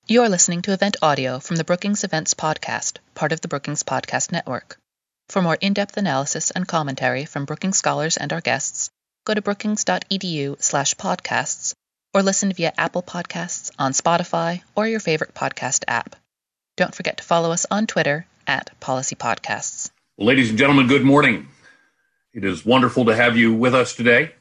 You are listening to event audio from the Brookings Events Podcast, part of the Brookings Podcast Network. For more in-depth analysis and commentary from Brookings scholars and our guests, go to brookings.edu/podcasts or listen via Apple Podcasts, on Spotify, or your favorite podcast app. Don't forget to follow us on Twitter @PolicyPodcasts. Well, ladies and gentlemen, good morning. It is wonderful to have you with us today.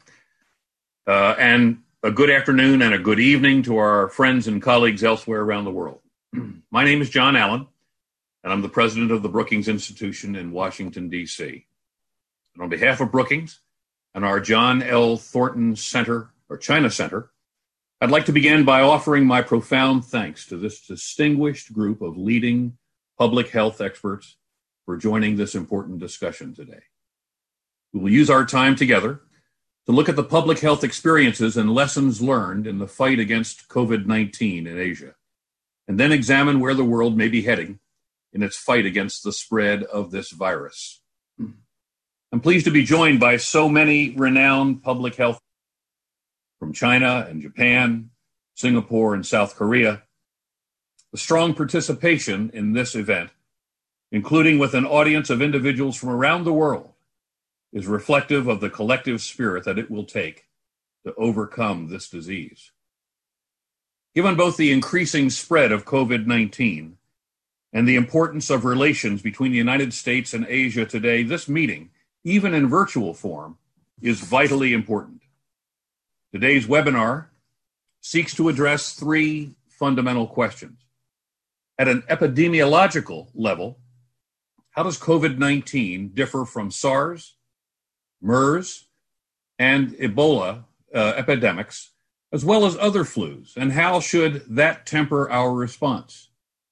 And a good afternoon and a good evening to our friends and colleagues elsewhere around the world. My name is John Allen, and I'm the president of the Brookings Institution in Washington, D.C. And on behalf of Brookings and our John L. Thornton Center, or China Center, I'd like to begin by offering my profound thanks to this distinguished group of leading public health experts for joining this important discussion today. We will use our time together to look at the public health experiences and lessons learned in the fight against COVID-19 in Asia, and then examine where the world may be heading in its fight against the spread of this virus. I'm pleased to be joined by so many renowned public health from China and Japan, Singapore, and South Korea. The strong participation in this event, including with an audience of individuals from around the world, is reflective of the collective spirit that it will take to overcome this disease. Given both the increasing spread of COVID-19 and the importance of relations between the United States and Asia today, this meeting, even in virtual form, is vitally important. Today's webinar seeks to address three fundamental questions. At an epidemiological level, how does COVID-19 differ from SARS, MERS, and Ebola epidemics, as well as other flus, and how should that temper our response?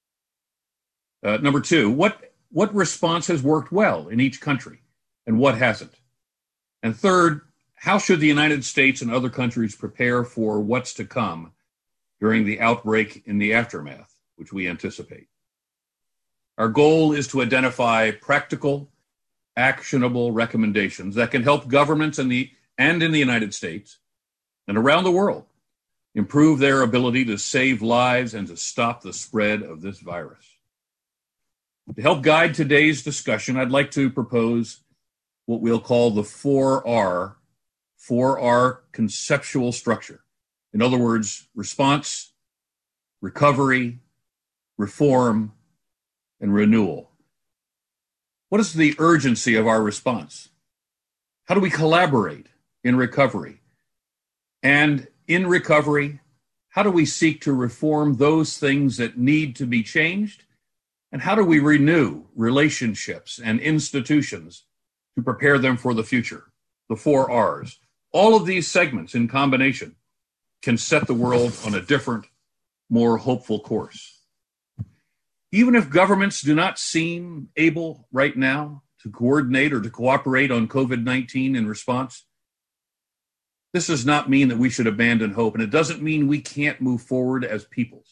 Number two, what response has worked well in each country, and what hasn't? And third, how should the United States and other countries prepare for what's to come during the outbreak in the aftermath, which we anticipate? Our goal is to identify practical, actionable recommendations that can help governments in the United States and around the world improve their ability to save lives and to stop the spread of this virus. To help guide today's discussion, I'd like to propose what we'll call the 4R conceptual structure. In other words, response, recovery, reform, and renewal. What is the urgency of our response? How do we collaborate in recovery? And in recovery, how do we seek to reform those things that need to be changed? And how do we renew relationships and institutions to prepare them for the future? The 4 Rs. All of these segments in combination can set the world on a different, more hopeful course. Even if governments do not seem able right now to coordinate or to cooperate on COVID-19 in response, this does not mean that we should abandon hope, and it doesn't mean we can't move forward as peoples.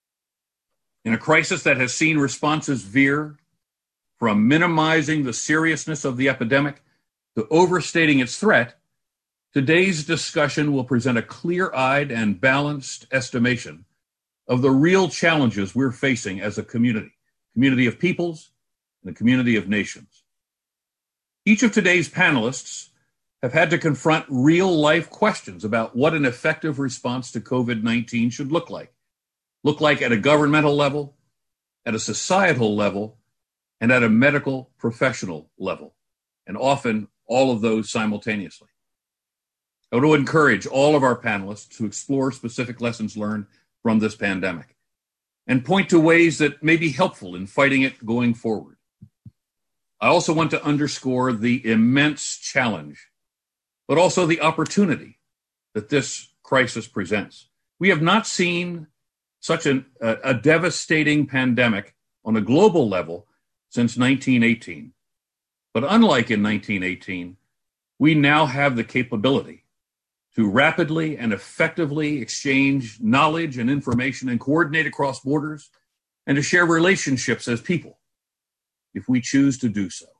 In a crisis that has seen responses veer from minimizing the seriousness of the epidemic to overstating its threat, today's discussion will present a clear-eyed and balanced estimation of the real challenges we're facing as a community of peoples and a community of nations. Each of today's panelists have had to confront real-life questions about what an effective response to COVID-19 should look like at a governmental level, at a societal level, and at a medical professional level, and often all of those simultaneously. I want to encourage all of our panelists to explore specific lessons learned from this pandemic and point to ways that may be helpful in fighting it going forward. I also want to underscore the immense challenge, but also the opportunity that this crisis presents. We have not seen such a devastating pandemic on a global level since 1918. But unlike in 1918, we now have the capability to rapidly and effectively exchange knowledge and information and coordinate across borders and to share relationships as people if we choose to do so.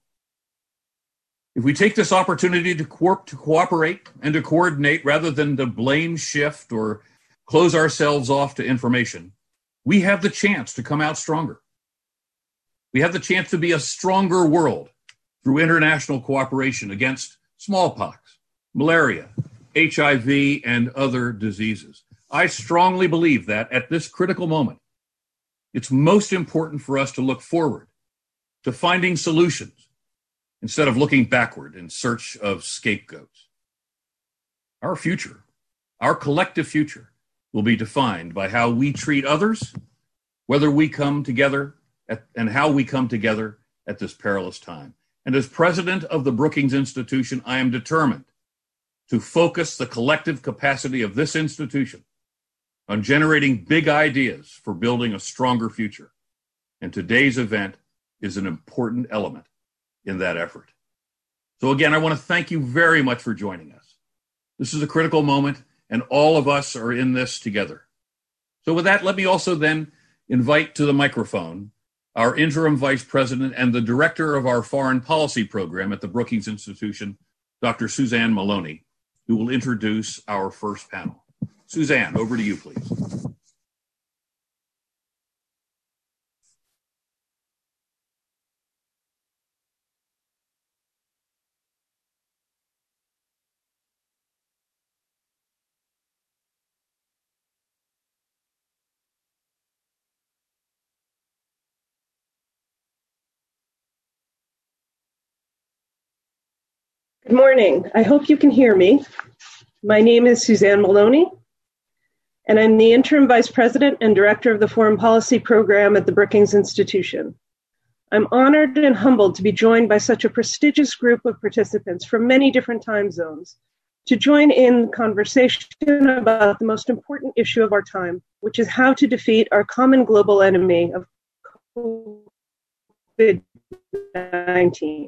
If we take this opportunity to cooperate and to coordinate rather than to blame shift or close ourselves off to information, we have the chance to come out stronger. We have the chance to be a stronger world through international cooperation against smallpox, malaria, HIV, and other diseases. I strongly believe that at this critical moment, it's most important for us to look forward to finding solutions instead of looking backward in search of scapegoats. Our future, our collective future, will be defined by how we treat others, whether we come together and how we come together at this perilous time. And as president of the Brookings Institution, I am determined to focus the collective capacity of this institution on generating big ideas for building a stronger future. And today's event is an important element in that effort. So again, I want to thank you very much for joining us. This is a critical moment, and all of us are in this together. So with that, let me also then invite to the microphone our interim vice president and the director of our foreign policy program at the Brookings Institution, Dr. Suzanne Maloney, who will introduce our first panel. Suzanne, over to you, please. Good morning. I hope you can hear me. My name is Suzanne Maloney, and I'm the Interim Vice President and Director of the Foreign Policy Program at the Brookings Institution. I'm honored and humbled to be joined by such a prestigious group of participants from many different time zones to join in conversation about the most important issue of our time, which is how to defeat our common global enemy of COVID-19.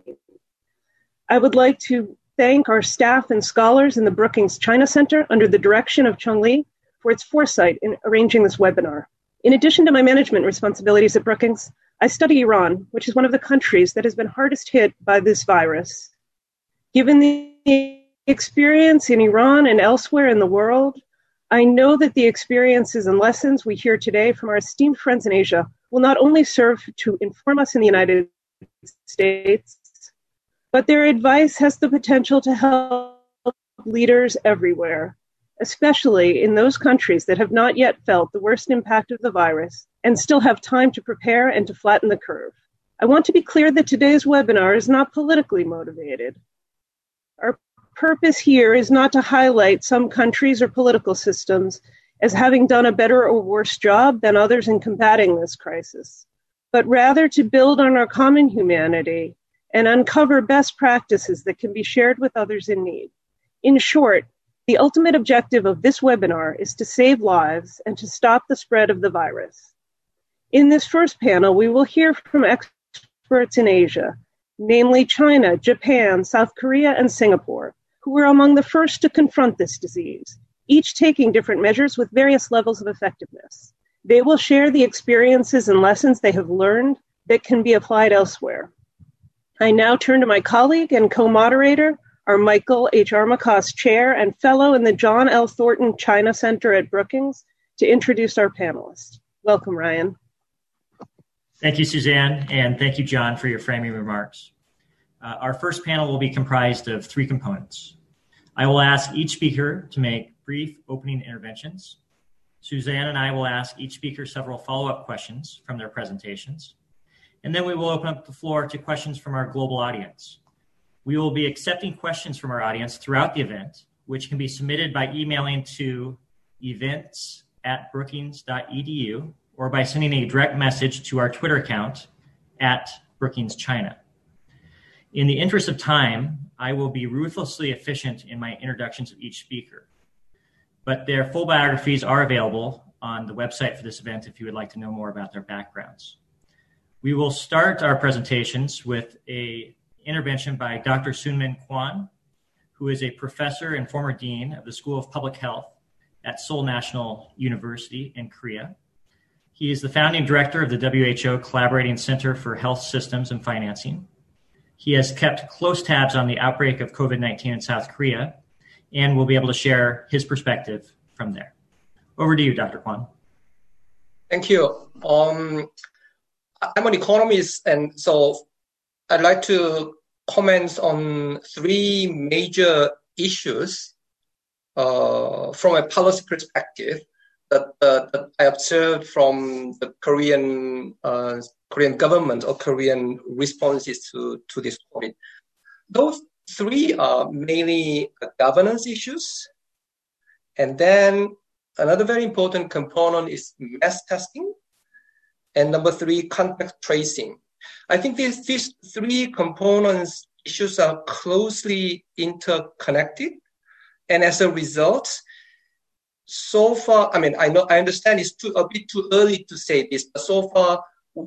I would like to thank our staff and scholars in the Brookings China Center under the direction of Chung Lee for its foresight in arranging this webinar. In addition to my management responsibilities at Brookings, I study Iran, which is one of the countries that has been hardest hit by this virus. Given the experience in Iran and elsewhere in the world, I know that the experiences and lessons we hear today from our esteemed friends in Asia will not only serve to inform us in the United States, but their advice has the potential to help leaders everywhere, especially in those countries that have not yet felt the worst impact of the virus and still have time to prepare and to flatten the curve. I want to be clear that today's webinar is not politically motivated. Our purpose here is not to highlight some countries or political systems as having done a better or worse job than others in combating this crisis, but rather to build on our common humanity and uncover best practices that can be shared with others in need. In short, the ultimate objective of this webinar is to save lives and to stop the spread of the virus. In this first panel, we will hear from experts in Asia, namely China, Japan, South Korea, and Singapore, who were among the first to confront this disease, each taking different measures with various levels of effectiveness. They will share the experiences and lessons they have learned that can be applied elsewhere. I now turn to my colleague and co-moderator, our Michael H. Armacost Chair and Fellow in the John L. Thornton China Center at Brookings, to introduce our panelists. Welcome, Ryan. Thank you, Suzanne, and thank you, John, for your framing remarks. Our first panel will be comprised of three components. I will ask each speaker to make brief opening interventions. Suzanne and I will ask each speaker several follow-up questions from their presentations. And then we will open up the floor to questions from our global audience. We will be accepting questions from our audience throughout the event, which can be submitted by emailing to events@brookings.edu or by sending a direct message to our Twitter account @BrookingsChina. In the interest of time, I will be ruthlessly efficient in my introductions of each speaker, but their full biographies are available on the website for this event if you would like to know more about their backgrounds. We will start our presentations with an intervention by Dr. Seung-min Kwon, who is a professor and former dean of the School of Public Health at Seoul National University in Korea. He is the founding director of the WHO Collaborating Center for Health Systems and Financing. He has kept close tabs on the outbreak of COVID-19 in South Korea and will be able to share his perspective from there. Over to you, Dr. Kwon. Thank you. I'm an economist, and so I'd like to comment on three major issues from a policy perspective that I observed from the Korean government or Korean responses to this COVID. Those three are mainly governance issues, and then another very important component is mass testing, and number three, contact tracing. I think these three components issues are closely interconnected, and as a result, so far, I mean, I understand it's a bit too early to say this, but so far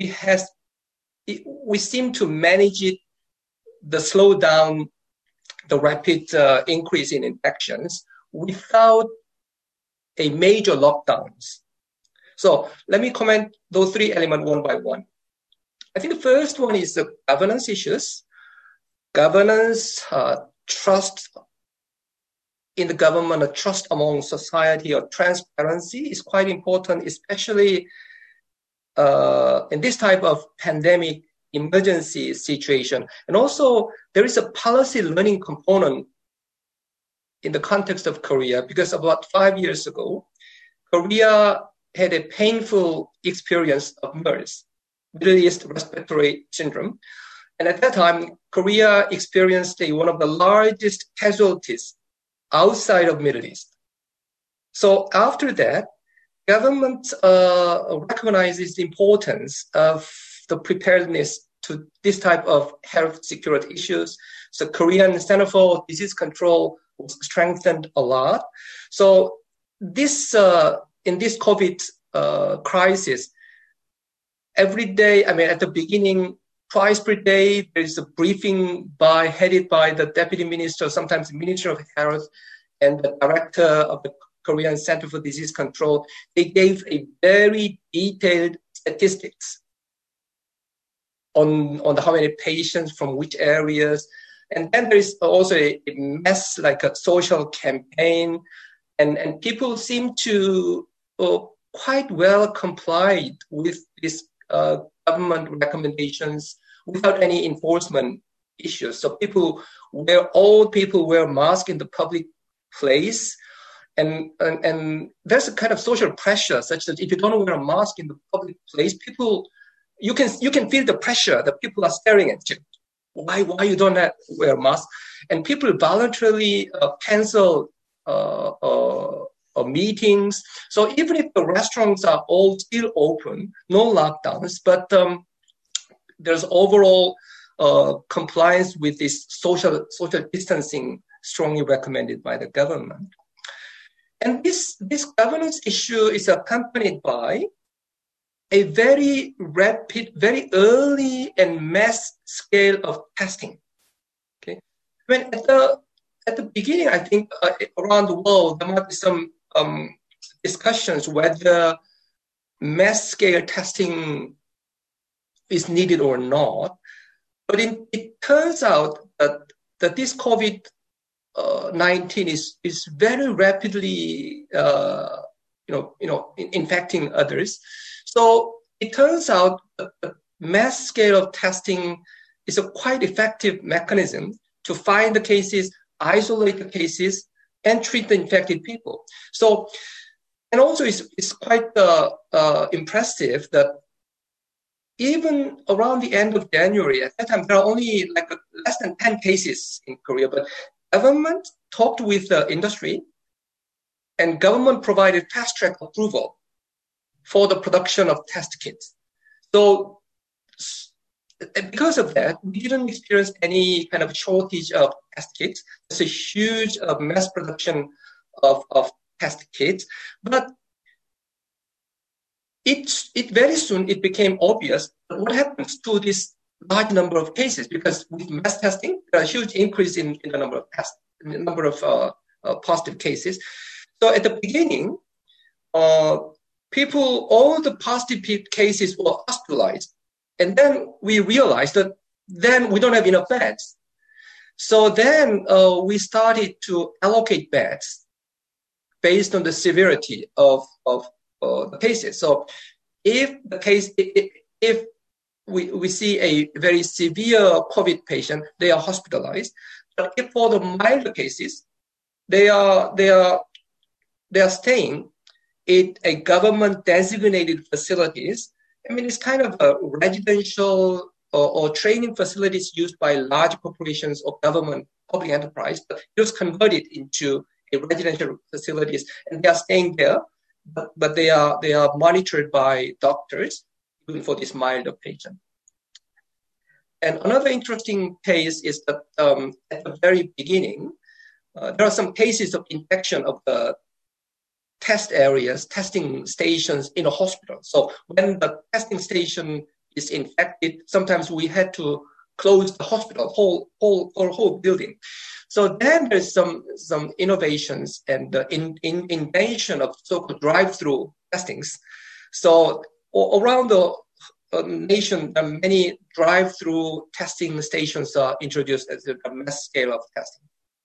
we seem to manage it, the slowdown, the rapid increase in infections without a major lockdowns. So let me comment those three elements one by one. I think the first one is the governance issues. Governance, trust in the government, a trust among society, or transparency is quite important, especially in this type of pandemic emergency situation. And also, there is a policy learning component in the context of Korea, because about 5 years ago, Korea had a painful experience of MERS, Middle East Respiratory Syndrome. And at that time, Korea experienced one of the largest casualties outside of Middle East. So after that, government recognizes the importance of the preparedness to this type of health security issues. So Korean Center for Disease Control was strengthened a lot. So this in this COVID crisis, every day, I mean, at the beginning, twice per day, there is a briefing headed by the deputy minister, sometimes the Minister of Health, and the director of the Korean Center for Disease Control. They gave a very detailed statistics on how many patients from which areas. And then there is also a mass, like a social campaign, and people seem to quite well complied with this government recommendations without any enforcement issues. So all people wear masks in the public place, and there's a kind of social pressure such that if you don't wear a mask in the public place, you can feel the pressure that people are staring at you. Why you don't wear a mask? And people voluntarily cancel meetings. So even if the restaurants are all still open, no lockdowns, but there's overall compliance with this social distancing strongly recommended by the government. And this governance issue is accompanied by a very rapid, very early and mass scale of testing. Okay, when at the beginning, I think around the world there might be some discussions whether mass scale testing is needed or not. But it turns out that this COVID-19 is very rapidly infecting others. So it turns out that the mass scale of testing is a quite effective mechanism to find the cases, isolate the cases, and treat the infected people. So, and also it's quite impressive that even around the end of January, at that time, there are only less than 10 cases in Korea, but government talked with the industry, and government provided fast-track approval for the production of test kits. So because of that, we didn't experience any kind of shortage of test kits. There's a huge mass production of test kits, but it very soon it became obvious what happens to this large number of cases, because with mass testing, there's a huge increase in the number of tests, in the number of positive cases. So at the beginning, all the positive cases were hospitalized. And then we realized that then we don't have enough beds. So then we started to allocate beds based on the severity of the cases. So if the case, if we see a very severe COVID patient, they are hospitalized. But if for the milder cases, they are staying in a government designated facilities. I mean, it's kind of a residential or training facilities used by large corporations or government public enterprise, but just converted into a residential facilities, and they are staying there, but they are monitored by doctors even for this milder patient. And another interesting case is that at the very beginning, there are some cases of infection of the test areas, testing stations in a hospital. So when the testing station is infected, sometimes we had to close the hospital, whole building. So then there's some innovations and the invention of so-called drive-through testings. So around the nation, many drive-through testing stations are introduced as a mass scale of testing.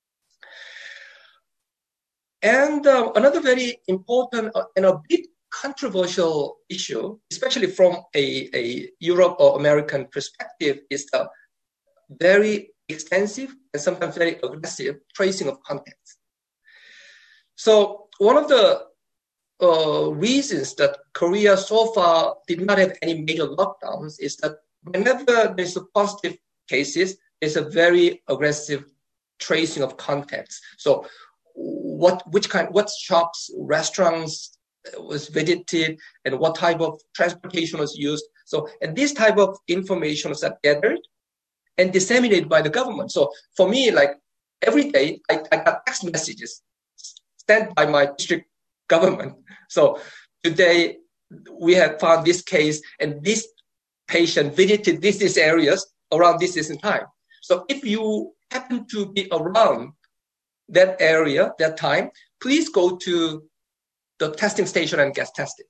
And another very important and a bit controversial issue, especially from a Europe or American perspective, is the very extensive and sometimes very aggressive tracing of contacts. So one of the reasons that Korea so far did not have any major lockdowns is that whenever there's a positive cases, there's a very aggressive tracing of contacts. So what shops, restaurants was visited, and what type of transportation was used. So, and this type of information is gathered and disseminated by the government. So for me, like every day, I got text messages sent by my district government. So today we have found this case, and this patient visited these areas around this time. So if you happen to be around that area, that time, please go to the testing station and get tested.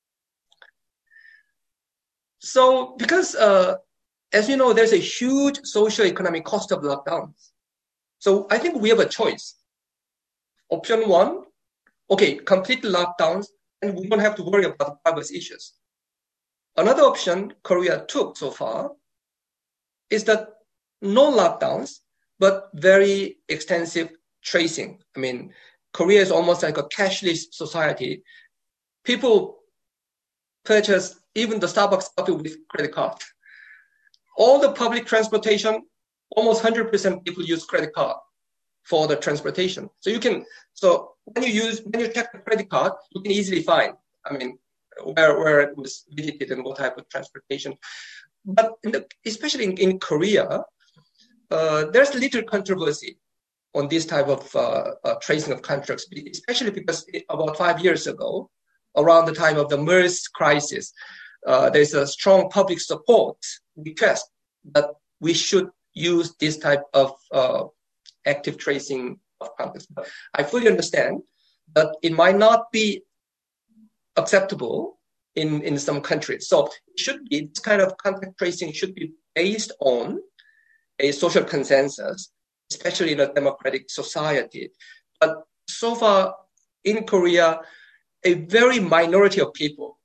So because, as you know, there's a huge socio-economic cost of lockdowns. So I think we have a choice. Option one, okay, complete lockdowns, and we don't have to worry about privacy issues. Another option Korea took so far is that no lockdowns, but very extensive tracing. I mean, Korea is almost like a cashless society. People purchase even the Starbucks coffee with credit card. All the public transportation, almost 100% people use credit card for the transportation. So when you check the credit card, you can easily find, I mean, where it was visited and what type of transportation. But especially in Korea, there's little controversy on this type of tracing of contracts, especially because about 5 years ago, around the time of the MERS crisis, there's a strong public support request that we should use this type of active tracing of contacts. But I fully understand that it might not be acceptable in some countries. So this kind of contact tracing should be based on a social consensus, especially in a democratic society. But so far in Korea, a very minority of people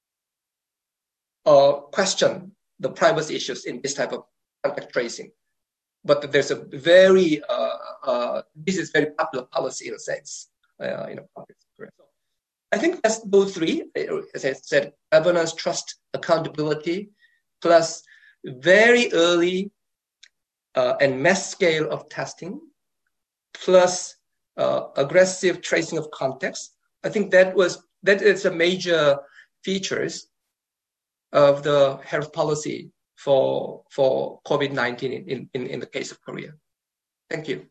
question the privacy issues in this type of contact tracing. But there's a very, this is very popular policy in a sense, in a context of Korea. So I think that's those three, as I said, governance, trust, accountability, plus very early and mass scale of testing, plus aggressive tracing of contacts. I think that is a major features of the health policy for COVID-19 in the case of Korea. Thank you.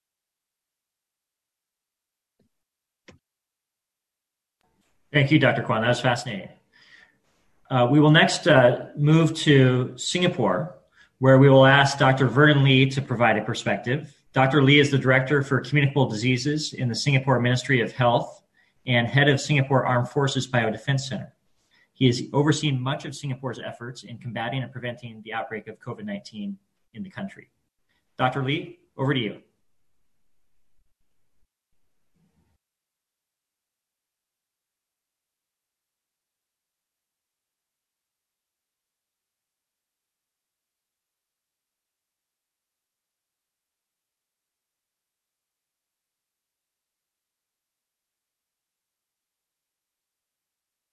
Thank you, Dr. Kwan. That was fascinating. We will next move to Singapore, where we will ask Dr. Vernon Lee to provide a perspective. Dr. Lee is the Director for Communicable Diseases in the Singapore Ministry of Health and head of Singapore Armed Forces Biodefense Center. He has overseen much of Singapore's efforts in combating and preventing the outbreak of COVID-19 in the country. Dr. Lee, over to you.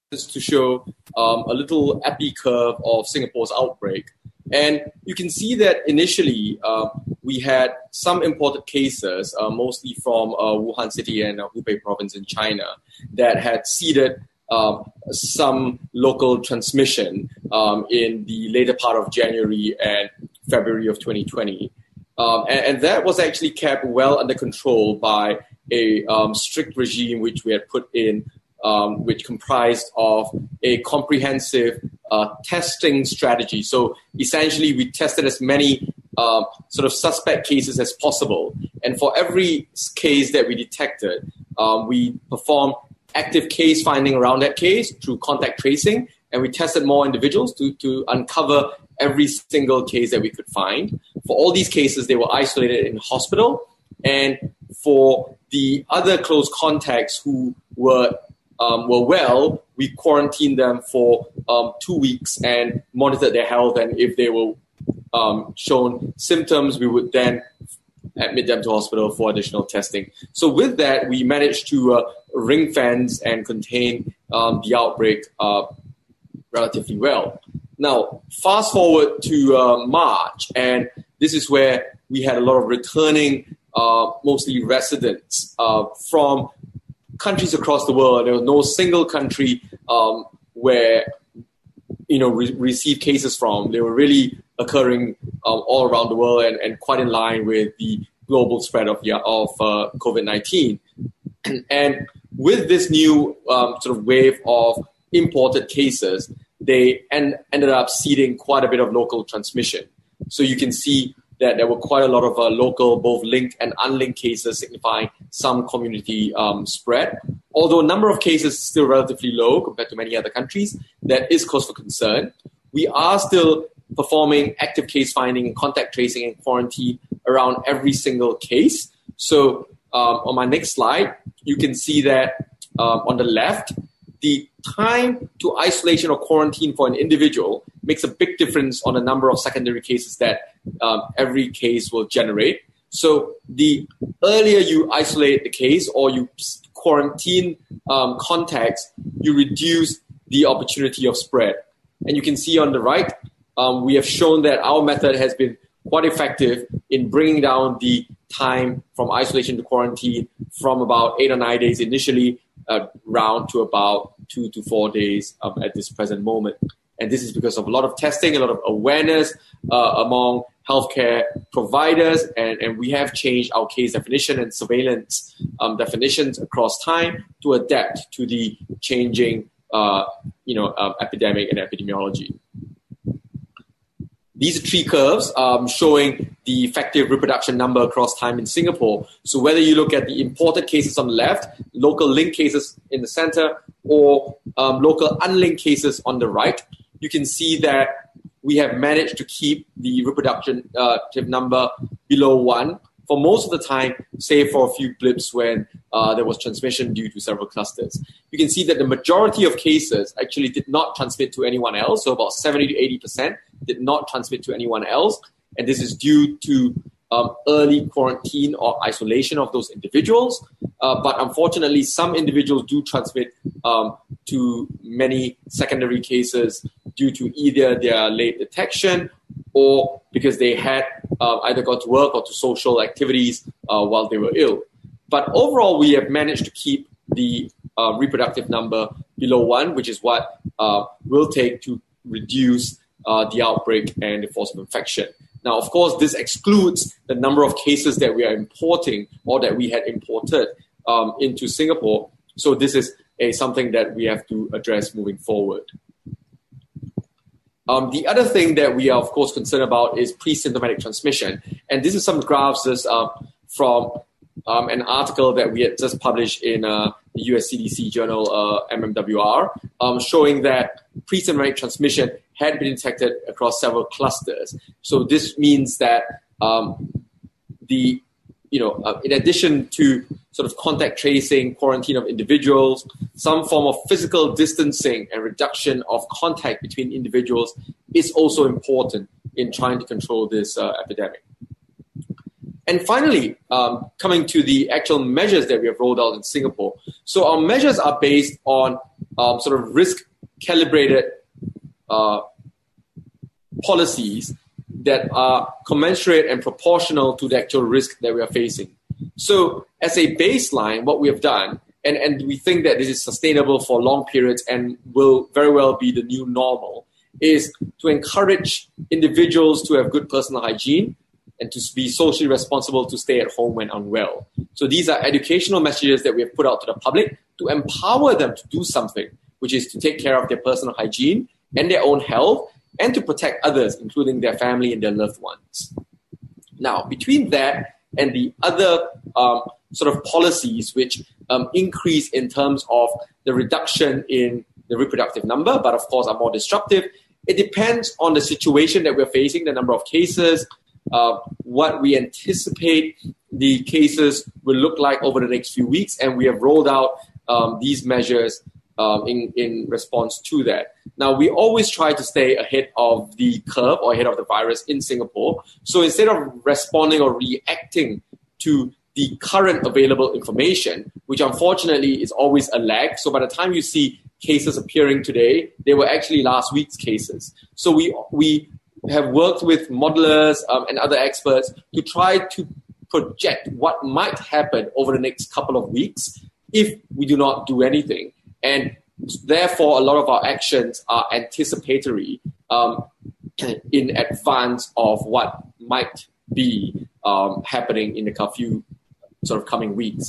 to show a little epi curve of Singapore's outbreak. And you can see that initially we had some imported cases, mostly from Wuhan City and Hubei province in China, that had seeded some local transmission in the later part of January and February of 2020. And that was actually kept well under control by a strict regime which we had put in, which comprised of a comprehensive testing strategy. So essentially, we tested as many sort of suspect cases as possible. And for every case that we detected, we performed active case finding around that case through contact tracing, and we tested more individuals to uncover every single case that we could find. For all these cases, they were isolated in hospital. And for the other close contacts who were well, we quarantined them for 2 weeks and monitored their health. And if they were shown symptoms, we would then admit them to hospital for additional testing. So with that, we managed to ring fence and contain the outbreak relatively well. Now, fast forward to March, and this is where we had a lot of returning, mostly residents from countries across the world. There was no single country where received cases from. They were really occurring all around the world and quite in line with the global spread of COVID-19. And with this new sort of wave of imported cases, they ended up seeding quite a bit of local transmission. So you can see that there were quite a lot of local, both linked and unlinked cases, signifying some community spread. Although a number of cases is still relatively low compared to many other countries, that is cause for concern. We are still performing active case finding and contact tracing and quarantine around every single case. So on my next slide, you can see that on the left, the time to isolation or quarantine for an individual makes a big difference on the number of secondary cases that every case will generate. So the earlier you isolate the case or you quarantine contacts, you reduce the opportunity of spread. And you can see on the right, we have shown that our method has been quite effective in bringing down the time from isolation to quarantine from about 8 or 9 days initially round to about 2 to 4 days at this present moment. And this is because of a lot of testing, a lot of awareness among healthcare providers, and we have changed our case definition and surveillance definitions across time to adapt to the changing epidemic and epidemiology. These are 3 curves showing the effective reproduction number across time in Singapore. So whether you look at the imported cases on the left, local linked cases in the center, or local unlinked cases on the right, you can see that we have managed to keep the reproduction number below 1 for most of the time, save for a few blips when there was transmission due to several clusters. You can see that the majority of cases actually did not transmit to anyone else. So about 70 to 80% did not transmit to anyone else. And this is due to early quarantine or isolation of those individuals. But unfortunately, some individuals do transmit to many secondary cases due to either their late detection or because they had either gone to work or to social activities while they were ill. But overall, we have managed to keep the reproductive number below 1, which is what will take to reduce the outbreak and the force of infection. Now, of course, this excludes the number of cases that we are importing or that we had imported into Singapore. So this is something that we have to address moving forward. The other thing that we are, of course, concerned about is pre-symptomatic transmission. And this is some graphs from an article that we had just published in the US CDC journal, MMWR, showing that pre-symptomatic transmission had been detected across several clusters. So this means that in addition to sort of contact tracing, quarantine of individuals, some form of physical distancing and reduction of contact between individuals is also important in trying to control this epidemic. And finally, coming to the actual measures that we have rolled out in Singapore. So our measures are based on sort of risk-calibrated policies that are commensurate and proportional to the actual risk that we are facing. So as a baseline, what we have done, and we think that this is sustainable for long periods and will very well be the new normal, is to encourage individuals to have good personal hygiene and to be socially responsible to stay at home when unwell. So these are educational messages that we have put out to the public to empower them to do something, which is to take care of their personal hygiene and their own health and to protect others, including their family and their loved ones. Now, between that and the other sort of policies which increase in terms of the reduction in the reproductive number, but of course are more disruptive, it depends on the situation that we're facing, the number of cases, what we anticipate the cases will look like over the next few weeks, and we have rolled out these measures in response to that. Now, we always try to stay ahead of the curve or ahead of the virus in Singapore. So instead of responding or reacting to the current available information, which unfortunately is always a lag. So by the time you see cases appearing today, they were actually last week's cases. So we have worked with modelers and other experts to try to project what might happen over the next couple of weeks if we do not do anything. And therefore, a lot of our actions are anticipatory in advance of what might be happening in the few sort of coming weeks.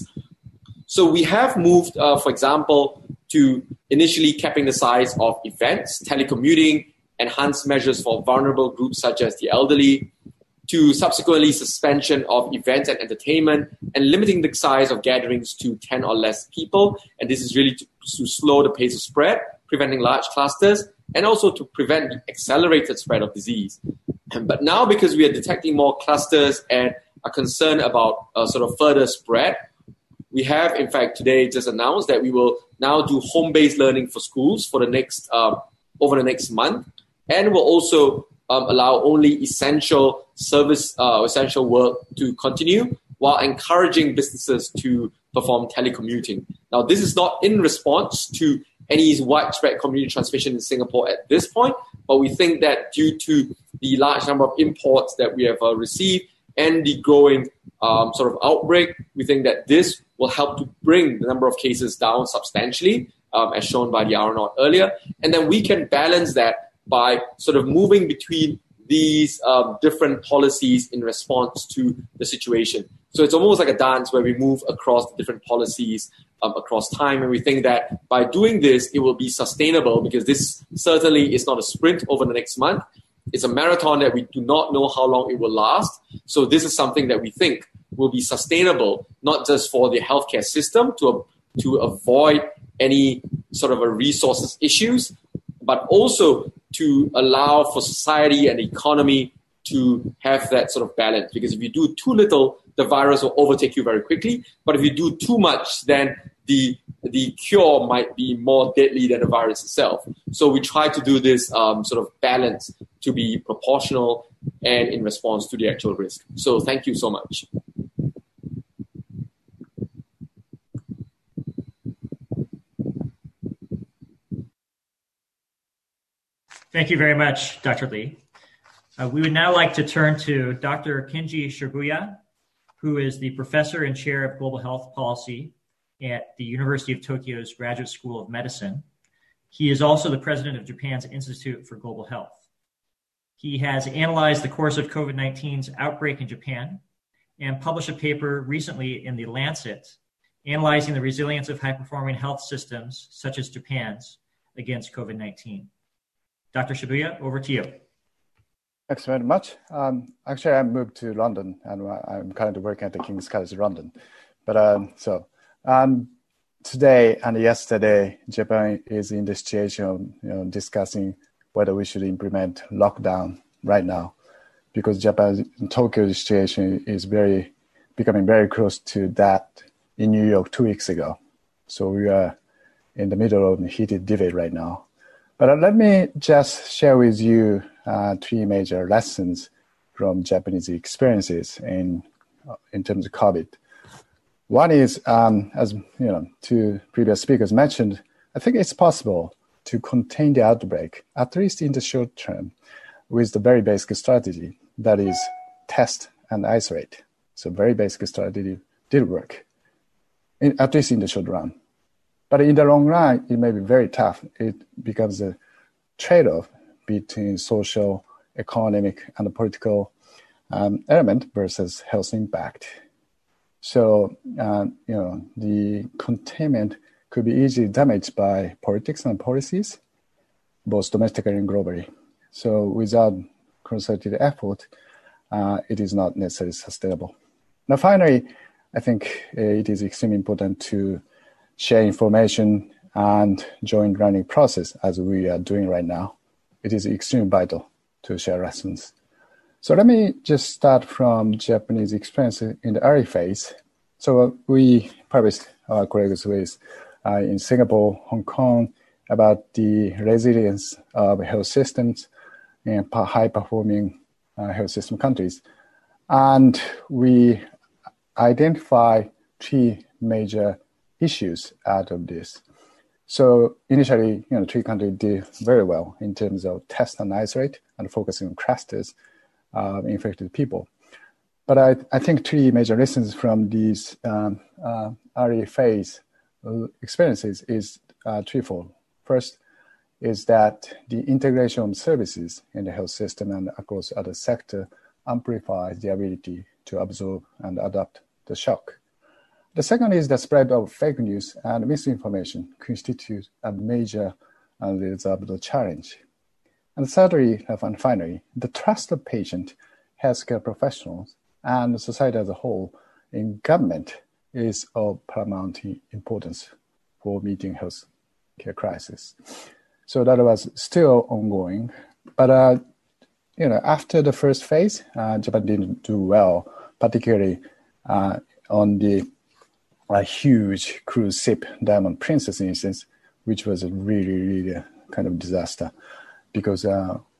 So we have moved, for example, to initially capping the size of events, telecommuting, enhanced measures for vulnerable groups such as the elderly, to subsequently suspension of events and entertainment, and limiting the size of gatherings to 10 or less people. And this is really to slow the pace of spread, preventing large clusters, and also to prevent the accelerated spread of disease. But now, because we are detecting more clusters and are concerned about sort of further spread, we have, in fact, today just announced that we will now do home-based learning for schools for the next over the next month, and will also allow only essential service, essential work to continue, while encouraging businesses to perform telecommuting. Now, this is not in response to any widespread community transmission in Singapore at this point, but we think that due to the large number of imports that we have received and the growing sort of outbreak, we think that this will help to bring the number of cases down substantially, as shown by the R0 earlier. And then we can balance that by sort of moving between these different policies in response to the situation. So it's almost like a dance where we move across the different policies across time. And we think that by doing this, it will be sustainable, because this certainly is not a sprint over the next month. It's a marathon that we do not know how long it will last. So this is something that we think will be sustainable, not just for the healthcare system to avoid any sort of a resources issues, but also to allow for society and the economy to have that sort of balance. Because if you do too little, the virus will overtake you very quickly. But if you do too much, then the cure might be more deadly than the virus itself. So we try to do this sort of balance to be proportional and in response to the actual risk. So thank you so much. Thank you very much, Dr. Lee. We would now like to turn to Dr. Kenji Shibuya, who is the professor and chair of global health policy at the University of Tokyo's Graduate School of Medicine. He is also the president of Japan's Institute for Global Health. He has analyzed the course of COVID-19's outbreak in Japan and published a paper recently in The Lancet analyzing the resilience of high-performing health systems, such as Japan's, against COVID-19. Dr. Shibuya, over to you. Thanks very much. Actually, I moved to London, and I'm currently working at the King's College London. But today and yesterday, Japan is in the situation of discussing whether we should implement lockdown right now, because Japan's Tokyo situation is becoming very close to that in New York 2 weeks ago. So we are in the middle of a heated debate right now. But let me just share with you 3 major lessons from Japanese experiences in terms of COVID. One is, as 2 previous speakers mentioned, I think it's possible to contain the outbreak, at least in the short term, with the very basic strategy, that is test and isolate. So very basic strategy did work, at least in the short run. But in the long run, it may be very tough. It becomes a trade-off between social, economic, and political element versus health impact. So, the containment could be easily damaged by politics and policies, both domestically and globally. So without concerted effort, it is not necessarily sustainable. Now, finally, I think it is extremely important to share information and joint learning process as we are doing right now. It is extremely vital to share lessons. So let me just start from Japanese experience in the early phase. So we published our colleagues with in Singapore, Hong Kong, about the resilience of health systems in high-performing health system countries. And we identify 3 major issues out of this. So initially, 3 countries did very well in terms of test and isolate and focusing on clusters of infected people. But I think 3 major lessons from these early phase experiences is threefold. First is that the integration of services in the health system and across other sectors amplifies the ability to absorb and adapt the shock. The second is the spread of fake news and misinformation constitutes a major unresolved challenge. And thirdly, and finally, the trust of patient, healthcare professionals, and society as a whole in government is of paramount importance for meeting health care crisis. So that was still ongoing. But, after the first phase, Japan didn't do well, particularly on the huge cruise ship Diamond Princess instance, which was a really kind of disaster because,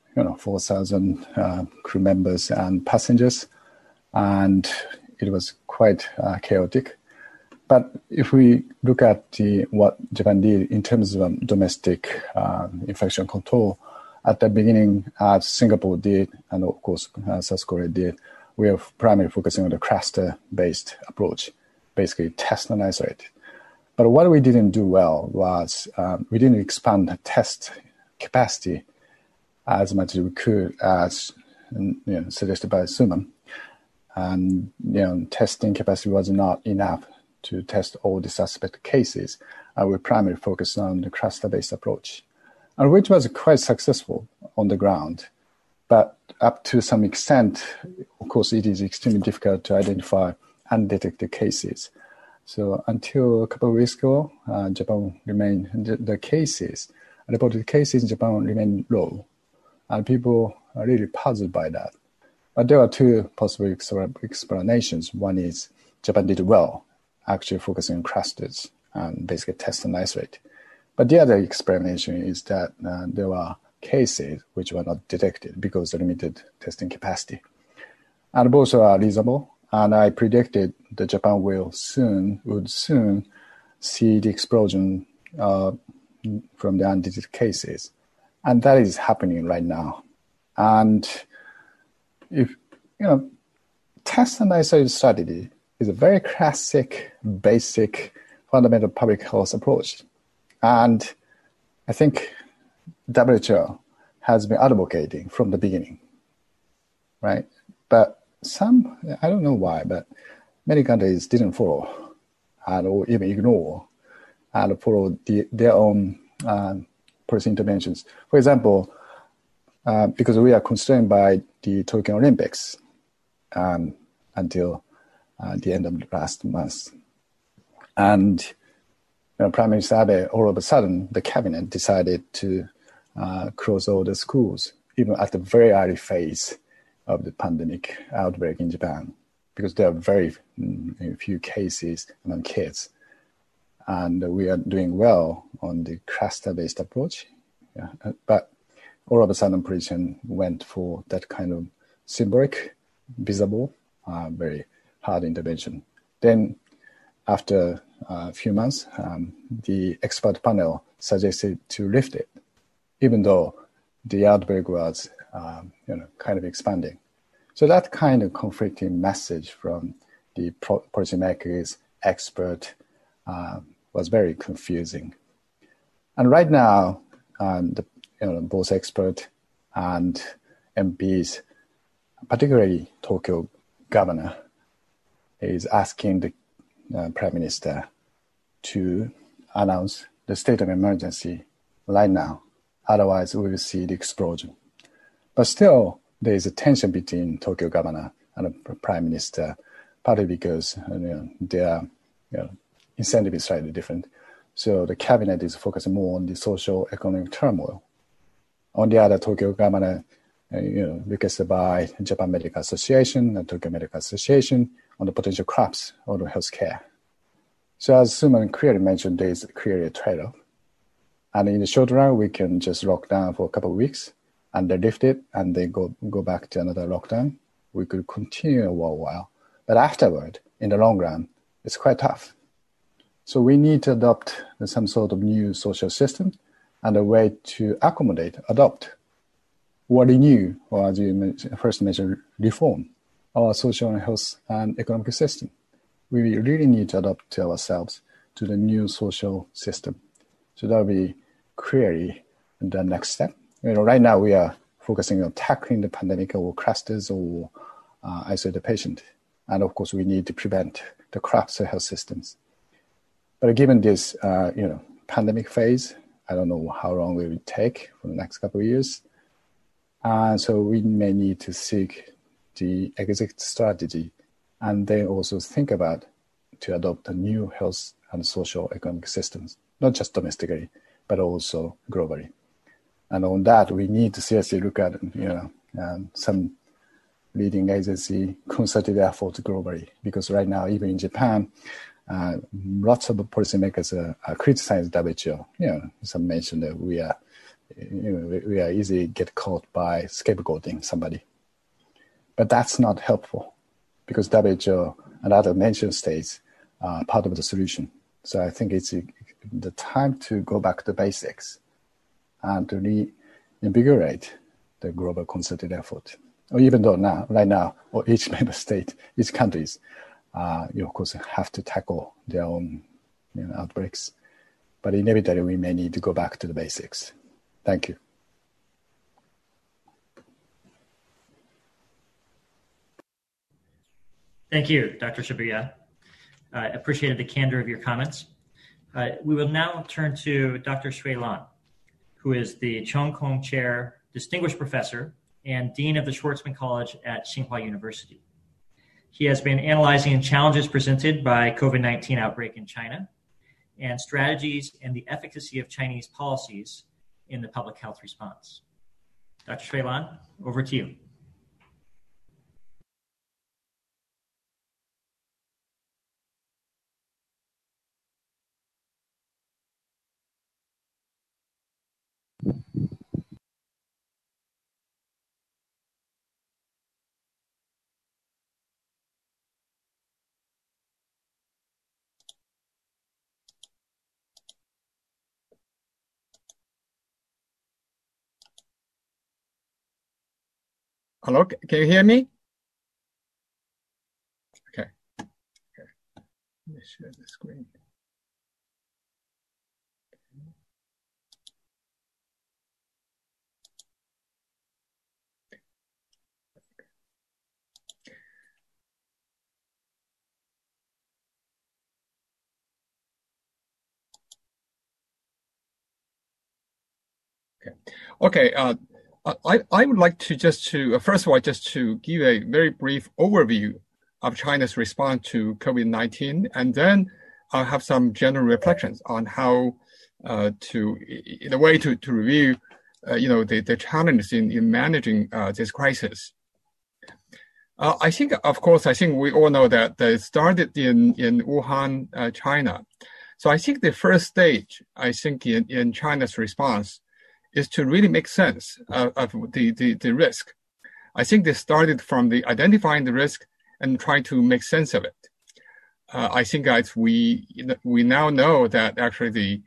4,000 crew members and passengers, and it was quite chaotic. But if we look at what Japan did in terms of domestic infection control, at the beginning, as Singapore did, and of course South Korea did, we are primarily focusing on the cluster-based approach, basically test and isolate. But what we didn't do well was we didn't expand the test capacity as much as we could, as suggested by Suman. And testing capacity was not enough to test all the suspect cases. We primarily focused on the cluster-based approach, and which was quite successful on the ground. But up to some extent, of course, it is extremely difficult to identify undetected cases. So until a couple of weeks ago, Japan remained, the cases, reported cases in Japan remained low. And people are really puzzled by that. But there are 2 possible explanations. One is Japan did well, actually focusing on clusters and basically test and isolate. But the other explanation is that there were cases which were not detected because of limited testing capacity. And both are reasonable. And I predicted that Japan would soon see the explosion from the undetected cases. And that is happening right now. And if, test and isolate strategy is a very classic, basic, fundamental public health approach. And I think WHO has been advocating from the beginning, right? But some, I don't know why, but many countries didn't follow or even ignore and follow their own policy interventions. For example, because we are constrained by the Tokyo Olympics until the end of last month. And Prime Minister Abe, all of a sudden, the cabinet decided to close all the schools, even at the very early phase of the pandemic outbreak in Japan, because there are very few cases among kids. And we are doing well on the cluster-based approach. Yeah. But all of a sudden, politicians went for that kind of symbolic, visible, very hard intervention. Then, after few months, the expert panel suggested to lift it, even though the outbreak was kind of expanding. So that kind of conflicting message from the policymakers, expert, was very confusing. And right now, both expert and MPs, particularly Tokyo governor, is asking the Prime Minister to announce the state of emergency right now. Otherwise, we will see the explosion. But still, there is a tension between Tokyo governor and the Prime Minister, partly because their incentive is slightly different. So the cabinet is focusing more on the social economic turmoil. On the other, Tokyo governor, requested by Japan Medical Association and Tokyo Medical Association on the potential collapse of the healthcare. So as Suman clearly mentioned, there is clearly a trade-off. And in the short run, we can just lock down for a couple of weeks and then lift it and then go back to another lockdown. We could continue a while. But afterward, in the long run, it's quite tough. So we need to adopt some sort of new social system and a way to adopt what we knew, or as you first mentioned, reform our social and health and economic system. We really need to adapt ourselves to the new social system. So that will be clearly the next step. Right now we are focusing on tackling the pandemic or clusters or isolate the patient. And of course, we need to prevent the collapse of health systems. But given this, pandemic phase, I don't know how long it will take for the next couple of years. So we may need to seek the exit strategy and then also think about to adopt a new health and social economic systems, not just domestically, but also globally. And on that, we need to seriously look at, some leading agency concerted efforts globally, because right now, even in Japan, lots of policymakers are criticizing WHO. Some mentioned that we are easily get caught by scapegoating somebody. But that's not helpful, because WHO and other nation states are part of the solution. So I think it's the time to go back to basics and to reinvigorate the global concerted effort. Or even though right now, or each member state, each countries, of course, have to tackle their own outbreaks. But inevitably, we may need to go back to the basics. Thank you. Thank you, Dr. Shibuya. I appreciated the candor of your comments. We will now turn to Dr. Shui Lan, who is the Cheung Kong Chair, Distinguished Professor, and Dean of the Schwarzman College at Tsinghua University. He has been analyzing challenges presented by COVID-19 outbreak in China and strategies and the efficacy of Chinese policies in the public health response. Dr. Shui Lan, over to you. Hello, can you hear me? Okay. Let me share the screen. Okay. I would like to first of all, just to give a very brief overview of China's response to COVID-19, and then I'll have some general reflections on how to review, the challenges in managing this crisis. I think we all know that it started in Wuhan, China. So I think the first stage, in China's response is to really make sense of the risk. I think they started from identifying the risk and trying to make sense of it. I think as we now know that actually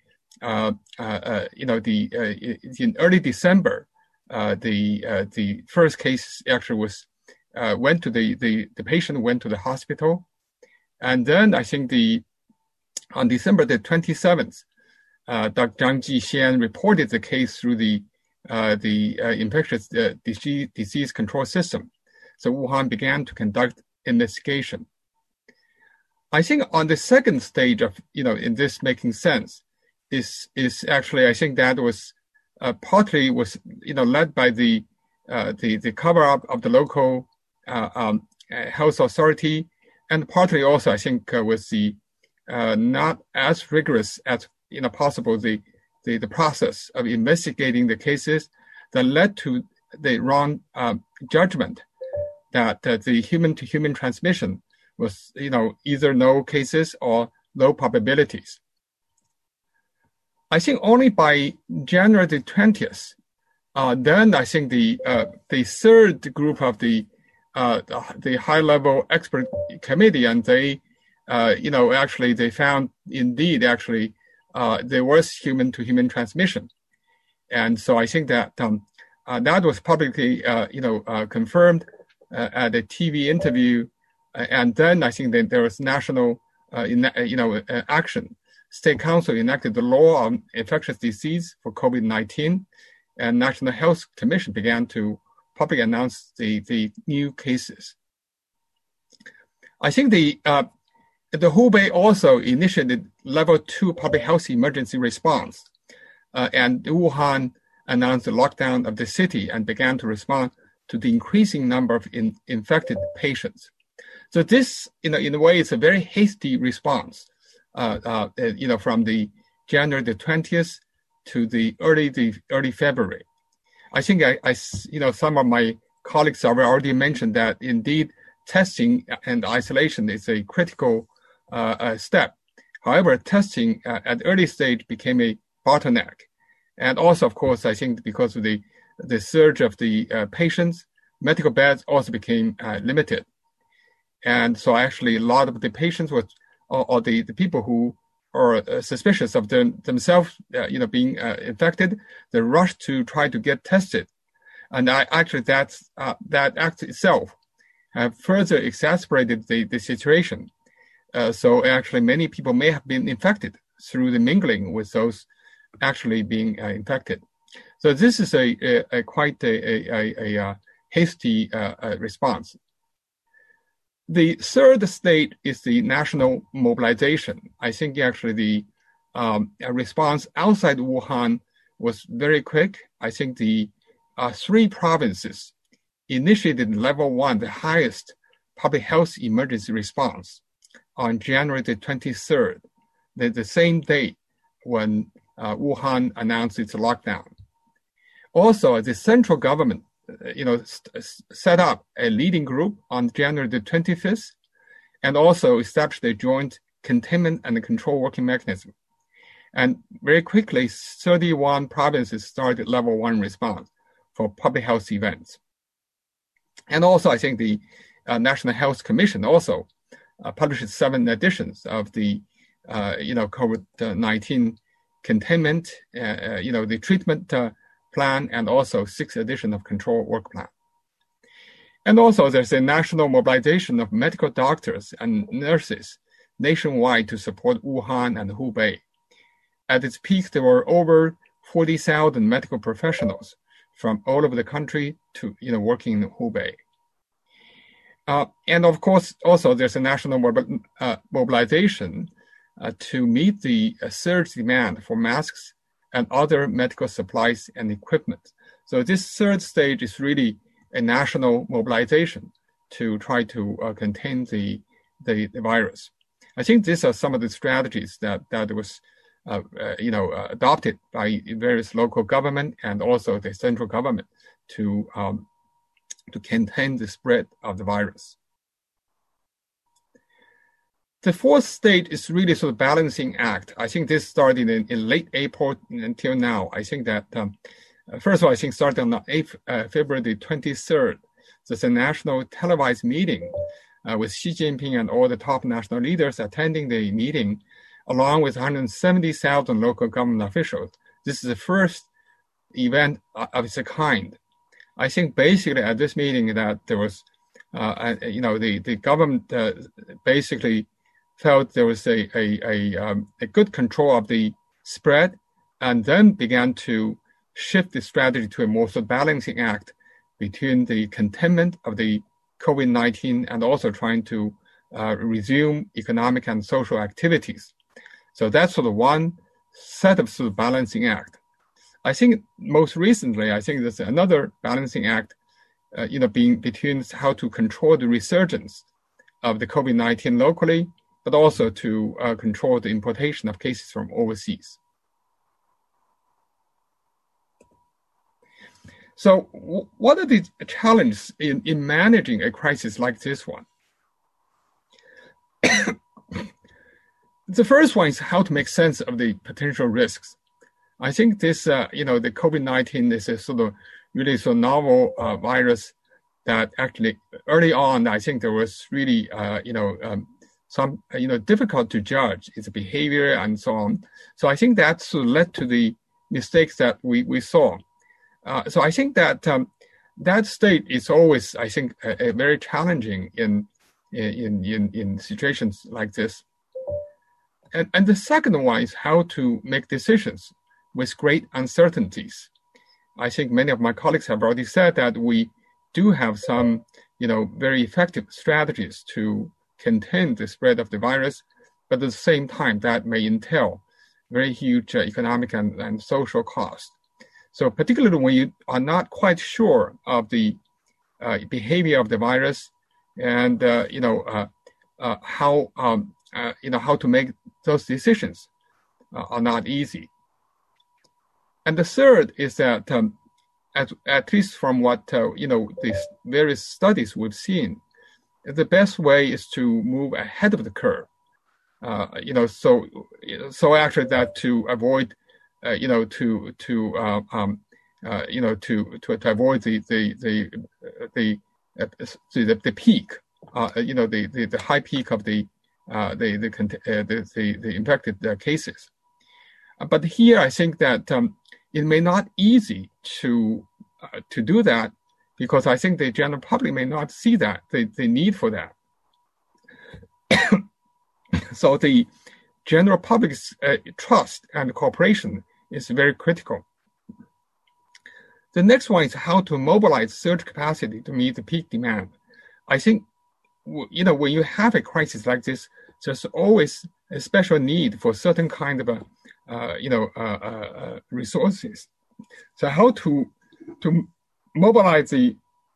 in early December, the first case actually was the patient went to the hospital, and then I think on December the 27th, Dr. Zhang Jixian reported the case through the infectious disease control system. So Wuhan began to conduct investigation. I think on the second stage of, in this making sense, is actually, I think that was partly was, led by the cover-up of the local health authority, and partly also, I think, was the not as rigorous as possible the process of investigating the cases that led to the wrong judgment that the human-to-human transmission was, either no cases or low probabilities. I think only by January the 20th, then I think the third group of the high-level expert committee, and they, actually they found indeed actually there was human-to-human transmission, and so I think that that was publicly confirmed at a TV interview, and then I think that there was national action. State Council enacted the law on infectious disease for COVID-19, and National Health Commission began to publicly announce the new cases. I think the Hubei also initiated level 2 public health emergency response, and Wuhan announced the lockdown of the city and began to respond to the increasing number of infected patients. So this, in a way, is a very hasty response. From the January the 20th to the early February. I think some of my colleagues have already mentioned that indeed testing and isolation is a critical step. However, testing at the early stage became a bottleneck. And also, of course, I think because of the surge of the patients, medical beds also became limited. And so actually a lot of the patients or the people who are suspicious of themselves, being infected, they rush to try to get tested, and actually that act itself have further exacerbated the situation. So actually, many people may have been infected through the mingling with those actually being infected. So this is a quite a hasty response. The third stage is the national mobilization. I think actually the response outside Wuhan was very quick. I think the 3 provinces initiated level 1, the highest public health emergency response, on January the 23rd, the same day when Wuhan announced its lockdown. Also, the central government set up a leading group on January the 25th, and also established a joint containment and control working mechanism. And very quickly, 31 provinces started level 1 response for public health events. And also, I think the National Health Commission also published 7 editions of the, COVID-19 containment, the treatment plan, and also 6th edition of control work plan. And also there's a national mobilization of medical doctors and nurses nationwide to support Wuhan and Hubei. At its peak, there were over 40,000 medical professionals from all over the country to, working in Hubei. And of course, also there's a national mobilization to meet the surge demand for masks and other medical supplies and equipment. So this third stage is really a national mobilization to try to contain the virus. I think these are some of the strategies that was adopted by various local government and also the central government to contain the spread of the virus. The fourth stage is really sort of balancing act. I think this started in late April until now. I think that, first of all, I think started on February the 23rd. There's a national televised meeting with Xi Jinping and all the top national leaders attending the meeting, along with 170,000 local government officials. This is the first event of its kind. I think basically at this meeting that there was, the government basically felt there was a good control of the spread, and then began to shift the strategy to a more sort of balancing act between the containment of the COVID-19 and also trying to resume economic and social activities. So that's sort of one set of sort of balancing act. I think most recently, I think there's another balancing act, being between how to control the resurgence of the COVID-19 locally, but also to control the importation of cases from overseas. So what are the challenges in managing a crisis like this one? The first one is how to make sense of the potential risks. I think this, the COVID-19 is a sort of really sort of novel virus that actually early on, I think there was really, some, difficult to judge its behavior and so on. So I think that sort of led to the mistakes that we saw. So I think that that state is always, I think, a very challenging in situations like this. And the second one is how to make decisions with great uncertainties. I think many of my colleagues have already said that we do have some, very effective strategies to contain the spread of the virus, but at the same time that may entail very huge economic and social costs. So particularly when you are not quite sure of the behavior of the virus and, how to make those decisions are not easy. And the third is that, at least from what, these various studies we've seen, the best way is to move ahead of the curve. So actually that to avoid, to avoid the peak, the high peak of the infected cases. But here, I think that it may not easy to do that, because I think the general public may not see that the need for that. So the general public's trust and cooperation is very critical. The next one is how to mobilize surge capacity to meet the peak demand. I think, when you have a crisis like this, there's always a special need for certain kind of resources. So how to mobilize the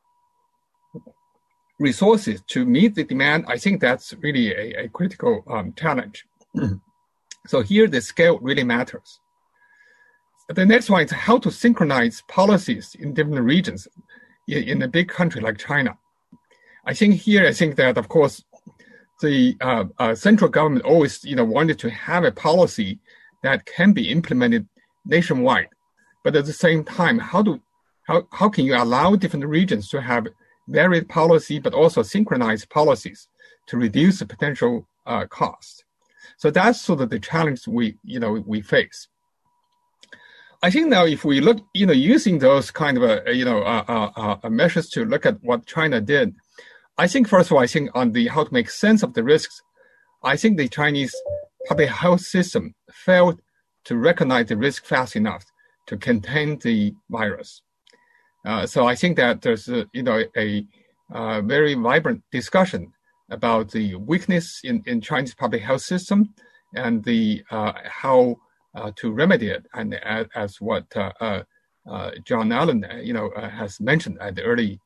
resources to meet the demand, I think that's really a critical challenge. So here the scale really matters. The next one is how to synchronize policies in different regions in a big country like China. I think that, of course, the central government always, wanted to have a policy that can be implemented nationwide. But at the same time, how can you allow different regions to have varied policy, but also synchronized policies to reduce the potential cost? So that's sort of the challenge we face. I think now if we look, using those kind of measures to look at what China did, I think first of all, on how to make sense of the risks, I think the Chinese public health system failed to recognize the risk fast enough to contain the virus. So I think that there's a very vibrant discussion about the weakness in Chinese public health system and the how to remedy it. And as what John Allen has mentioned at the early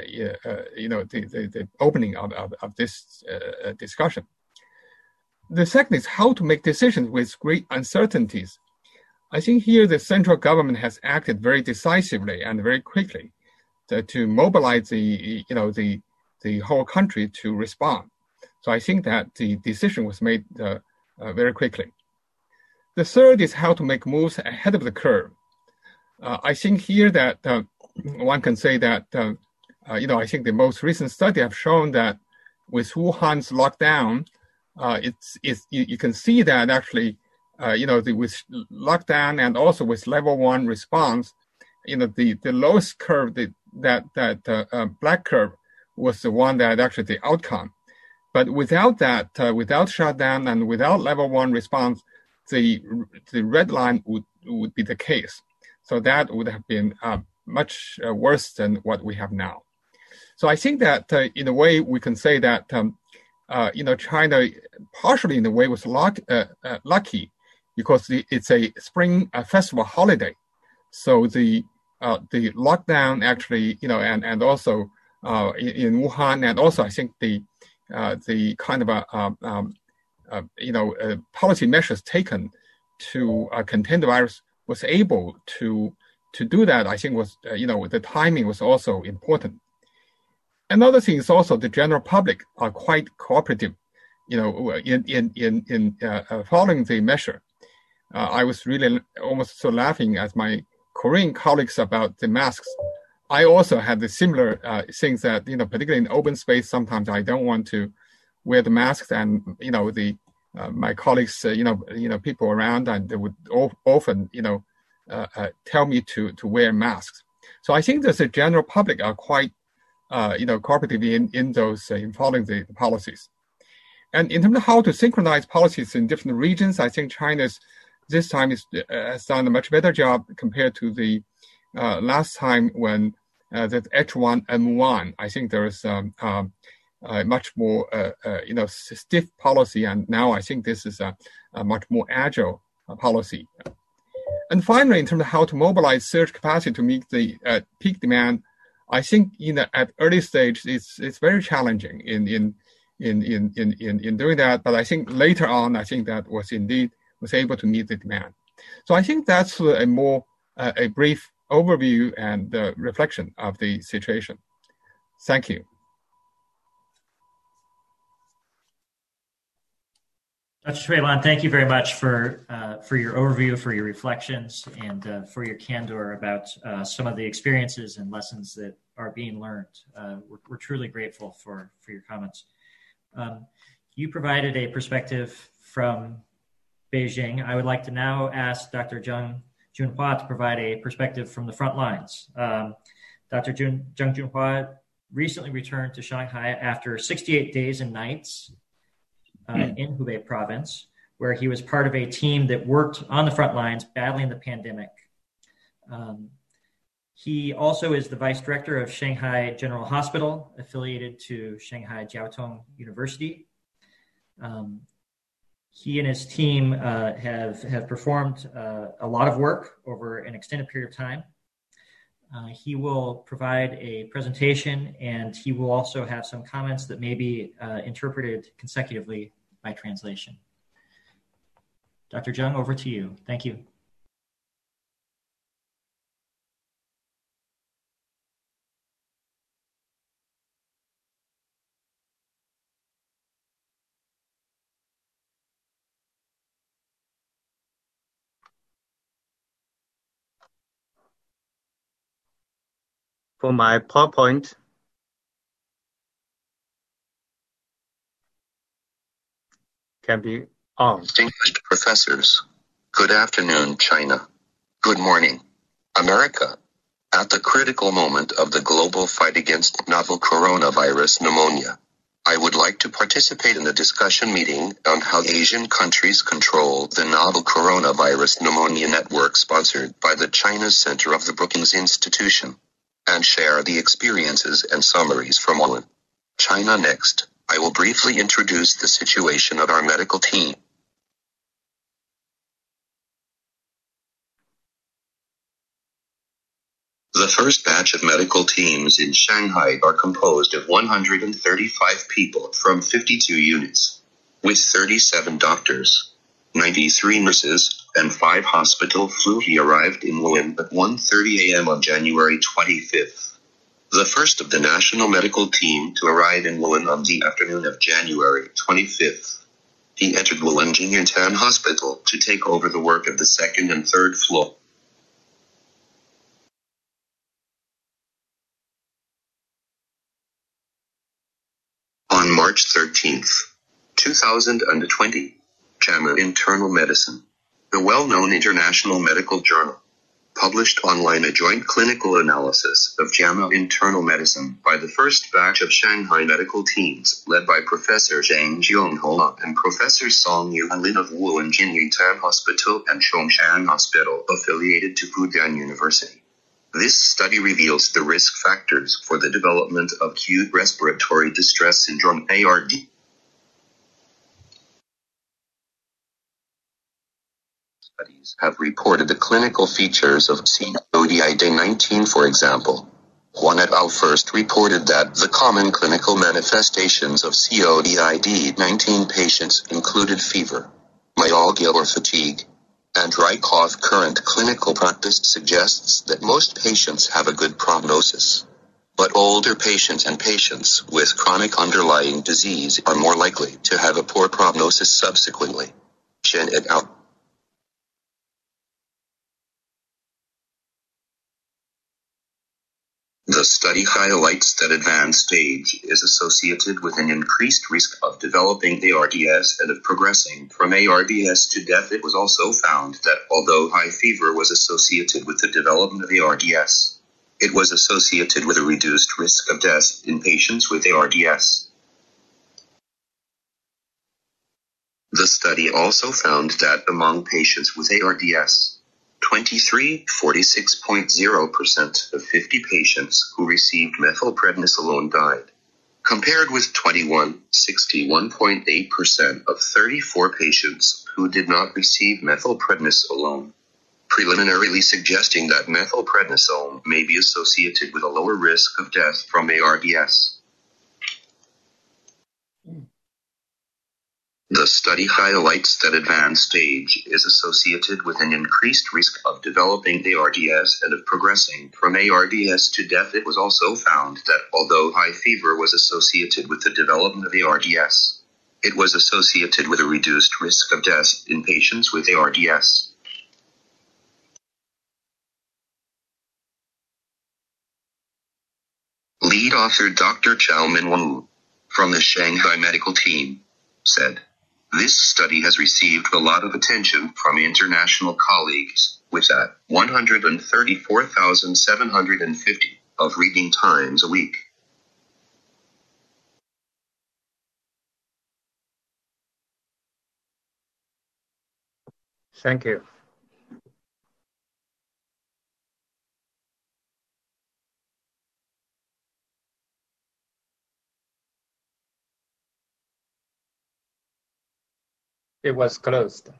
the opening of this discussion. The second is how to make decisions with great uncertainties. I think here the central government has acted very decisively and very quickly to mobilize the whole country to respond. So I think that the decision was made very quickly. The third is how to make moves ahead of the curve. I think here that one can say that I think the most recent study have shown that with Wuhan's lockdown, you can see that actually, with lockdown and also with level 1 response, the lowest curve, that black curve, was the one that actually the outcome. But without that, without shutdown and without level 1 response, the red line would be the case. So that would have been much worse than what we have now. So I think that in a way we can say that China partially in a way was lucky because it's a spring festival holiday. So the lockdown actually, and also in Wuhan, and also I think the kind of policy measures taken to contain the virus was able to do that. I think was the timing was also important. Another thing is also the general public are quite cooperative, in following the measure. I was really almost so laughing at my Korean colleagues about the masks. I also had the similar things that, particularly in open space, sometimes I don't want to wear the masks, and, my colleagues, people around, and they would often, tell me to wear masks. So I think that the general public are quite, cooperative in those, in following the policies. And in terms of how to synchronize policies in different regions, I think China's this time has done a much better job compared to the last time when that H1N1. I think there is a much more stiff policy, and now I think this is a much more agile policy. And finally, in terms of how to mobilize surge capacity to meet the peak demand, I think at early stage it's very challenging in doing that. But I think later on, I think that was able to meet the demand. So I think that's a more a brief overview and reflection of the situation. Thank you. Dr. Cui Lan, thank you very much for your overview, for your reflections, and for your candor about some of the experiences and lessons that are being learned. We're truly grateful for your comments. You provided a perspective from Beijing. I would like to now ask Dr. Zheng Junhua to provide a perspective from the front lines. Dr. Zheng Junhua recently returned to Shanghai after 68 days and nights in Hubei province, where he was part of a team that worked on the front lines battling the pandemic. He also is the vice director of Shanghai General Hospital, affiliated to Shanghai Jiaotong University. He and his team have performed a lot of work over an extended period of time. He will provide a presentation, and he will also have some comments that may be interpreted consecutively by translation. Dr. Zheng, over to you. Thank you. For my PowerPoint, can be on. Distinguished professors, good afternoon, China. Good morning, America. At the critical moment of the global fight against novel coronavirus pneumonia, I would like to participate in the discussion meeting on how Asian countries control the novel coronavirus pneumonia network sponsored by the China Center of the Brookings Institution, and share the experiences and summaries from Wuhan, China. Next, I will briefly introduce the situation of our medical team. The first batch of medical teams in Shanghai are composed of 135 people from 52 units, with 37 doctors, 93 nurses, and 5 hospital flu. He arrived in Wuhan at 1:30 a.m. on January 25th. The first of the national medical team to arrive in Wuhan on the afternoon of January 25th. He entered Wuhan Jingyantan Hospital to take over the work of the second and third floor. On On March 13th, 2020, JAMA Internal Medicine, the well-known international medical journal, published online a joint clinical analysis of JAMA Internal Medicine by the first batch of Shanghai medical teams led by Professor Zhang Jionghola and Professor Song Yuanlin of Wuhan Jinyutan Hospital and Zhongshan Hospital affiliated to Fudan University. This study reveals the risk factors for the development of acute respiratory distress syndrome ARD. Studies have reported the clinical features of COVID-19, for example. One et al. First reported that the common clinical manifestations of COVID-19 patients included fever, myalgia or fatigue, and dry cough. Current clinical practice suggests that most patients have a good prognosis. But older patients and patients with chronic underlying disease are more likely to have a poor prognosis subsequently. Chen et al. The study highlights that advanced age is associated with an increased risk of developing ARDS and of progressing from ARDS to death. It was also found that although high fever was associated with the development of ARDS, it was associated with a reduced risk of death in patients with ARDS. The study also found that among patients with ARDS, 46.0% of 50 patients who received methylprednisolone died, compared with 61.8% of 34 patients who did not receive methylprednisolone, preliminarily suggesting that methylprednisolone may be associated with a lower risk of death from ARDS. The study highlights that advanced age is associated with an increased risk of developing ARDS and of progressing from ARDS to death. It was also found that although high fever was associated with the development of ARDS, it was associated with a reduced risk of death in patients with ARDS. Lead author Dr. Chao Minwu from the Shanghai medical team said, "This study has received a lot of attention from international colleagues, with at 134,750 of reading times a week." Thank you. It was closed.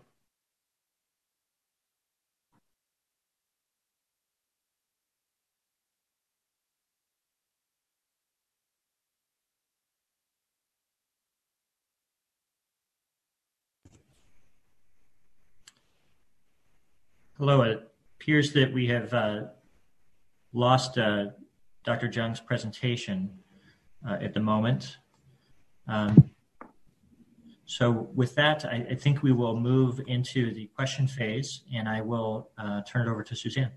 Hello, it appears that we have lost Dr. Zhang's presentation at the moment. So with that, I think we will move into the question phase, and I will turn it over to Suzanne.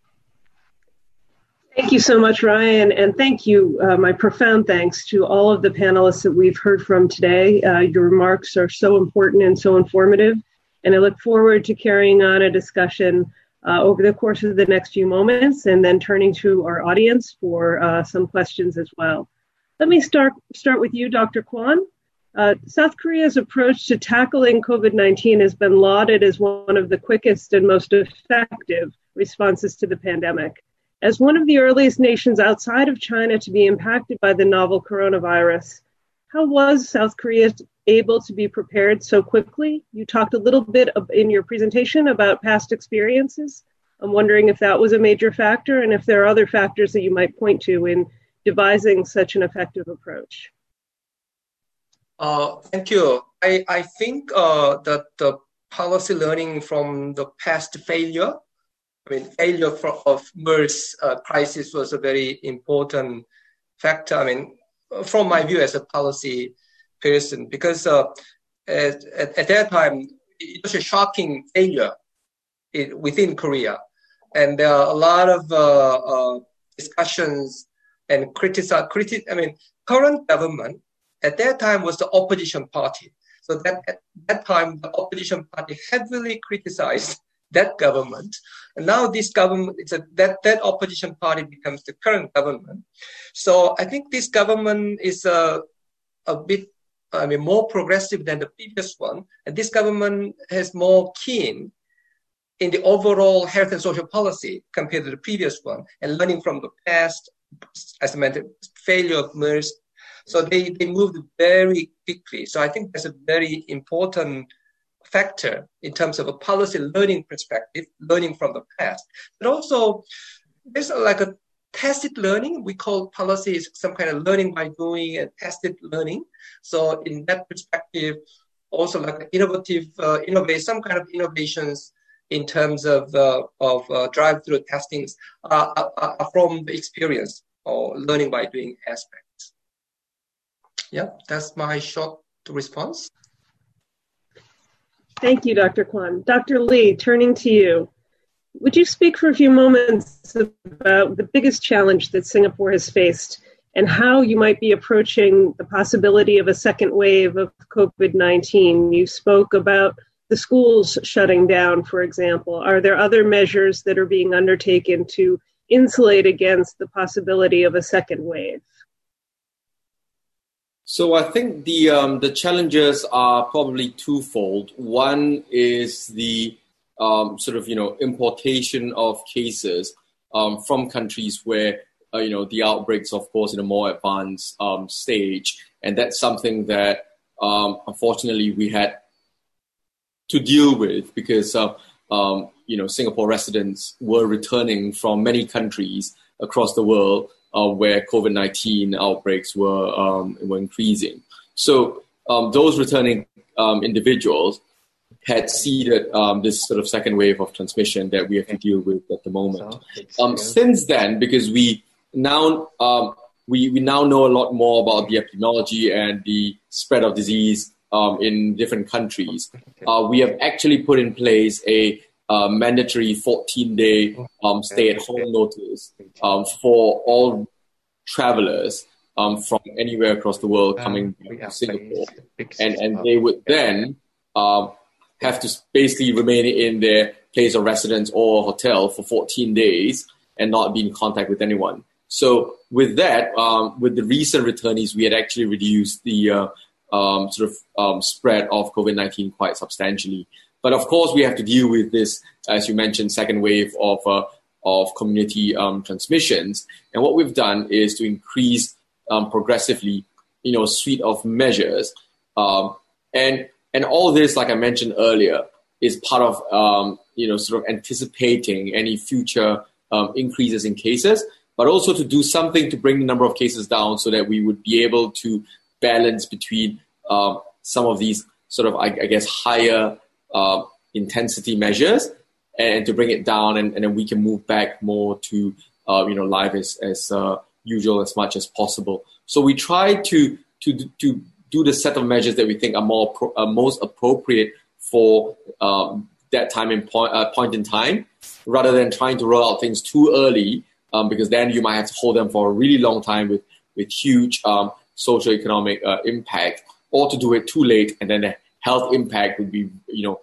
Thank you so much, Ryan, and thank you, my profound thanks to all of the panelists that we've heard from today. Your remarks are so important and so informative, and I look forward to carrying on a discussion over the course of the next few moments and then turning to our audience for some questions as well. Let me start with you, Dr. Kwon. South Korea's approach to tackling COVID-19 has been lauded as one of the quickest and most effective responses to the pandemic. As one of the earliest nations outside of China to be impacted by the novel coronavirus, how was South Korea able to be prepared so quickly? You talked a little bit in your presentation about past experiences. I'm wondering if that was a major factor and if there are other factors that you might point to in devising such an effective approach. Thank you. I think that the policy learning from the past failure, failure of MERS crisis was a very important factor. From my view as a policy person, because at that time, it was a shocking failure within Korea. And there are a lot of discussions and current government at that time was the opposition party. So that at that time, the opposition party heavily criticized that government. And now this government, that opposition party becomes the current government. So I think this government is a bit, more progressive than the previous one. And this government has more keen in the overall health and social policy compared to the previous one, and learning from the past, as I mentioned, failure of MERS. So they moved very quickly. So I think that's a very important factor in terms of a policy learning perspective, learning from the past. But also, there's like a tacit learning. We call policies some kind of learning by doing and tacit learning. So in that perspective, also like some kind of innovations in terms of drive-through testings are from the experience or learning by doing aspects. Yeah, that's my short response. Thank you, Dr. Kwan. Dr. Lee, turning to you. Would you speak for a few moments about the biggest challenge that Singapore has faced and how you might be approaching the possibility of a second wave of COVID-19? You spoke about the schools shutting down, for example. Are there other measures that are being undertaken to insulate against the possibility of a second wave? So I think the challenges are probably twofold. One is the importation of cases from countries where the outbreaks, of course, in a more advanced stage, and that's something that unfortunately we had to deal with because Singapore residents were returning from many countries across the world where COVID-19 outbreaks were increasing. So those returning individuals had seeded this sort of second wave of transmission that we have to deal with at the moment. Since then, because we now know a lot more about the epidemiology and the spread of disease in different countries, we have actually put in place a mandatory 14-day stay-at-home notice for all travelers from anywhere across the world coming to Singapore. And they would then have to basically remain in their place of residence or hotel for 14 days and not be in contact with anyone. So with that, with the recent returnees, we had actually reduced the spread of COVID-19 quite substantially. But of course, we have to deal with this, as you mentioned, second wave of community transmissions. And what we've done is to increase progressively, a suite of measures. And all this, like I mentioned earlier, is part of, anticipating any future increases in cases, but also to do something to bring the number of cases down so that we would be able to balance between some of these higher intensity measures and to bring it down, and then we can move back more to life as usual as much as possible. So we try to do the set of measures that we think are most appropriate for that point in time, rather than trying to roll out things too early, because then you might have to hold them for a really long time with huge socioeconomic impact, or to do it too late and then the health impact would be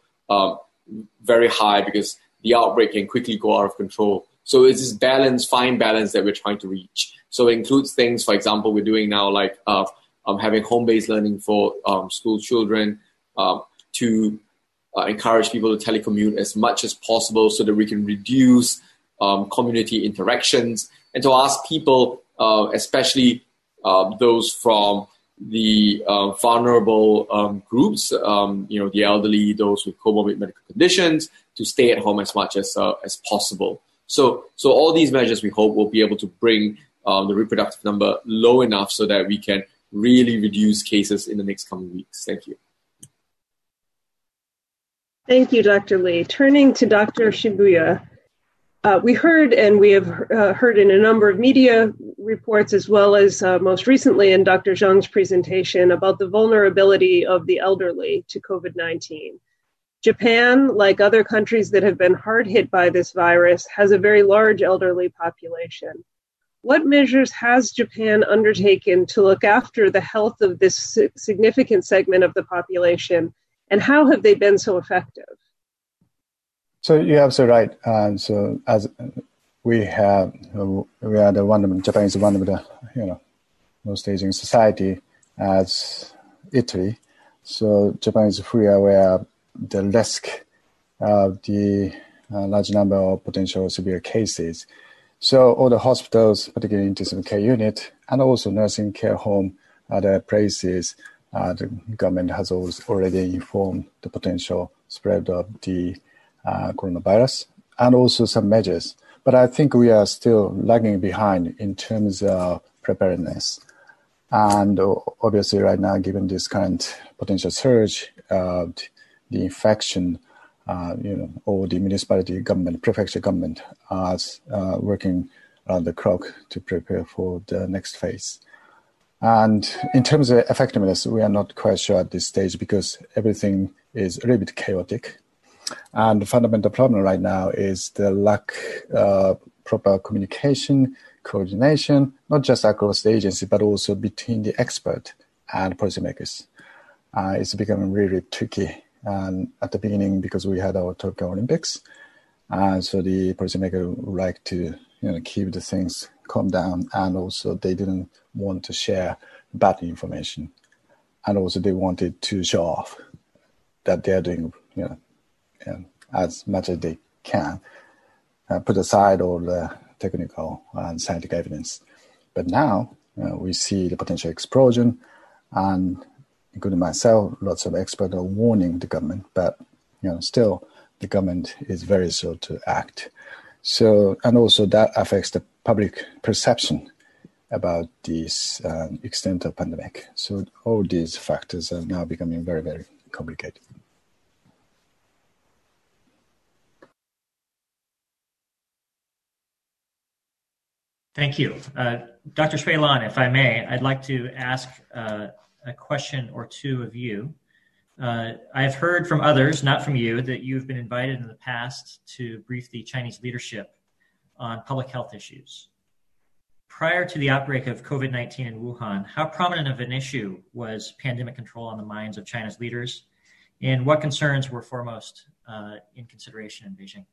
very high because the outbreak can quickly go out of control. So it's this fine balance that we're trying to reach. So it includes things, for example, we're doing now like having home-based learning for school children, to encourage people to telecommute as much as possible so that we can reduce community interactions, and to ask people, especially those from the vulnerable groups, the elderly, those with comorbid medical conditions, to stay at home as much as possible. So all these measures we hope will be able to bring the reproductive number low enough so that we can really reduce cases in the next coming weeks. Thank you. Thank you, Dr. Lee. Turning to Dr. Shibuya, we heard, and we have heard in a number of media reports, as well as most recently in Dr. Zhang's presentation, about the vulnerability of the elderly to COVID-19. Japan, like other countries that have been hard hit by this virus, has a very large elderly population. What measures has Japan undertaken to look after the health of this significant segment of the population, and how have they been so effective? So you're absolutely right. So as Japan is one of the most aging society as Italy. So Japan is fully aware of the risk of the large number of potential severe cases. So all the hospitals, particularly intensive care unit, and also nursing care home, other places, the government has already informed the potential spread of the coronavirus, and also some measures. But I think we are still lagging behind in terms of preparedness. And obviously right now, given this current potential surge of the infection, all the municipality government, prefecture government are working around the clock to prepare for the next phase. And in terms of effectiveness, we are not quite sure at this stage because everything is a little bit chaotic. And the fundamental problem right now is the lack of proper communication, coordination, not just across the agency, but also between the expert and policymakers. It's becoming really tricky. And at the beginning, because we had our Tokyo Olympics, so the policymaker would like to keep the things calm down, and also they didn't want to share bad information, and also they wanted to show off that they are doing as much as they can, put aside all the technical and scientific evidence. But now we see the potential explosion, and including myself, lots of experts are warning the government, but still the government is very slow to act. So, and also that affects the public perception about this extent of pandemic. So all these factors are now becoming very, very complicated. Thank you. Dr. Shui Lan, if I may, I'd like to ask a question or two of you. I've heard from others, not from you, that you've been invited in the past to brief the Chinese leadership on public health issues. Prior to the outbreak of COVID-19 in Wuhan, how prominent of an issue was pandemic control on the minds of China's leaders, and what concerns were foremost in consideration in Beijing?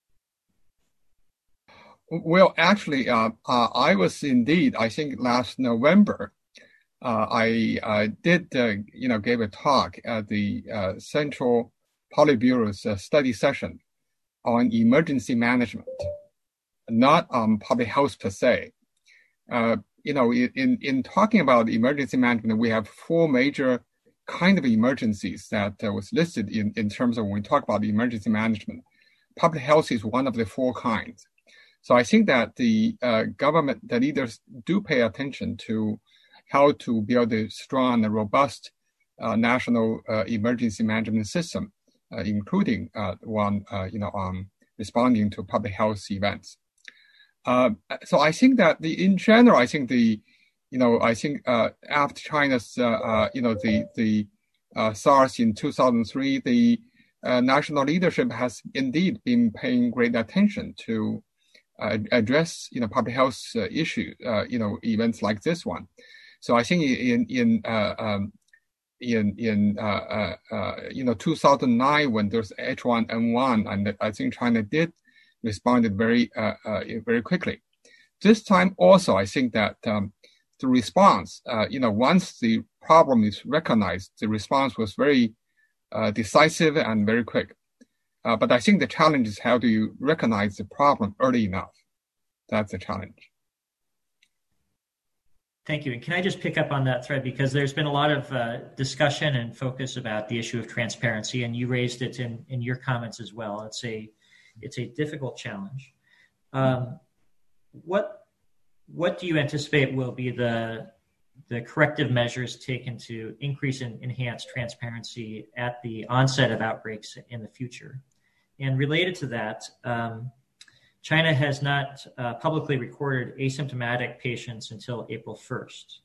Well, actually, I was indeed, I think last November, I did, gave a talk at the Central Politburo's study session on emergency management, not on public health per se. In talking about emergency management, we have four major kind of emergencies that was listed in terms of when we talk about emergency management. Public health is one of the four kinds. So I think that the government, the leaders do pay attention to how to build a strong and robust national emergency management system, including responding to public health events. So I think that in general, I think after China's, the SARS in 2003, the national leadership has indeed been paying great attention to address, public health issue, events like this one. So I think in 2009 when there's H1N1, and I think China did responded very quickly. This time also, I think that the response, once the problem is recognized, the response was very decisive and very quick. But I think the challenge is how do you recognize the problem early enough? That's the challenge. Thank you. And can I just pick up on that thread, because there's been a lot of discussion and focus about the issue of transparency, and you raised it in your comments as well. It's a difficult challenge. What do you anticipate will be the corrective measures taken to increase and enhance transparency at the onset of outbreaks in the future? And related to that, China has not publicly recorded asymptomatic patients until April 1st.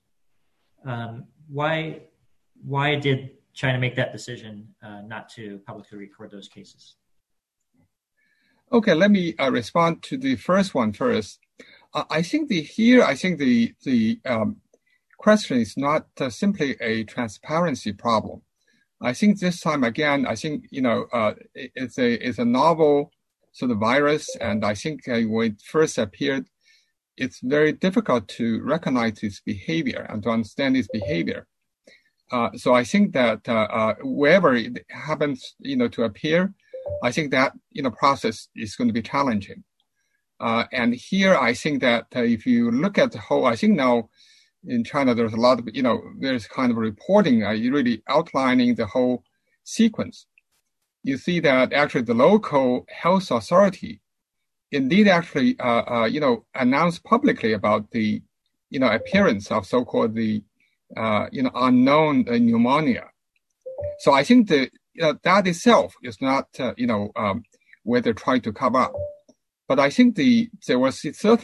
Why did China make that decision not to publicly record those cases? Okay, let me respond to the first one first. I think the question is not simply a transparency problem. I think this time again, I think it's a novel sort of virus, and I think when it first appeared, it's very difficult to recognize its behavior and to understand its behavior. So I think that wherever it happens, to appear, I think that process is going to be challenging. And here, I think that if you look at the whole, I think now in China there's a lot of there's kind of reporting really outlining the whole sequence. You see that actually the local health authority indeed actually announced publicly about the appearance of so-called the unknown pneumonia. So I think that itself is not where they're trying to cover up. But I think there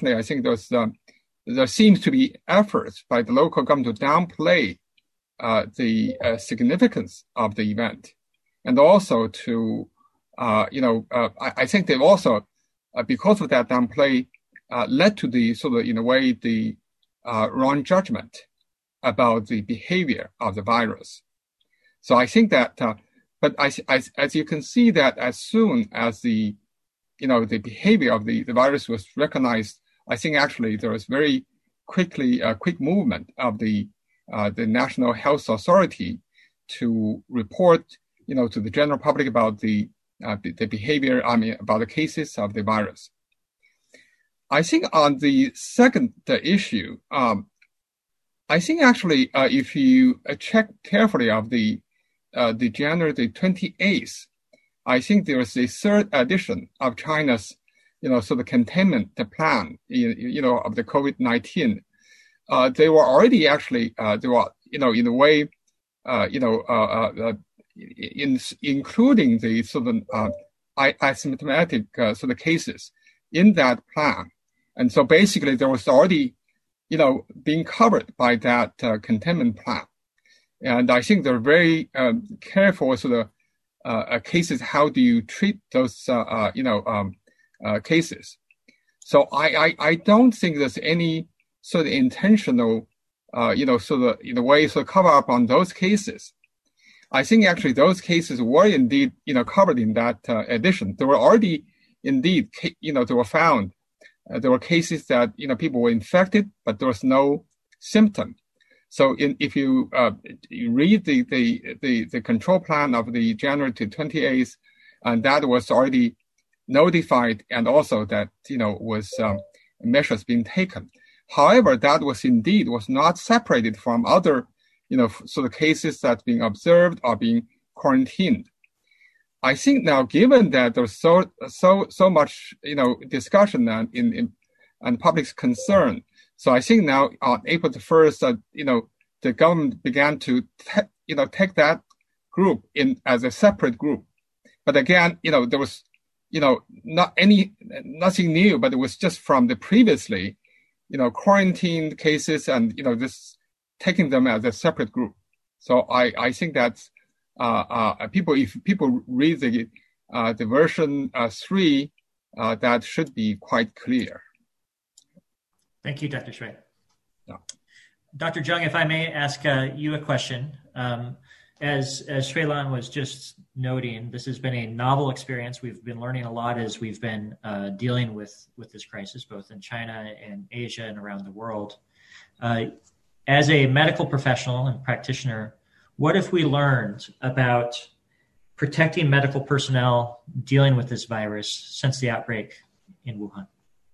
seems to be efforts by the local government to downplay the significance of the event, and also to I think they've also because of that downplay led to the sort of in a way the wrong judgment about the behavior of the virus. So I think that, but as you can see that as soon as the behavior of the virus was recognized, I think actually there was very quick movement of the National Health Authority to report, to the general public about the behavior, about the cases of the virus. I think on the second issue, I think actually if you check carefully of the January the 28th, I think there was a third edition of China's, sort of containment plan, of the COVID-19. They were already actually, they were, in a way, including the sort of asymptomatic sort of cases in that plan. And so basically there was already, being covered by that containment plan. And I think they're very careful sort of cases. How do you treat those, cases? So I don't think there's any sort of intentional, sort of in a way, sort of cover up on those cases. I think actually those cases were indeed, covered in that edition. There were already indeed, they were found. There were cases that, people were infected, but there was no symptom. So if you read the control plan of the January to 28th, and that was already notified, and also that, was measures being taken. However, that was not separated from other, sort of cases that being observed or being quarantined. I think now, given that there's so much, discussion and public's concern, so I think now on April the 1st, the government began to, take that group in as a separate group. But again, there was, nothing new, but it was just from the previously, quarantined cases and, just taking them as a separate group. So I think that's, if people read the version 3, that should be quite clear. Thank you, Dr. Shui. Yeah. Dr. Zheng, if I may ask you a question. As Shui Lan was just noting, this has been a novel experience. We've been learning a lot as we've been dealing with this crisis, both in China and Asia and around the world. As a medical professional and practitioner, what have we learned about protecting medical personnel dealing with this virus since the outbreak in Wuhan?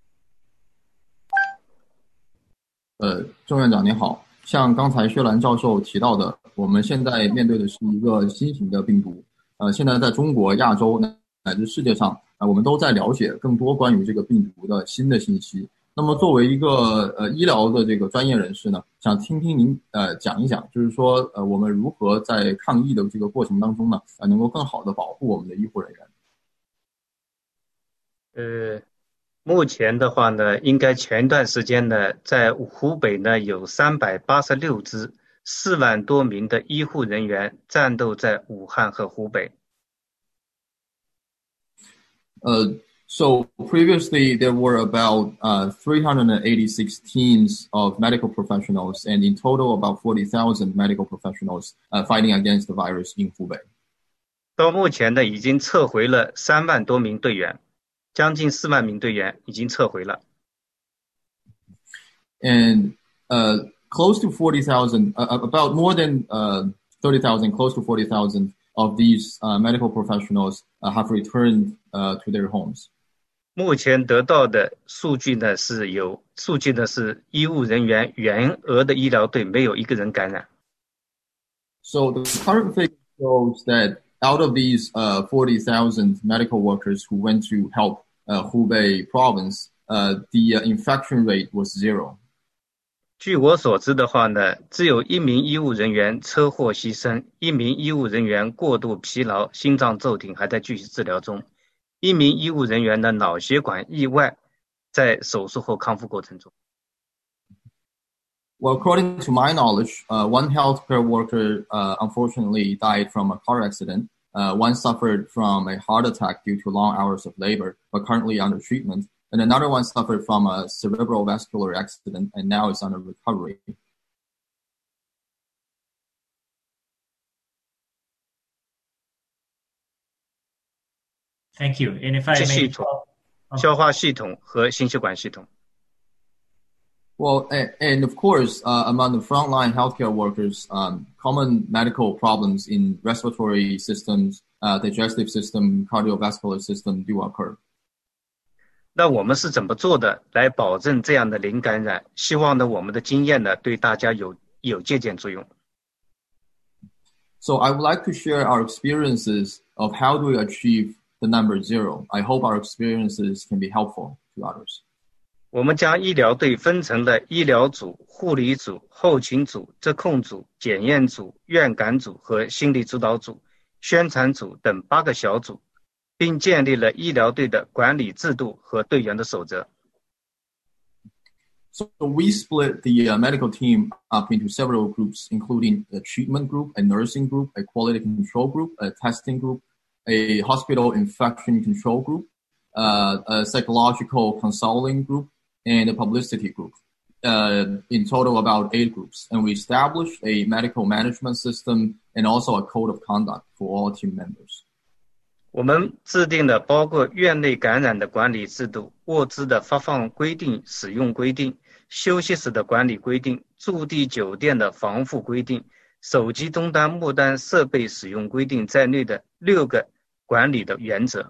郑院长您好，像刚才薛兰教授提到的，我们现在面对的是一个新型的病毒。现在在中国、亚洲乃至世界上，我们都在了解更多关于这个病毒的新的信息。那么作为一个医疗的这个专业人士呢，想听听您讲一讲，就是说我们如何在抗疫的这个过程当中呢，能够更好的保护我们的医护人员。目前的话呢，应该前段时间呢，在湖北呢有386支4万多名的医护人员战斗在武汉和湖北。 So previously, there were about 386 teams of medical professionals, and in total, about 40,000 medical professionals fighting against the virus in Hubei. 到目前呢，已经撤回了3万多名队员，将近4万名队员已经撤回了。 And close to 40,000, about more than 30,000, close to 40,000 of these medical professionals have returned to their homes. 目前得到的数据呢是医务人员原额的医疗队没有一个人感染。 So the current figure shows that out of these 40,000 medical workers who went to help Hubei province, the infection rate was 0. 据我所知的话呢，只有1名医务人员车祸牺牲，1名医务人员过度疲劳，心脏骤停还在继续治疗中，1名医务人员的脑血管意外，在手术后康复过程中。 Well, according to my knowledge, one healthcare worker unfortunately died from a car accident. One suffered from a heart attack due to long hours of labor, but currently under treatment. And another one suffered from a cerebral vascular accident and now is under recovery. Thank you. And if I may... 消化系统和心血管系统。 Well, and of course, among the frontline healthcare workers, common medical problems in respiratory systems, digestive system, cardiovascular system do occur. 那我们是怎么做的来保证这样的零感染？希望呢，我们的经验呢，对大家有借鉴作用。 So I would like to share our experiences of how do we achieve the number 0. I hope our experiences can be helpful to others. 我们将医疗队分成了医疗组、护理组、后勤组、疾控组、检验组、院感组和心理指导组、宣传组等8个小组，并建立了医疗队的管理制度和队员的守则。 So we split the medical team up into several groups, including a treatment group, a nursing group, a quality control group, a testing group, a hospital infection control group, a psychological consulting group, and a publicity group. In total, about 8 groups. And we established a medical management system and also a code of conduct for all team members. 我们制定了包括院内感染的管理制度、物资的发放规定、使用规定、休息室的管理规定、驻地酒店的防护规定、手机终端末端设备使用规定在内的6个管理的原则。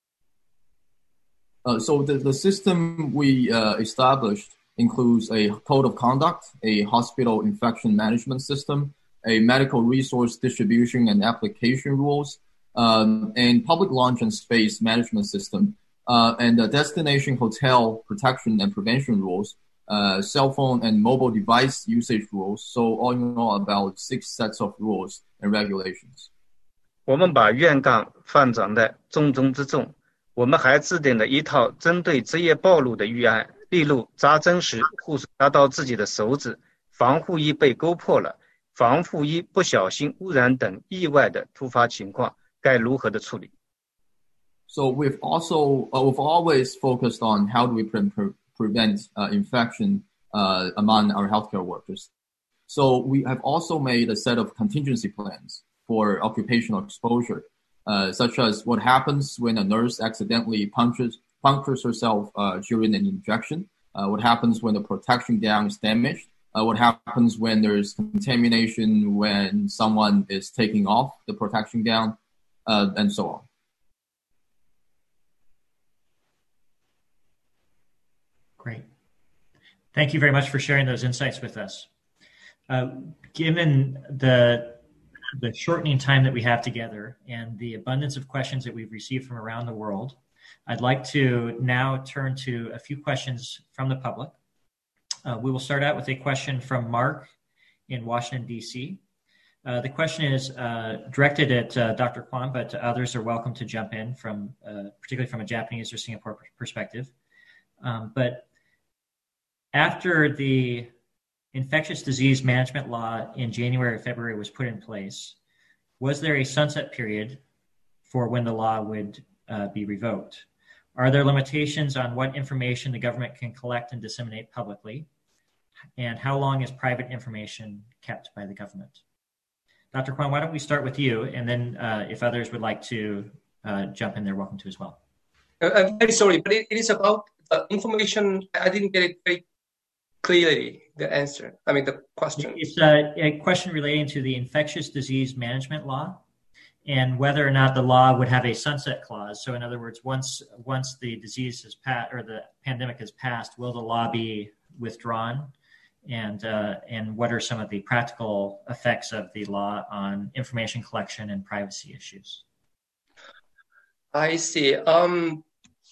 So the system we established includes a code of conduct, a hospital infection management system, a medical resource distribution and application rules, and public launch and space management system, and the destination hotel protection and prevention rules, cell phone and mobile device usage rules. So all in all, about 6 sets of rules and regulations. 我们把院岗放长在重中之重。我们还制定了一套针对职业暴露的预案，例如扎针时护士扎到自己的手指，防护衣被勾破了，防护衣不小心污染等意外的突发情况该如何的处理。 So we've always focused on how do we prevent infection among our healthcare workers. So we have also made a set of contingency plans for occupational exposure. Such as what happens when a nurse accidentally punctures herself during an injection, what happens when the protection gown is damaged, what happens when there's contamination when someone is taking off the protection gown, and so on. Great. Thank you very much for sharing those insights with us. Given the shortening time that we have together and the abundance of questions that we've received from around the world, I'd like to now turn to a few questions from the public. We will start out with a question from Mark in Washington, D.C. The question is directed at Dr. Kwan, but others are welcome to jump in from, particularly from a Japanese or Singapore perspective. But after the infectious disease management law in January or February was put in place, was there a sunset period for when the law would be revoked? Are there limitations on what information the government can collect and disseminate publicly? And how long is private information kept by the government? Dr. Kwon, why don't we start with you, and then if others would like to jump in, they're welcome to as well. I'm very sorry, but it is about information. I didn't get it very clearly, the answer. I mean, the question. It's a question relating to the infectious disease management law and whether or not the law would have a sunset clause. So in other words, once the disease is passed or the pandemic has passed, will the law be withdrawn? And what are some of the practical effects of the law on information collection and privacy issues? I see. I'm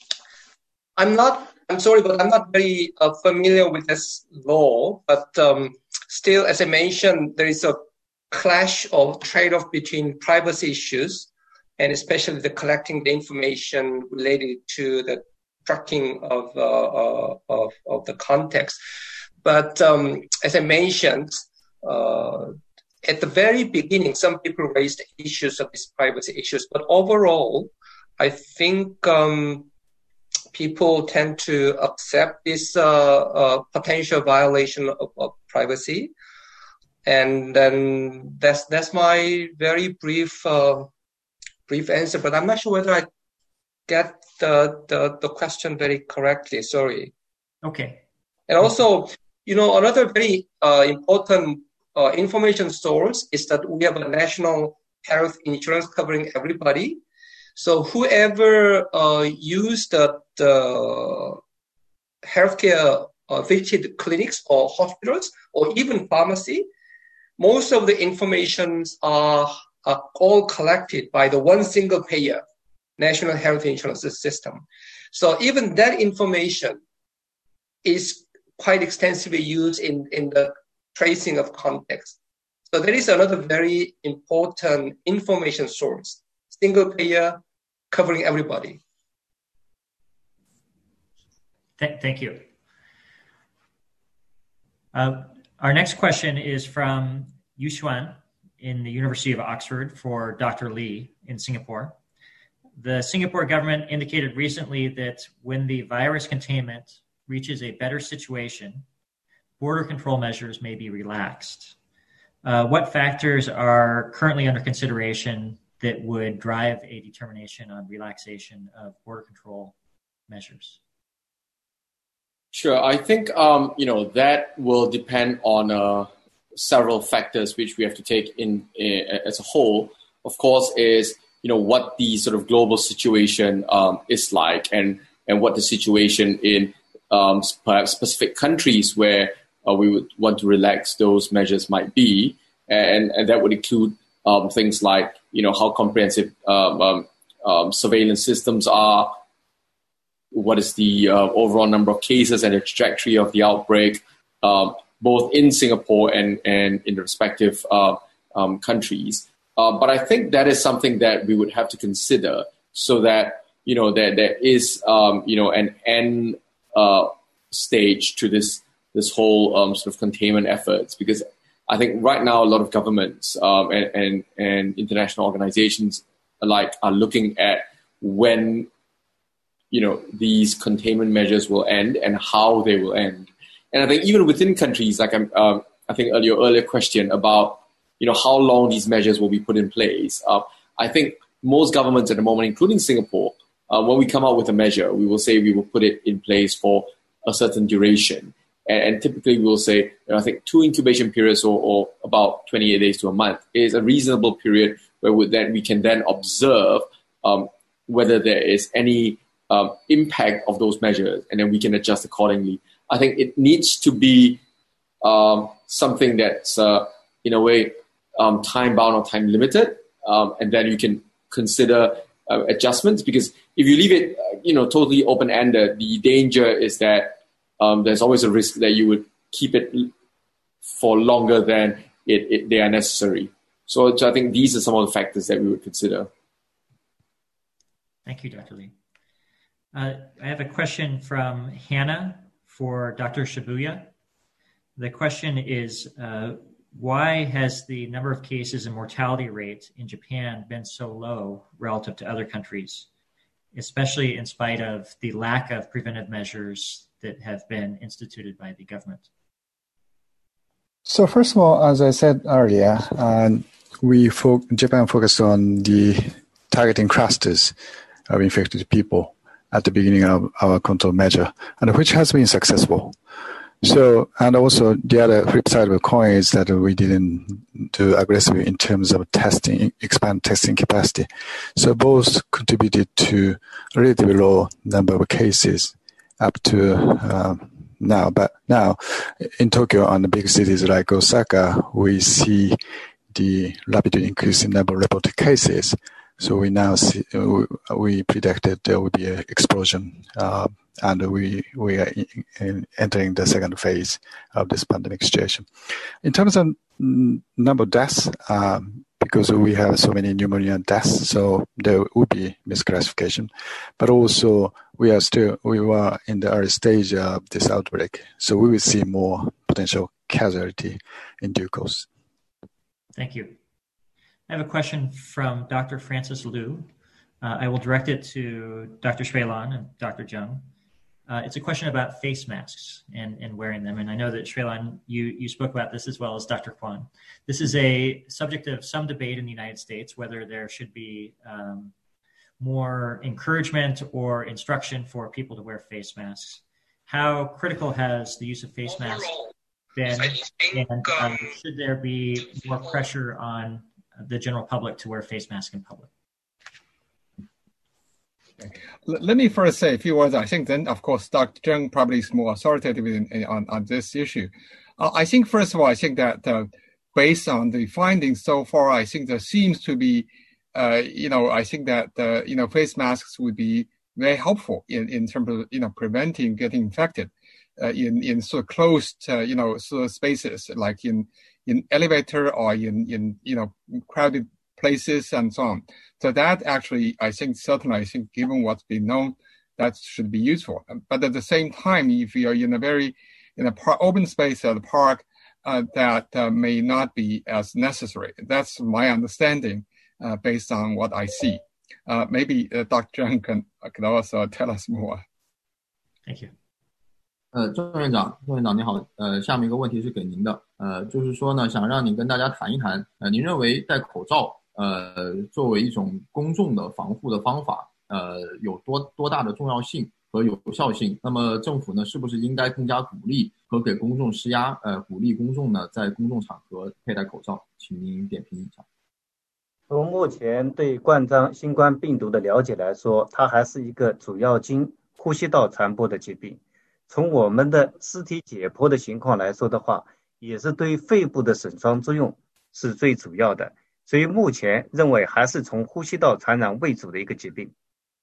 sorry, but I'm not very familiar with this law. But still, as I mentioned, there is a clash or trade-off between privacy issues and especially the collecting the information related to the tracking of the context. But as I mentioned, at the very beginning, some people raised issues of these privacy issues. But overall, I think people tend to accept this potential violation of privacy. And then that's my very brief answer. But I'm not sure whether I get the question very correctly. Sorry. Okay. And also, another very important information source is that we have a national health insurance covering everybody. So whoever used the healthcare visited clinics or hospitals or even pharmacy, most of the informations are all collected by the one single payer, National Health Insurance System. So even that information is quite extensively used in the tracing of context. So there is another very important information source, single payer covering everybody. Thank you. Our next question is from Yu Xuan in the University of Oxford for Dr. Lee in Singapore. The Singapore government indicated recently that when the virus containment reaches a better situation, border control measures may be relaxed. What factors are currently under consideration that would drive a determination on relaxation of border control measures? Sure. I think, that will depend on several factors which we have to take in as a whole. Of course, is, what the sort of global situation is like and what the situation in perhaps specific countries where we would want to relax those measures might be. And that would include things like, how comprehensive surveillance systems are, what is the overall number of cases and the trajectory of the outbreak, both in Singapore and in the respective countries. But I think that is something that we would have to consider so that, that there is, an end stage to this whole sort of containment efforts. Because I think right now a lot of governments and international organizations alike are looking at when these containment measures will end and how they will end. And I think even within countries, like I think earlier question about how long these measures will be put in place. I think most governments at the moment, including Singapore, when we come out with a measure, we will say we will put it in place for a certain duration. And typically we will say, I think 2 incubation periods or about 28 days to a month is a reasonable period where we can then observe whether there is any impact of those measures, and then we can adjust accordingly. I think it needs to be something that's in a way time-bound or time-limited, and then you can consider adjustments, because if you leave it totally open-ended, the danger is that there's always a risk that you would keep it for longer than they are necessary. So I think these are some of the factors that we would consider. Thank you, Dr. Lee. I have a question from Hannah for Dr. Shibuya. The question is, why has the number of cases and mortality rate in Japan been so low relative to other countries? especially in spite of the lack of preventive measures that have been instituted by the government? So first of all, as I said earlier, Japan focused on the targeting clusters of infected people at the beginning of our control measure, and which has been successful. So, and also the other flip side of the coin is that we didn't do aggressively in terms of testing, expand testing capacity. So both contributed to a relatively low number of cases up to now. But now in Tokyo and the big cities like Osaka, we see the rapid increase in number of reported cases. So we now see, we predicted there will be an explosion, and we are entering the second phase of this pandemic situation. In terms of number of deaths, because we have so many pneumonia deaths, so there will be misclassification. But also we were in the early stage of this outbreak, so we will see more potential casualty in due course. Thank you. I have a question from Dr. Francis Liu. I will direct it to Dr. Shui-Lan and Dr. Zheng. It's a question about face masks and wearing them. And I know that Shui-Lan, you spoke about this as well as Dr. Kwan. This is a subject of some debate in the United States, whether there should be more encouragement or instruction for people to wear face masks. How critical has the use of face masks been? And should there be more pressure on the general public to wear face masks in public? Let me first say a few words. I think then, of course, Dr. Zheng probably is more authoritative on this issue. I think, first of all, I think that based on the findings so far, I think there seems to be, I think that, face masks would be very helpful in terms of, preventing getting infected in sort of closed, sort of spaces, like in elevator or in crowded places and so on. So that actually, I think, given what's been known, that should be useful. But at the same time, if you're in a open space at a park, that may not be as necessary. That's my understanding based on what I see. Maybe Dr. Zheng can also tell us more. Thank you. 郑院长您好，下面一个问题是给您的，就是说呢，想让您跟大家谈一谈，您认为戴口罩，作为一种公众的防护的方法，有多大的重要性和有效性？那么政府呢，是不是应该更加鼓励和给公众施压，鼓励公众呢在公众场合佩戴口罩？请您点评一下。 从目前对冠状新冠病毒的了解来说，它还是一个主要经呼吸道传播的疾病。从我们的尸体解剖的情况来说的话，也是对肺部的损伤作用是最主要的，所以目前认为还是从呼吸道传染为主的一个疾病。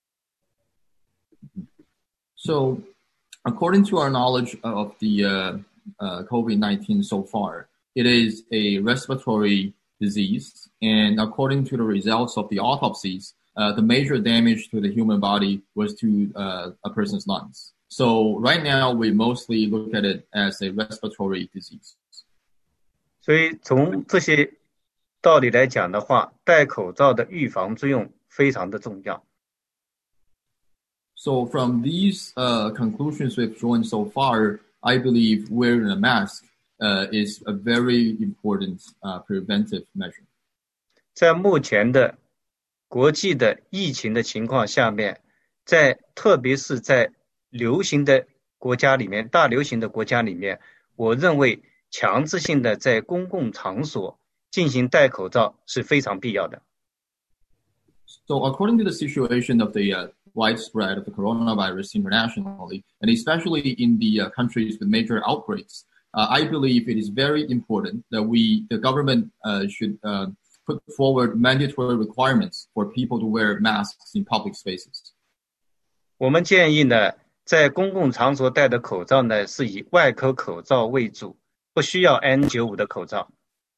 So, according to our knowledge of the COVID-19 so far, it is a respiratory disease, and according to the results of the autopsies, the major damage to the human body was to a person's lungs. So right now, we mostly look at it as a respiratory disease. 所以从这些道理来讲的话，戴口罩的预防作用非常的重要。 So from these conclusions we've drawn so far, I believe wearing a mask is a very important preventive measure. 在目前的国际的疫情的情况下面，特别是在流行的国家里面，大流行的国家里面，我认为强制性的在公共场所进行戴口罩是非常必要的。 So according to the situation of the widespread of the coronavirus internationally, and especially in the countries with major outbreaks, I believe it is very important that the government should put forward mandatory requirements for people to wear masks in public spaces. 我们建议呢，在公共场所戴的口罩呢，是以外科口罩为主，不需要 N95 的口罩。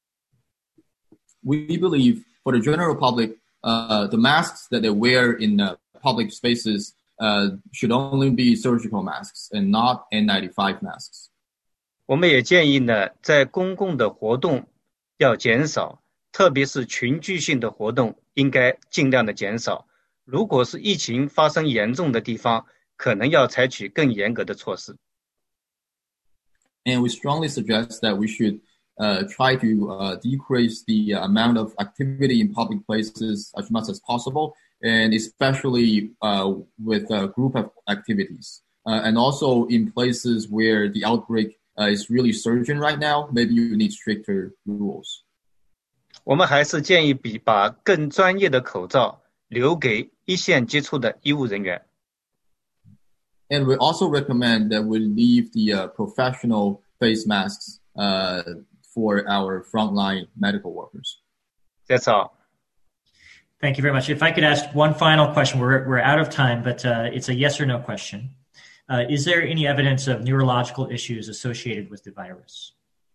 We believe for the general public, the masks that they wear in public spaces should only be surgical masks and not N95 masks. 我们也建议呢，在公共的活动要减少，特别是群聚性的活动应该尽量的减少。 如果是疫情发生严重的地方，可能要采取更严格的措施。 And we strongly suggest that we should try to decrease the amount of activity in public places as much as possible, and especially with group of activities. And also in places where the outbreak is really surging right now, maybe you need stricter rules. 我们还是建议把更专业的口罩留给一线接触的医务人员。 And we also recommend that we leave the professional face masks for our frontline medical workers. That's all. Thank you very much. If I could ask one final question, we're out of time, but it's a yes or no question. Is there any evidence of neurological issues associated with the virus?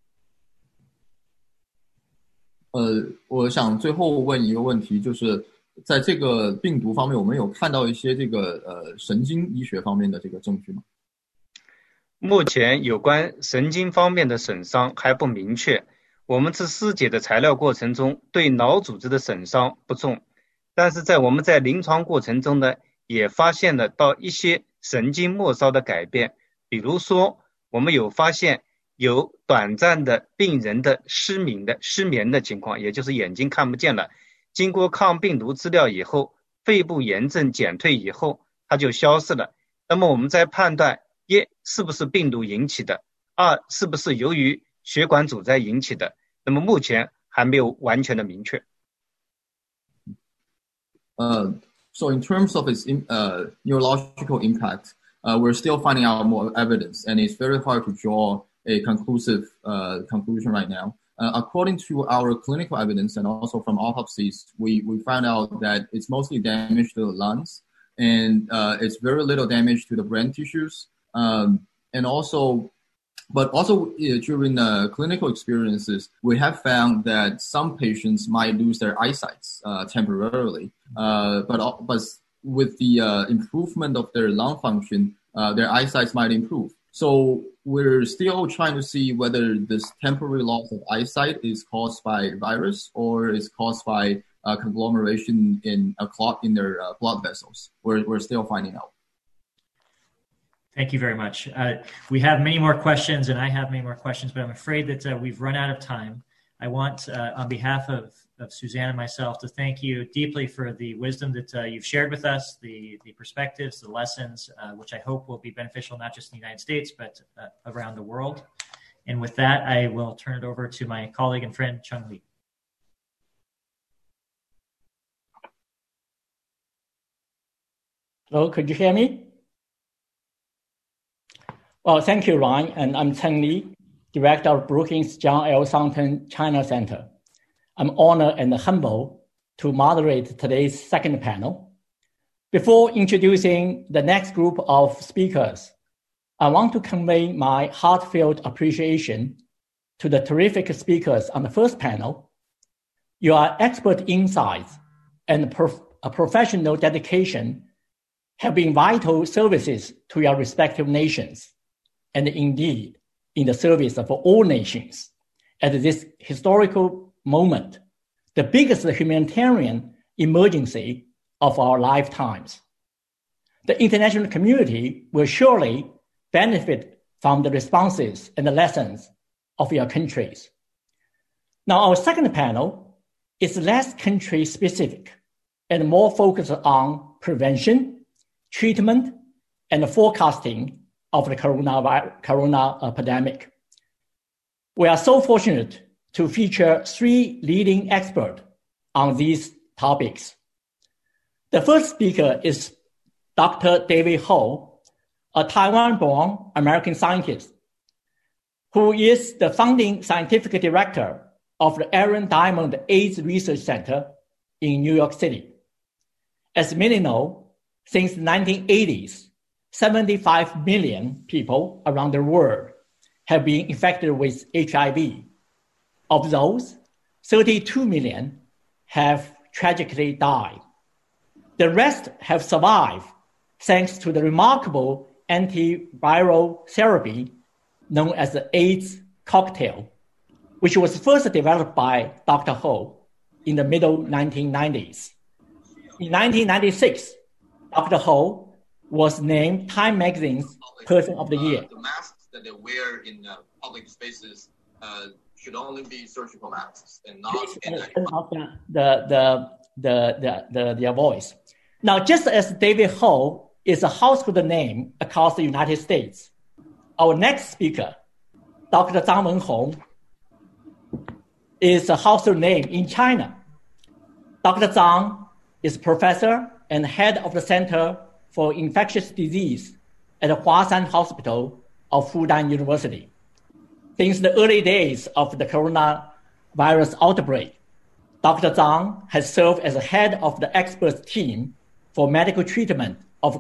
我想最后问一个问题，就是在这个病毒方面，我们有看到一些这个神经医学方面的这个证据吗？ 目前有关神经方面的损伤还不明确，我们自尸检的材料过程中对脑组织的损伤不重，但是我们在临床过程中呢，也发现了到一些神经末梢的改变，比如说我们有发现有短暂的病人的失眠的情况，也就是眼睛看不见了，经过抗病毒治疗以后，肺部炎症减退以后它就消失了。那么我们在判断一是不是病毒引起的，二是不是由于血管阻塞引起的，那么目前还没有完全的明确。 So in terms of its neurological impact, we're still finding out more evidence, and it's very hard to draw a conclusive conclusion right now. According to our clinical evidence and also from autopsies, we found out that it's mostly damage to the lungs, and it's very little damage to the brain tissues. And also during clinical experiences, we have found that some patients might lose their eyesight temporarily, but with the improvement of their lung function, their eyesight might improve. So we're still trying to see whether this temporary loss of eyesight is caused by virus or is caused by conglomeration in a clot in their blood vessels. We're still finding out. Thank you very much. We have many more questions, and I have many more questions, but I'm afraid that we've run out of time. I want, on behalf of Suzanne and myself, to thank you deeply for the wisdom that you've shared with us, the perspectives, the lessons, which I hope will be beneficial not just in the United States, but around the world. And with that, I will turn it over to my colleague and friend, Chung Li. Hello, could you hear me? Well, thank you, Ryan. And I'm Chung Li, Director of Brookings John L. Thornton China Center. I'm honored and humbled to moderate today's second panel. Before introducing the next group of speakers, I want to convey my heartfelt appreciation to the terrific speakers on the first panel. Your expert insights and professional dedication have been vital services to your respective nations, and indeed in the service of all nations. At this historical moment, the biggest humanitarian emergency of our lifetimes. The international community will surely benefit from the responses and the lessons of your countries. Now, our second panel is less country specific and more focused on prevention, treatment, and forecasting of the corona pandemic. We are so fortunate to feature three leading experts on these topics. The first speaker is Dr. David Ho, a Taiwan-born American scientist who is the founding scientific director of the Aaron Diamond AIDS Research Center in New York City. As many know, since the 1980s, 75 million people around the world have been infected with HIV. Of those, 32 million have tragically died. The rest have survived thanks to the remarkable antiviral therapy known as the AIDS cocktail, which was first developed by Dr. Ho in the middle 1990s. In 1996, Dr. Ho was named Time Magazine's Person of the Year. The masks that they wear in public spaces should only be surgical masks and not their voice. Now, just as David Ho is a household name across the United States, our next speaker, Dr. Zhang Wenhong, is a household name in China. Dr. Zhang is professor and head of the Center for Infectious Disease at the Huashan Hospital of Fudan University. Since the early days of the coronavirus outbreak, Dr. Zhang has served as the head of the experts team for medical treatment of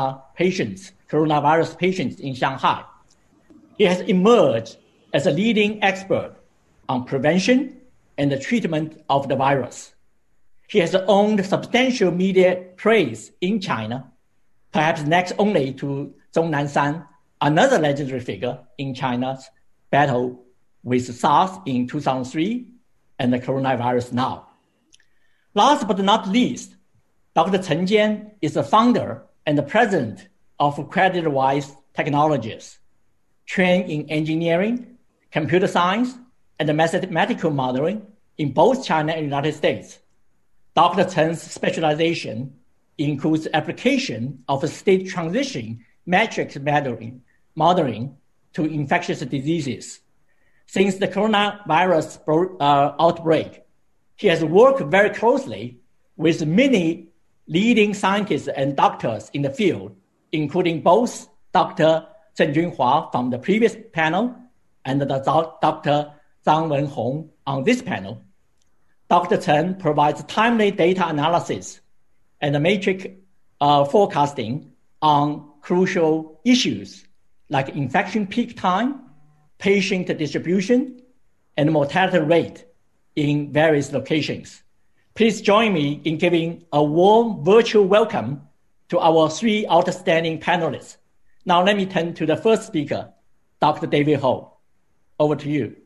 coronavirus patients in Shanghai. He has emerged as a leading expert on prevention and the treatment of the virus. He has earned substantial media praise in China, perhaps next only to Zhong Nanshan, another legendary figure in China's battle with SARS in 2003 and the coronavirus now. Last but not least, Dr. Chen Jian is the founder and the president of CreditWise Technologies, trained in engineering, computer science, and mathematical modeling in both China and the United States. Dr. Chen's specialization includes application of state transition metrics modeling to infectious diseases. Since the coronavirus outbreak, he has worked very closely with many leading scientists and doctors in the field, including both Dr. Zheng Junhua from the previous panel and Dr. Zhang Wenhong on this panel. Dr. Chen provides timely data analysis and matrix forecasting on crucial issues like infection peak time, patient distribution, and mortality rate in various locations. Please join me in giving a warm virtual welcome to our three outstanding panelists. Now let me turn to the first speaker, Dr. David Ho. Over to you.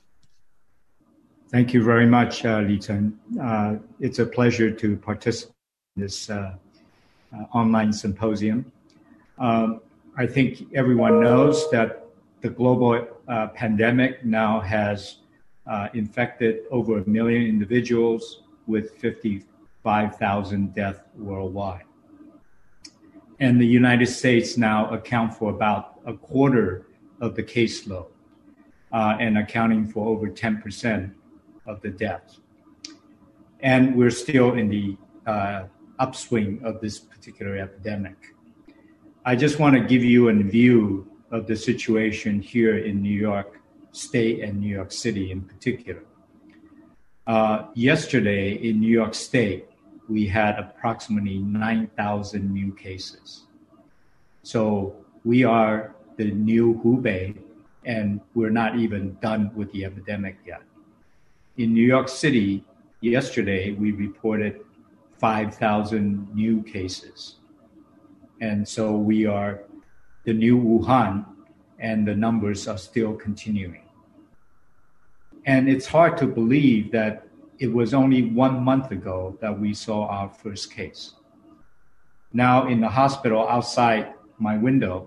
Thank you very much, Li Chen. It's a pleasure to participate in this online symposium. I think everyone knows that the global pandemic now has infected over 1 million individuals with 55,000 deaths worldwide. And the United States now account for about a quarter of the caseload and accounting for over 10% of the deaths. And we're still in the upswing of this particular epidemic. I just want to give you a view of the situation here in New York State and New York City in particular. Yesterday in New York State, we had approximately 9,000 new cases. So we are the new Hubei, and we're not even done with the epidemic yet. In New York City, yesterday, we reported 5,000 new cases. And so we are the new Wuhan, and the numbers are still continuing. And it's hard to believe that it was only 1 month ago that we saw our first case. Now in the hospital outside my window,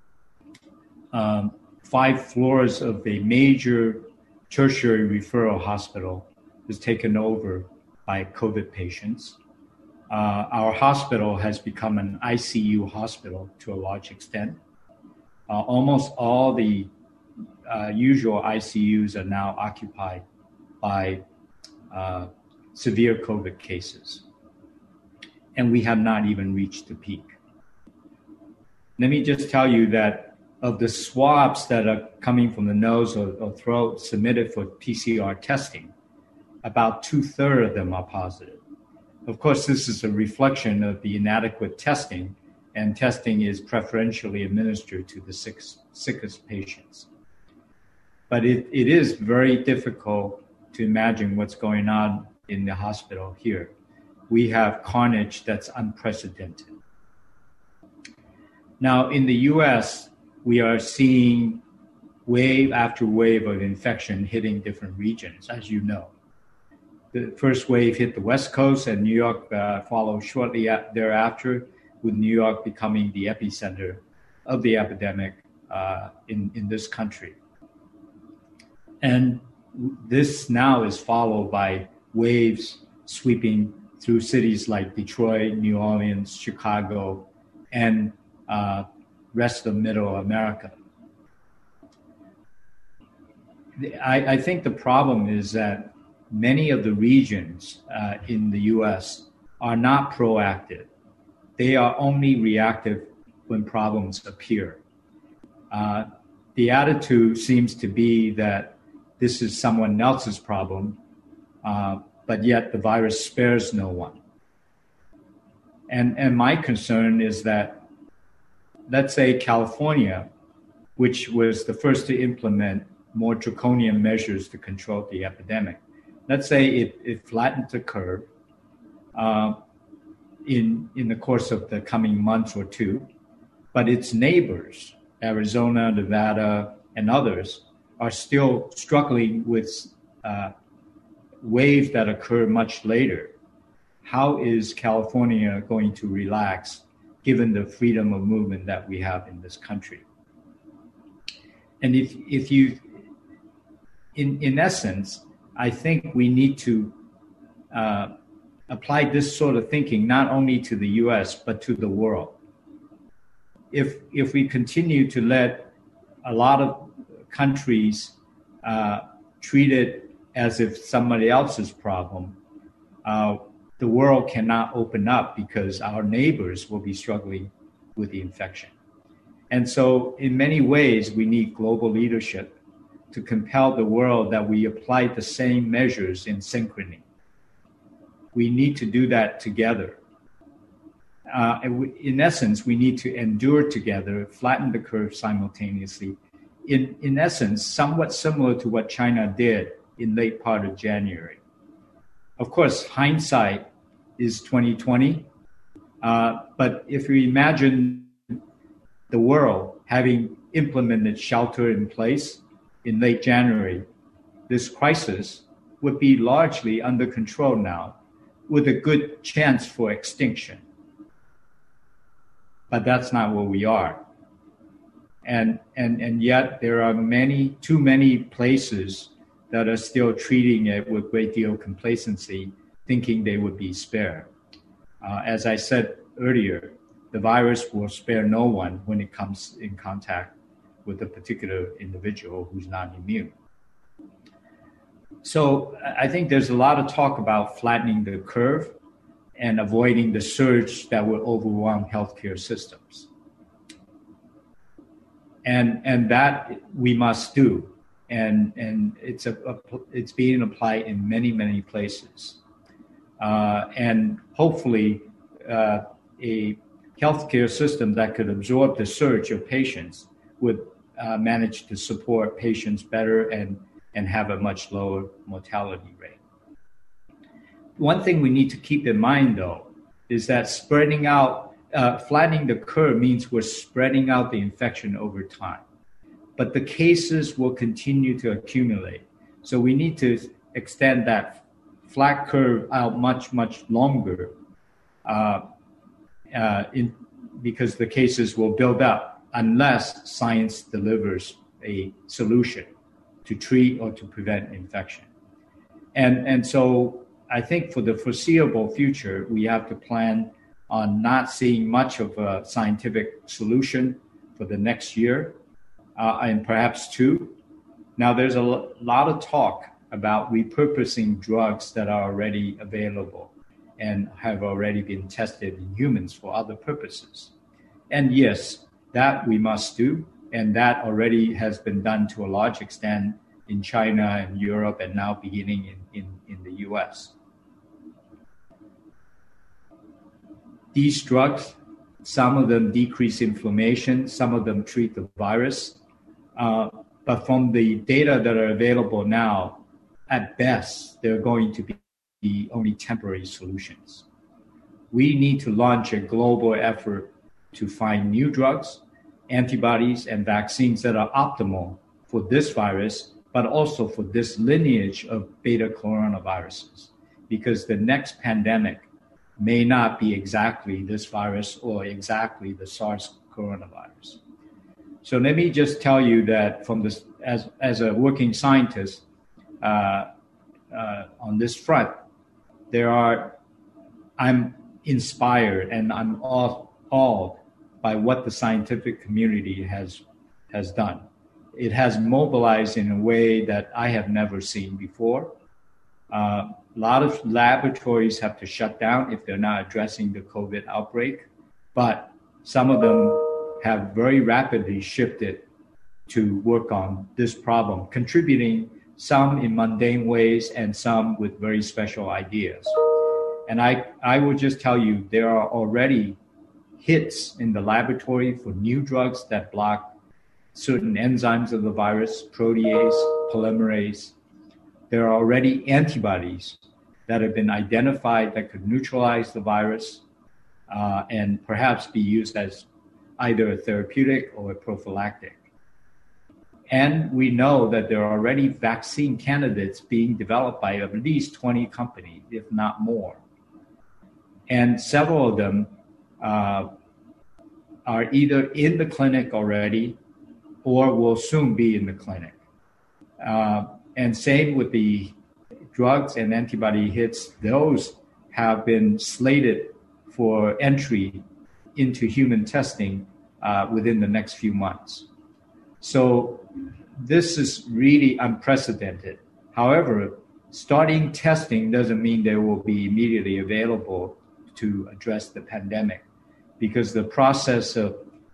5 floors of a major tertiary referral hospital is taken over by COVID patients. Our hospital has become an ICU hospital to a large extent. Almost all the usual ICUs are now occupied by severe COVID cases. And we have not even reached the peak. Let me just tell you that of the swabs that are coming from the nose or throat submitted for PCR testing, about 2/3 of them are positive. Of course, this is a reflection of the inadequate testing, and testing is preferentially administered to the sickest patients. But it is very difficult to imagine what's going on in the hospital here. We have carnage that's unprecedented. Now, in the US, we are seeing wave after wave of infection hitting different regions, as you know. the first wave hit the West Coast, and New York followed shortly thereafter, with New York becoming the epicenter of the epidemic in this country. And this now is followed by waves sweeping through cities like Detroit, New Orleans, Chicago, and rest of Middle America. I think the problem is that many of the regions in the US are not proactive. They are only reactive when problems appear. The attitude seems to be that this is someone else's problem, but yet the virus spares no one. And my concern is that, let's say California, which was the first to implement more draconian measures to control the epidemic, let's say it flattened the curve in the course of the coming months or two, but its neighbors, Arizona, Nevada, and others, are still struggling with waves that occur much later. How is California going to relax given the freedom of movement that we have in this country? And if you, in essence, I think we need to apply this sort of thinking not only to the US, but to the world. If we continue to let a lot of countries treat it as if somebody else's problem, the world cannot open up because our neighbors will be struggling with the infection. And so in many ways, we need global leadership to compel the world that we apply the same measures in synchrony. We need to do that together. In essence, we need to endure together, flatten the curve simultaneously. In essence, somewhat similar to what China did in late part of January. Of course, hindsight is 2020. But if you imagine the world having implemented shelter in place in late January, this crisis would be largely under control now, with a good chance for extinction. But that's not where we are. And yet there are too many places that are still treating it with great deal of complacency, thinking they would be spared. As I said earlier, the virus will spare no one when it comes in contact with a particular individual who's not immune. So I think there's a lot of talk about flattening the curve and avoiding the surge that will overwhelm healthcare systems. And that we must do. And it's being applied in many, many places. And hopefully a healthcare system that could absorb the surge of patients would manage to support patients better and have a much lower mortality rate. One thing we need to keep in mind, though, is that spreading out, flattening the curve means we're spreading out the infection over time. But the cases will continue to accumulate. So we need to extend that flat curve out much, much longer because the cases will build up unless science delivers a solution to treat or to prevent infection. And so I think for the foreseeable future, we have to plan on not seeing much of a scientific solution for the next year and perhaps two. Now, there's a lot of talk about repurposing drugs that are already available and have already been tested in humans for other purposes. And yes, that we must do, and that already has been done to a large extent in China and Europe and now beginning in the US. These drugs, some of them decrease inflammation, some of them treat the virus, but from the data that are available now, at best, they're going to be only temporary solutions. We need to launch a global effort to find new drugs, antibodies, and vaccines that are optimal for this virus, but also for this lineage of beta coronaviruses. because the next pandemic may not be exactly this virus or exactly the SARS coronavirus. So let me just tell you that from this, as a working scientist on this front, I'm inspired and I'm awed by what the scientific community has done. It has mobilized in a way that I have never seen before. A lot of laboratories have to shut down if they're not addressing the COVID outbreak, but some of them have very rapidly shifted to work on this problem, contributing some in mundane ways and some with very special ideas. And I will just tell you, there are already hits in the laboratory for new drugs that block certain enzymes of the virus, protease, polymerase. There are already antibodies that have been identified that could neutralize the virus and perhaps be used as either a therapeutic or a prophylactic. And we know that there are already vaccine candidates being developed by at least 20 companies, if not more. And several of them are either in the clinic already or will soon be in the clinic. And same with the drugs and antibody hits, those have been slated for entry into human testing within the next few months. So this is really unprecedented. However, starting testing doesn't mean they will be immediately available to address the pandemic, because the process of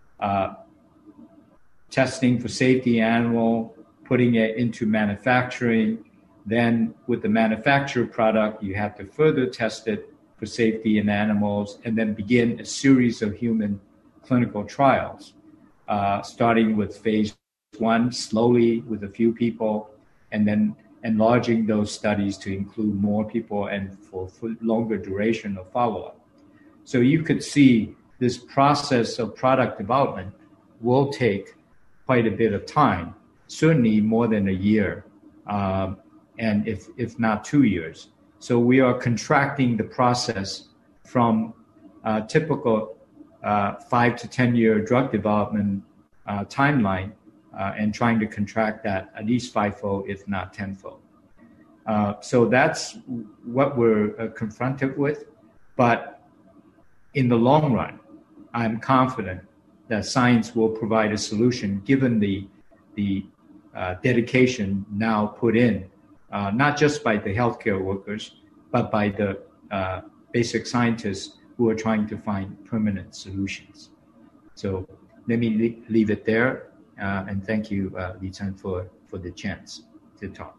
testing for safety animal, putting it into manufacturing, then with the manufactured product, you have to further test it for safety in animals, and then begin a series of human clinical trials, starting with phase 1, slowly with a few people, and then enlarging those studies to include more people and for longer duration of follow-up. So you could see this process of product development will take quite a bit of time, certainly more than a year, and if not 2 years. So we are contracting the process from typical 5 to 10 year drug development timeline and trying to contract that at least 5-fold, if not 10-fold. So that's what we're confronted with. But in the long run, I'm confident that science will provide a solution given the dedication now put in, not just by the healthcare workers, but by the basic scientists who are trying to find permanent solutions. So let me leave it there. And thank you, Li Chen, for the chance to talk.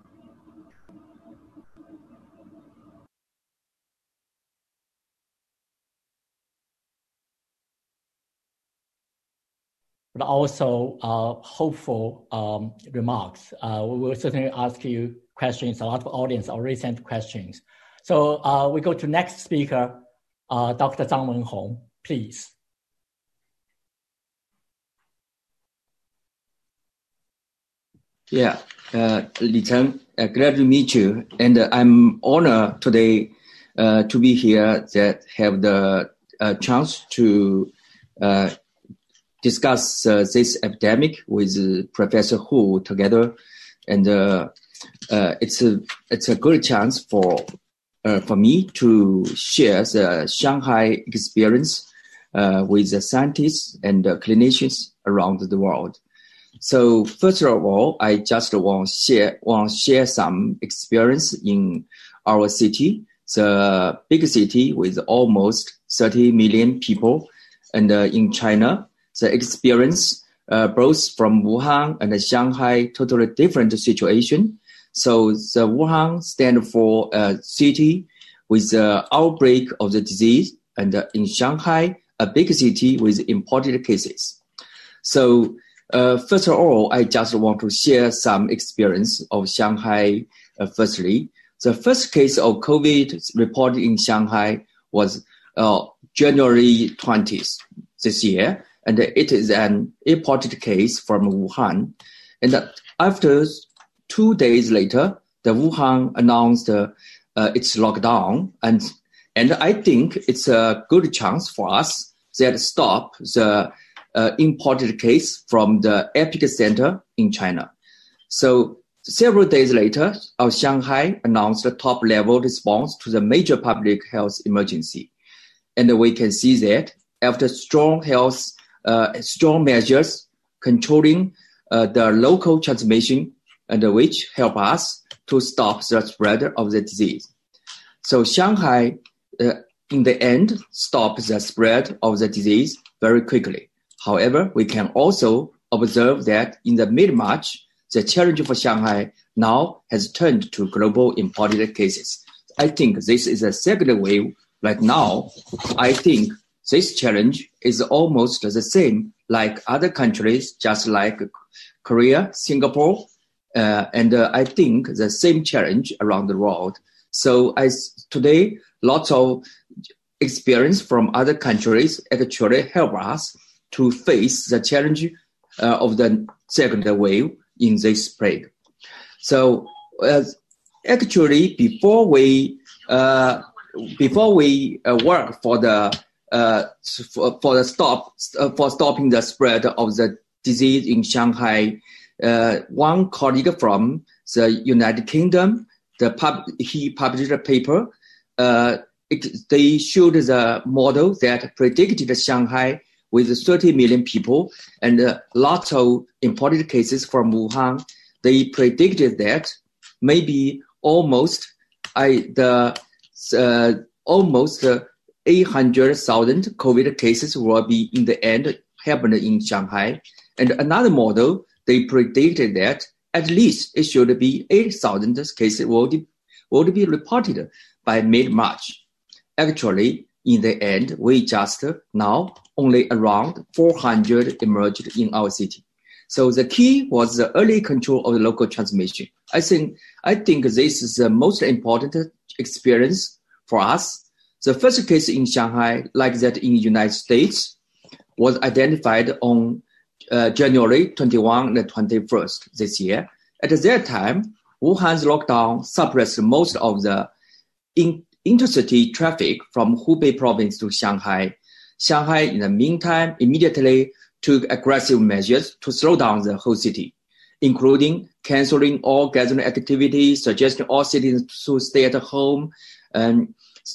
But also hopeful remarks. We will certainly ask you questions. A lot of audience already sent questions. So we go to next speaker, Dr. Zhang Wenhong, please. Yeah, Li Chen, glad to meet you. And I'm honored today to be here that have the chance to discuss this epidemic with Professor Hu together. And it's a good chance for me to share the Shanghai experience with the scientists and the clinicians around the world. So first of all, I just want to share some experience in our city, the big city with almost 30 million people, and in China, the experience both from Wuhan and Shanghai, totally different situation. So the Wuhan stand for a city with the outbreak of the disease, and in Shanghai, a big city with imported cases. So first of all, I just want to share some experience of Shanghai. Firstly, the first case of COVID reported in Shanghai was January 20th this year, and it is an imported case from Wuhan. And after 2 days later, the Wuhan announced its lockdown, and I think it's a good chance for us that stop the imported case from the epicenter in China. So several days later, our Shanghai announced a top-level response to the major public health emergency. And we can see that after strong measures controlling the local transmission, and which help us to stop the spread of the disease. So Shanghai, in the end, stopped the spread of the disease very quickly. However, we can also observe that in the mid-March, the challenge for Shanghai now has turned to global imported cases. I think this is a second wave right now. I think this challenge is almost the same like other countries, just like Korea, Singapore, and I think the same challenge around the world. So today, lots of experience from other countries actually help us to face the challenge of the second wave in this plague. So actually, before we work for stopping the spread of the disease in Shanghai, one colleague from the United Kingdom, he published a paper. They showed the model that predicted Shanghai with 30 million people and lots of imported cases from Wuhan. They predicted that maybe almost 800,000 COVID cases will be in the end happen in Shanghai. And another model, they predicted that at least it should be 8,000 cases would be reported by mid-March. Actually, in the end, we just now only around 400 emerged in our city. So the key was the early control of the local transmission. I think this is the most important experience for us. The first case in Shanghai, like that in the United States, was identified on January 21 and 21st this year. At that time, Wuhan's lockdown suppressed most of the intercity traffic from Hubei province to Shanghai. Shanghai, in the meantime, immediately took aggressive measures to slow down the whole city, including canceling all gathering activities, suggesting all citizens to stay at home, I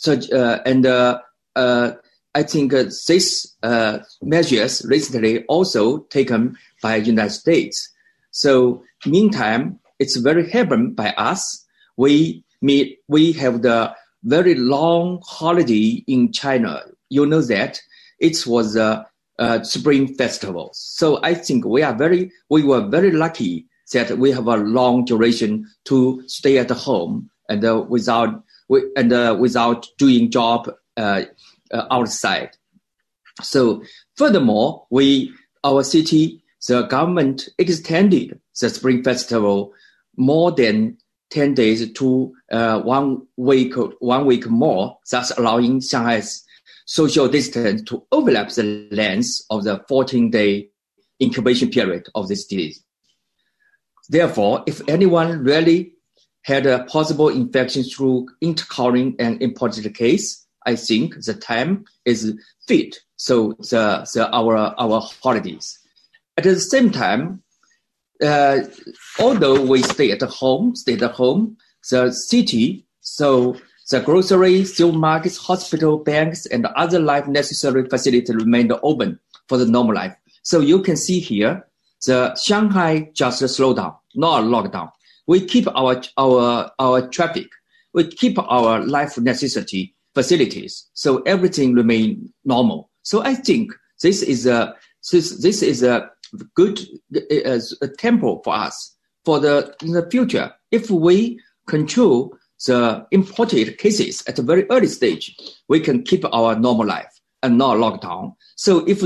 think these measures recently also taken by United States. So meantime, it's very happy by us. We have the very long holiday in China. You know that it was a Spring Festival. So I think we were very lucky that we have a long duration to stay at home and without doing job outside. So furthermore, our city, the government extended the Spring Festival more than 10 days to 1 week more, thus allowing Shanghai's social distance to overlap the length of the 14-day incubation period of this disease. Therefore, if anyone really had a possible infection through intercalling and imported case, I think the time is fit. So our holidays. At the same time, although we stay at home, the city, so the grocery, supermarkets, hospital, banks, and other life necessary facilities remained open for the normal life. So you can see here, the Shanghai just slowed down, not lockdown. We keep our traffic, we keep our life necessity facilities, so everything remain normal. So I think this is a good tempo for us in the future. If we control the imported cases at a very early stage, we can keep our normal life and not lockdown. So after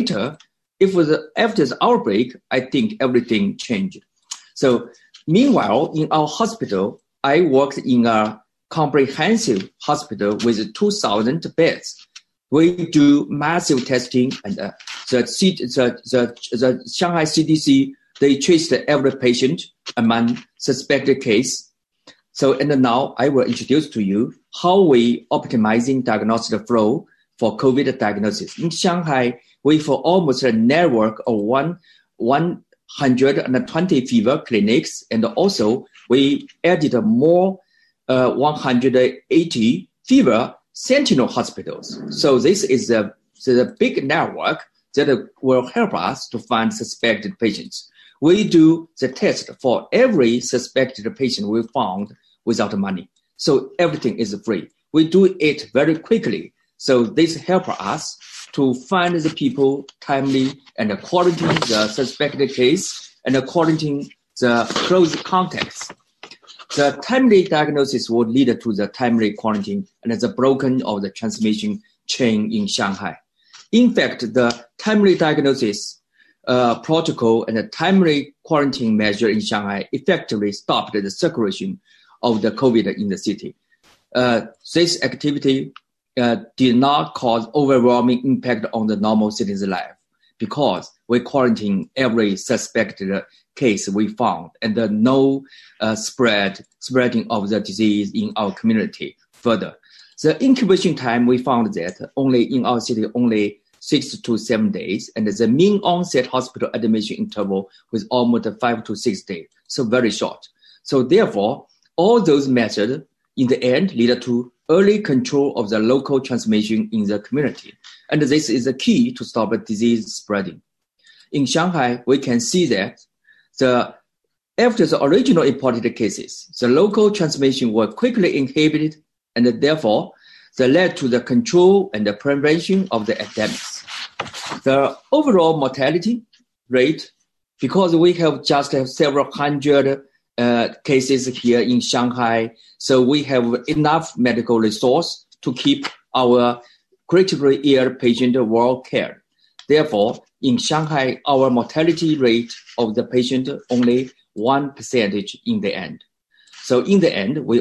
the outbreak, I think everything changed. So meanwhile, in our hospital, I worked in a comprehensive hospital with 2,000 beds. We do massive testing, and the Shanghai CDC, they traced every patient among suspected case. So, and now I will introduce to you how we optimizing diagnostic flow for COVID diagnosis. In Shanghai, we for almost a network of 120 fever clinics, and also we added more 180 fever sentinel hospitals. So this is a big network that will help us to find suspected patients. We do the test for every suspected patient we found without money. So everything is free. We do it very quickly. So this helps us to find the people timely and quarantine the suspected case and quarantine the close contacts. The timely diagnosis will lead to the timely quarantine and the broken of the transmission chain in Shanghai. In fact, the timely diagnosis protocol and the timely quarantine measure in Shanghai effectively stopped the circulation of the COVID in the city. This activity did not cause overwhelming impact on the normal citizen's life because we quarantine every suspected case we found and no spreading of the disease in our community further. The incubation time we found that only in our city only 6 to 7 days, and the mean onset hospital admission interval was almost 5 to 6 days, so very short. So therefore, all those methods in the end lead to early control of the local transmission in the community. And this is the key to stop disease spreading. In Shanghai, we can see that after the original imported cases, the local transmission were quickly inhibited, and therefore, that led to the control and the prevention of the epidemics. The overall mortality rate, because we have just several hundred cases here in Shanghai, so we have enough medical resource to keep our critically ill patient well cared. Therefore, in Shanghai, our mortality rate of the patient only 1% in the end. So in the end, we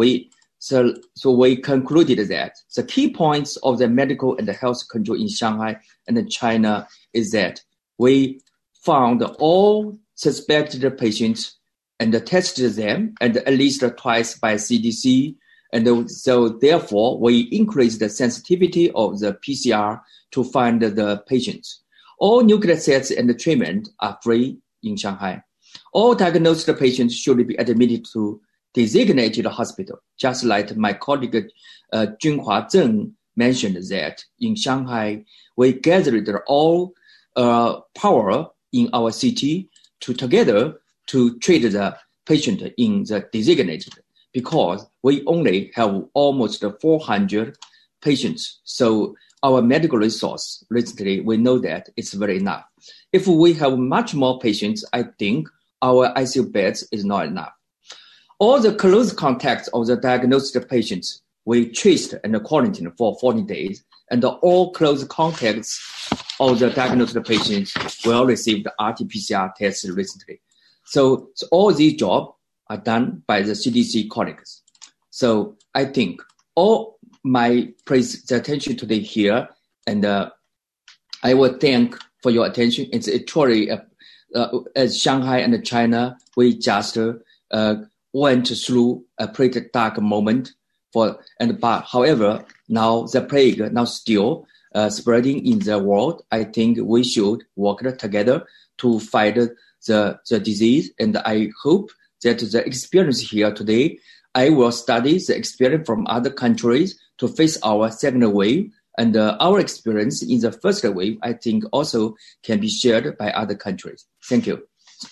concluded that the key points of the medical and the health control in Shanghai and China is that we found all suspected patients and tested them and at least twice by CDC. And so therefore, we increased the sensitivity of the PCR to find the patients. All nucleic acids and the treatment are free in Shanghai. All diagnosed patients should be admitted to designated hospital, just like my colleague Junhua Zheng mentioned that in Shanghai, we gathered all power in our city together to treat the patient in the designated, because we only have almost 400 patients. So our medical resource, recently, we know that it's very enough. If we have much more patients, I think our ICU beds is not enough. All the close contacts of the diagnosed patients, we traced and quarantined for 40 days, and all close contacts of the diagnosed patients will receive the RT-PCR test recently. So all these jobs are done by the CDC colleagues. So I think all my presentation today here, and I will thank for your attention. It's actually as Shanghai and China, we just went through a pretty dark moment but however, now the plague now still spreading in the world. I think we should work together to fight the disease, and I hope that the experience here today, I will study the experience from other countries to face our second wave, and our experience in the first wave, I think also can be shared by other countries. Thank you.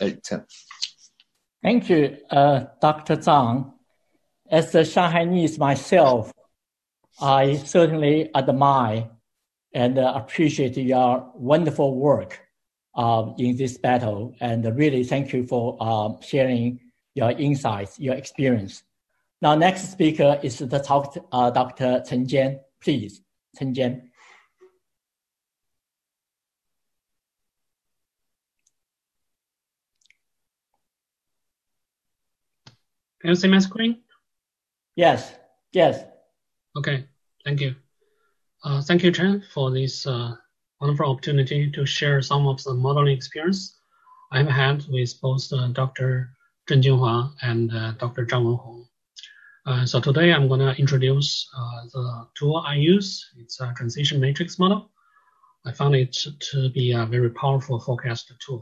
Thank you, Dr. Zhang. As a Shanghainese myself, I certainly admire and appreciate your wonderful work in this battle, and really thank you for sharing your insights, your experience. Now, next speaker is Dr. Chen Jian. Please, Chen Jian. Can you see my screen? Yes. Okay, thank you. Thank you, Chen, for this wonderful opportunity to share some of the modeling experience I've had with both Dr. Zheng Junhua and Dr. Zhang Wenhong. So today I'm going to introduce the tool I use. It's a transition matrix model. I found it to be a very powerful forecast tool.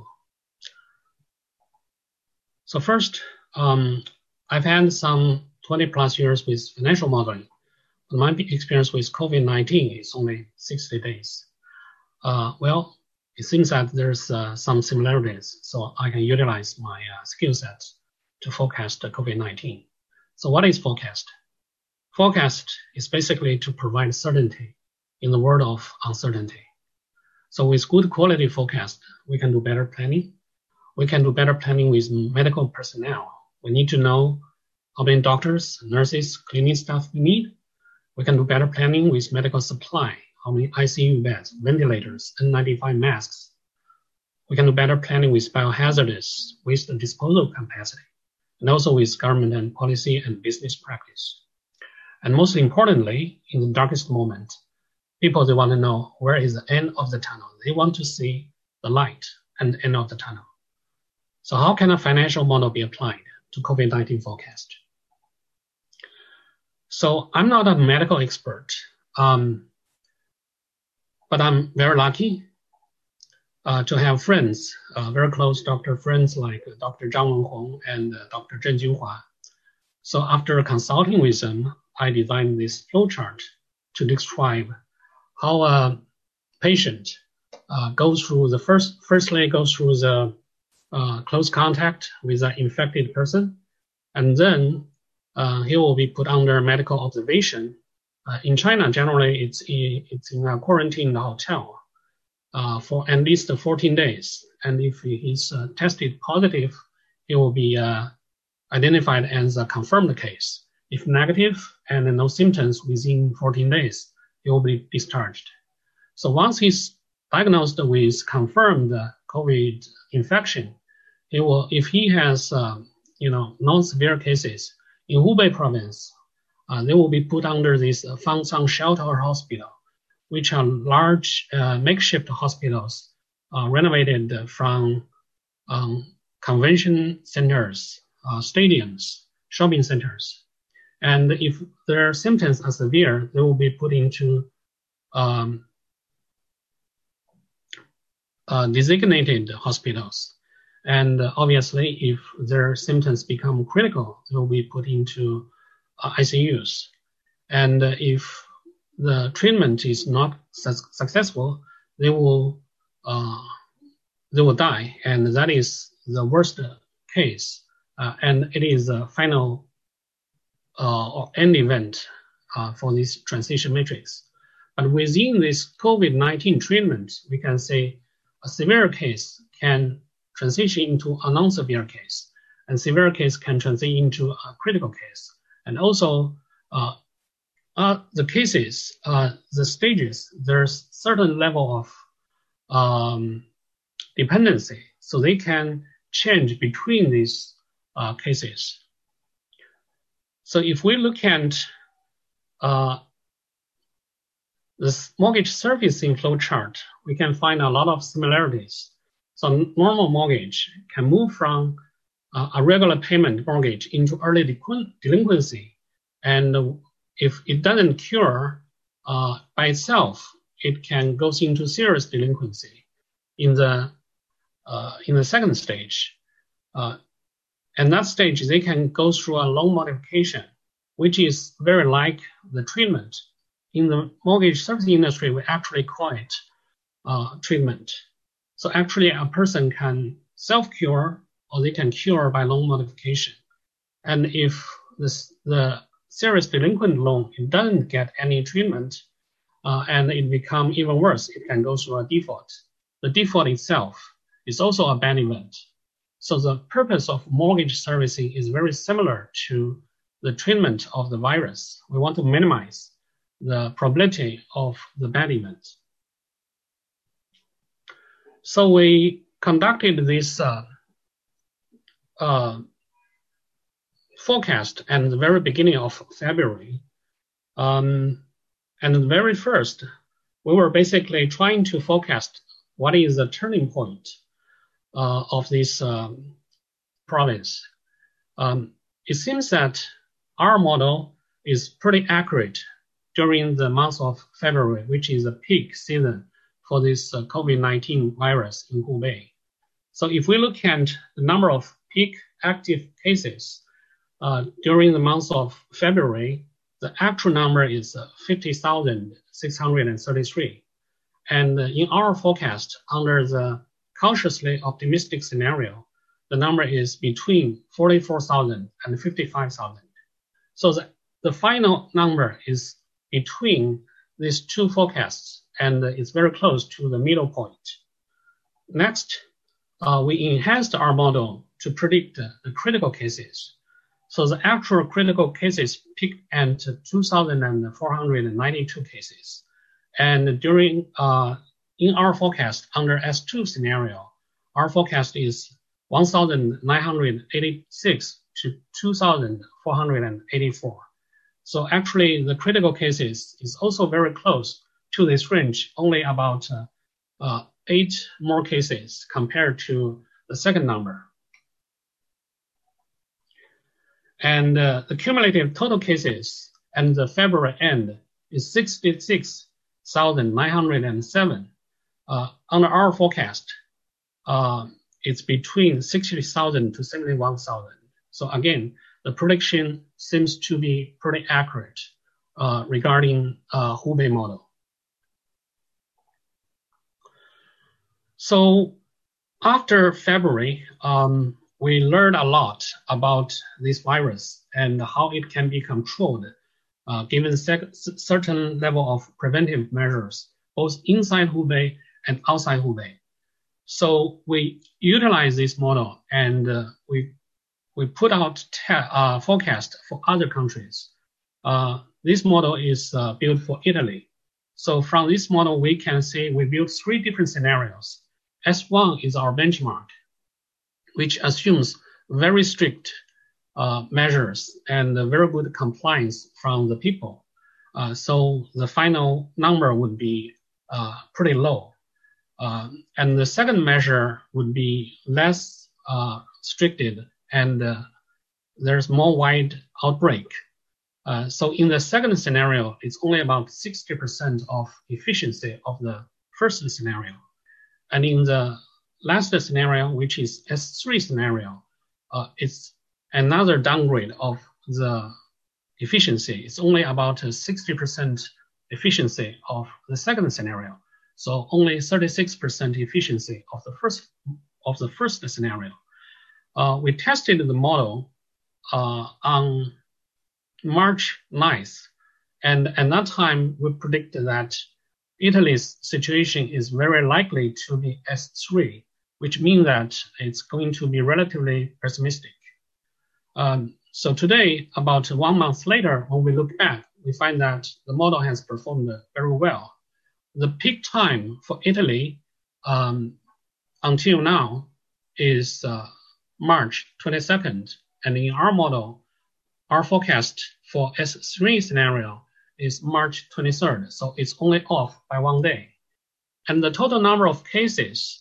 So first, I've had some 20 plus years with financial modeling. My experience with COVID-19 is only 60 days. Well, it seems that there's some similarities, so I can utilize my skill set to forecast COVID-19. So what is forecast? Forecast is basically to provide certainty in the world of uncertainty. So with good quality forecast, we can do better planning. We can do better planning with medical personnel. We need to know how many doctors, nurses, cleaning staff we need. We can do better planning with medical supply, how many ICU beds, ventilators, N95 masks. We can do better planning with biohazardous waste disposal capacity, and also with government and policy and business practice. And most importantly, in the darkest moment, people, they want to know where is the end of the tunnel. They want to see the light and the end of the tunnel. So how can a financial model be applied to COVID-19 forecast? So I'm not a medical expert, but I'm very lucky to have friends, very close doctor friends like Dr. Zhang Wenhong and Dr. Zheng Junhua. So after consulting with them, I designed this flowchart to describe how a patient goes through the firstly goes through the close contact with an infected person, and then he will be put under medical observation. In China, generally, it's in a quarantine hotel for at least 14 days. And if he's tested positive, he will be identified as a confirmed case. If negative and no symptoms within 14 days, he will be discharged. So once he's diagnosed with confirmed COVID infection, he will, if he has non-severe cases in Hubei province, they will be put under this Fangsang Shelter Hospital, which are large makeshift hospitals renovated from convention centers, stadiums, shopping centers. And if their symptoms are severe, they will be put into designated hospitals. And obviously, if their symptoms become critical, they will be put into ICUs. And if the treatment is not successful, they will die, and that is the worst case. And it is the final or end event for this transition matrix. But within this COVID-19 treatment, we can say a severe case can transition into a non-severe case, and severe case can transition into a critical case. And also, the cases, the stages, there's certain level of dependency, so they can change between these cases. So if we look at this mortgage servicing flow chart, we can find a lot of similarities. So normal mortgage can move from a regular payment mortgage into early delinquency. And if it doesn't cure by itself, it can go into serious delinquency in the second stage. And that stage, they can go through a loan modification, which is very like the treatment. In the mortgage servicing industry, we actually call it treatment. So actually, a person can self-cure, or they can cure by loan modification. And if the serious delinquent loan, it doesn't get any treatment, and it becomes even worse, it can go through a default. The default itself is also a bad event. So the purpose of mortgage servicing is very similar to the treatment of the virus. We want to minimize the probability of the bad event. So we conducted this forecast at the very beginning of February. And the very first, we were basically trying to forecast what is the turning point of this province. It seems that our model is pretty accurate during the month of February, which is a peak season for this COVID-19 virus in Hubei. So if we look at the number of peak active cases during the month of February, the actual number is 50,633. And in our forecast, under the cautiously optimistic scenario, the number is between 44,000 and 55,000. So the final number is between these two forecasts, and it's very close to the middle point. Next, we enhanced our model to predict the critical cases. So the actual critical cases peaked at 2,492 cases. And in our forecast under S2 scenario, our forecast is 1,986 to 2,484. So actually the critical cases is also very close to this range, only about 8 more cases compared to the second number. And the cumulative total cases at the February end is 66,907. Under our forecast, it's between 60,000 to 71,000. So again, the prediction seems to be pretty accurate regarding Hubei model. So after February, we learned a lot about this virus and how it can be controlled, given certain level of preventive measures, both inside Hubei and outside Hubei. So we utilize this model and we put out forecast for other countries. This model is built for Italy. So from this model, we can see we built 3 different scenarios. S1 is our benchmark, which assumes very strict measures and very good compliance from the people. So the final number would be pretty low. And the second measure would be less restricted and there's more wide outbreak. So in the second scenario, it's only about 60% of efficiency of the first scenario. And in the last scenario, which is S3 scenario, it's another downgrade of the efficiency. It's only about 60% efficiency of the second scenario. So only 36% efficiency of the first scenario. We tested the model on March 9th, and at that time we predicted that Italy's situation is very likely to be S3, which means that it's going to be relatively pessimistic. So today, about 1 month later, when we look back, we find that the model has performed very well. The peak time for Italy until now is March 22nd. And in our model, our forecast for S3 scenario is March 23rd. So it's only off by 1 day. And the total number of cases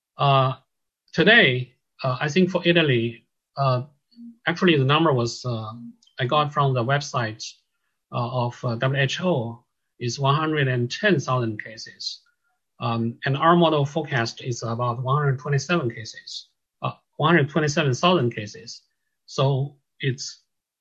today, I think for Italy, actually the number was, I got from the website of WHO, is 110,000 cases. And our model forecast is about 127 cases, 127,000 cases. So it's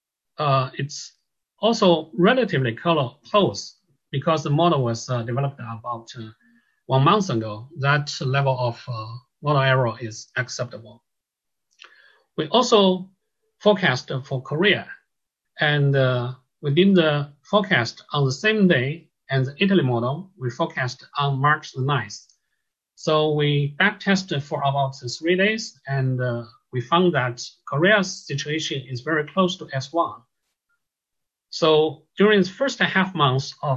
also relatively close because the model was developed about 1 month ago. That level of model error is acceptable. We also forecast for Korea, and we did the forecast on the same day as the Italy model. We forecast on March the 9th. So we backtested for about 3 days, and we found that Korea's situation is very close to S1. So during the first half months of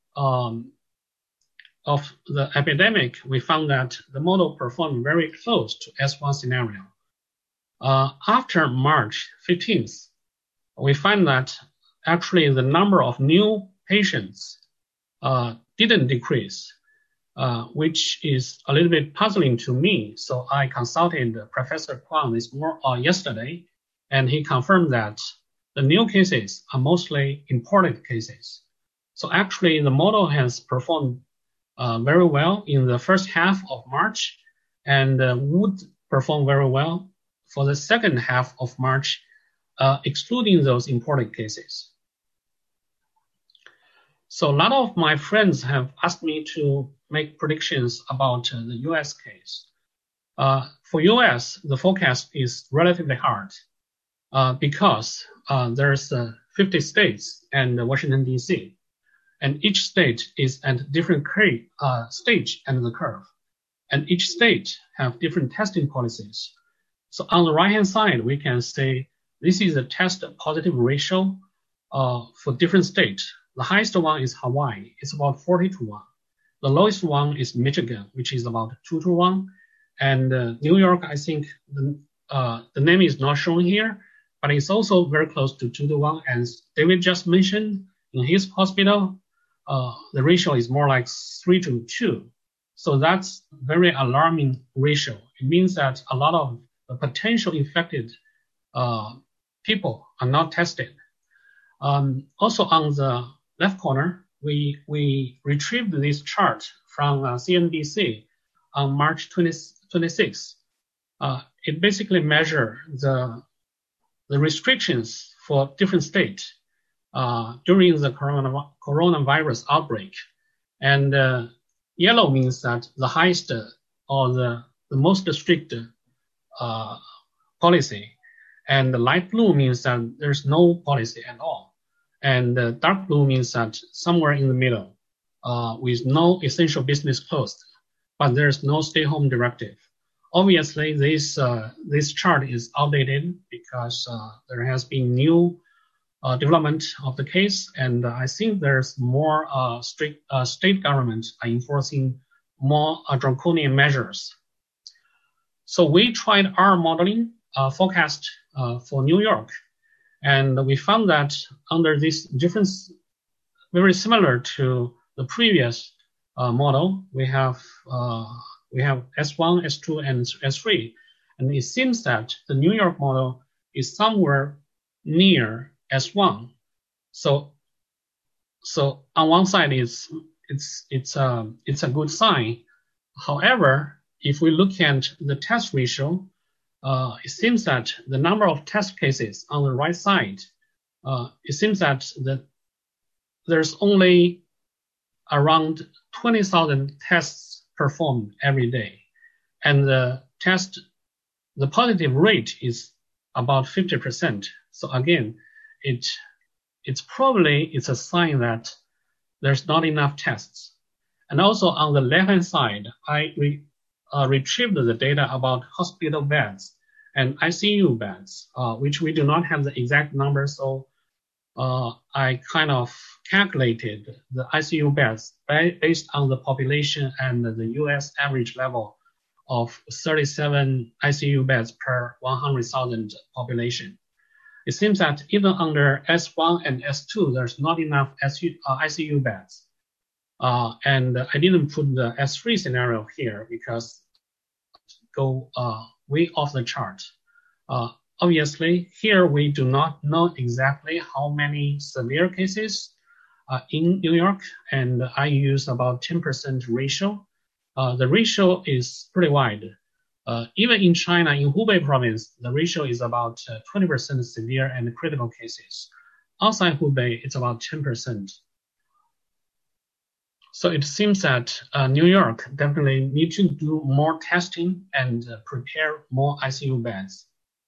the epidemic, we found that the model performed very close to S1 scenario. After March 15th, we find that actually the number of new patients didn't decrease, which is a little bit puzzling to me. So I consulted Professor Kwang yesterday, and he confirmed that the new cases are mostly imported cases. So actually, the model has performed very well in the first half of March and would perform very well for the second half of March, excluding those imported cases. So a lot of my friends have asked me to make predictions about the US case. For US, the forecast is relatively hard because there's 50 states and Washington, D.C., and each state is at a different stage in the curve, and each state have different testing policies. So on the right-hand side, we can say this is a test positive ratio for different states. The highest one is Hawaii, it's about 40-1. The lowest one is Michigan, which is about 2-1. And New York, I think the name is not shown here, but it's also very close to 2-1. As David just mentioned, in his hospital, the ratio is more like 3-2. So that's very alarming ratio. It means that a lot of the potential infected people are not tested. Also on the left corner, we retrieved this chart from CNBC on March 26. It basically measures the restrictions for different states during the coronavirus outbreak. And yellow means that the highest or the most strict policy. And the light blue means that there's no policy at all. And dark blue means that somewhere in the middle, with no essential business closed, but there's no stay-home directive. Obviously, this chart is outdated because there has been new development of the case, and I think there's more strict state governments are enforcing more draconian measures. So we tried our modeling forecast for New York, and we found that under this difference, very similar to the previous model, we have S1, S2, and S3, and it seems that the New York model is somewhere near S1. So on one side, it's a good sign. However, if we look at the test ratio, it seems that the number of test cases on the right side, it seems that there's only around 20,000 tests performed every day. And the positive rate is about 50%. So again, it's a sign that there's not enough tests. And also on the left-hand side, I retrieved the data about hospital beds and ICU beds, which we do not have the exact number. So I kind of calculated the ICU beds based on the population and the US average level of 37 ICU beds per 100,000 population. It seems that even under S1 and S2, there's not enough ICU beds. And I didn't put the S3 scenario here because go way off the chart. Obviously, here we do not know exactly how many severe cases in New York, and I use about 10% ratio. The ratio is pretty wide. Even in China, in Hubei province, the ratio is about 20% severe and critical cases. Outside Hubei, it's about 10%. So it seems that New York definitely need to do more testing and prepare more ICU beds.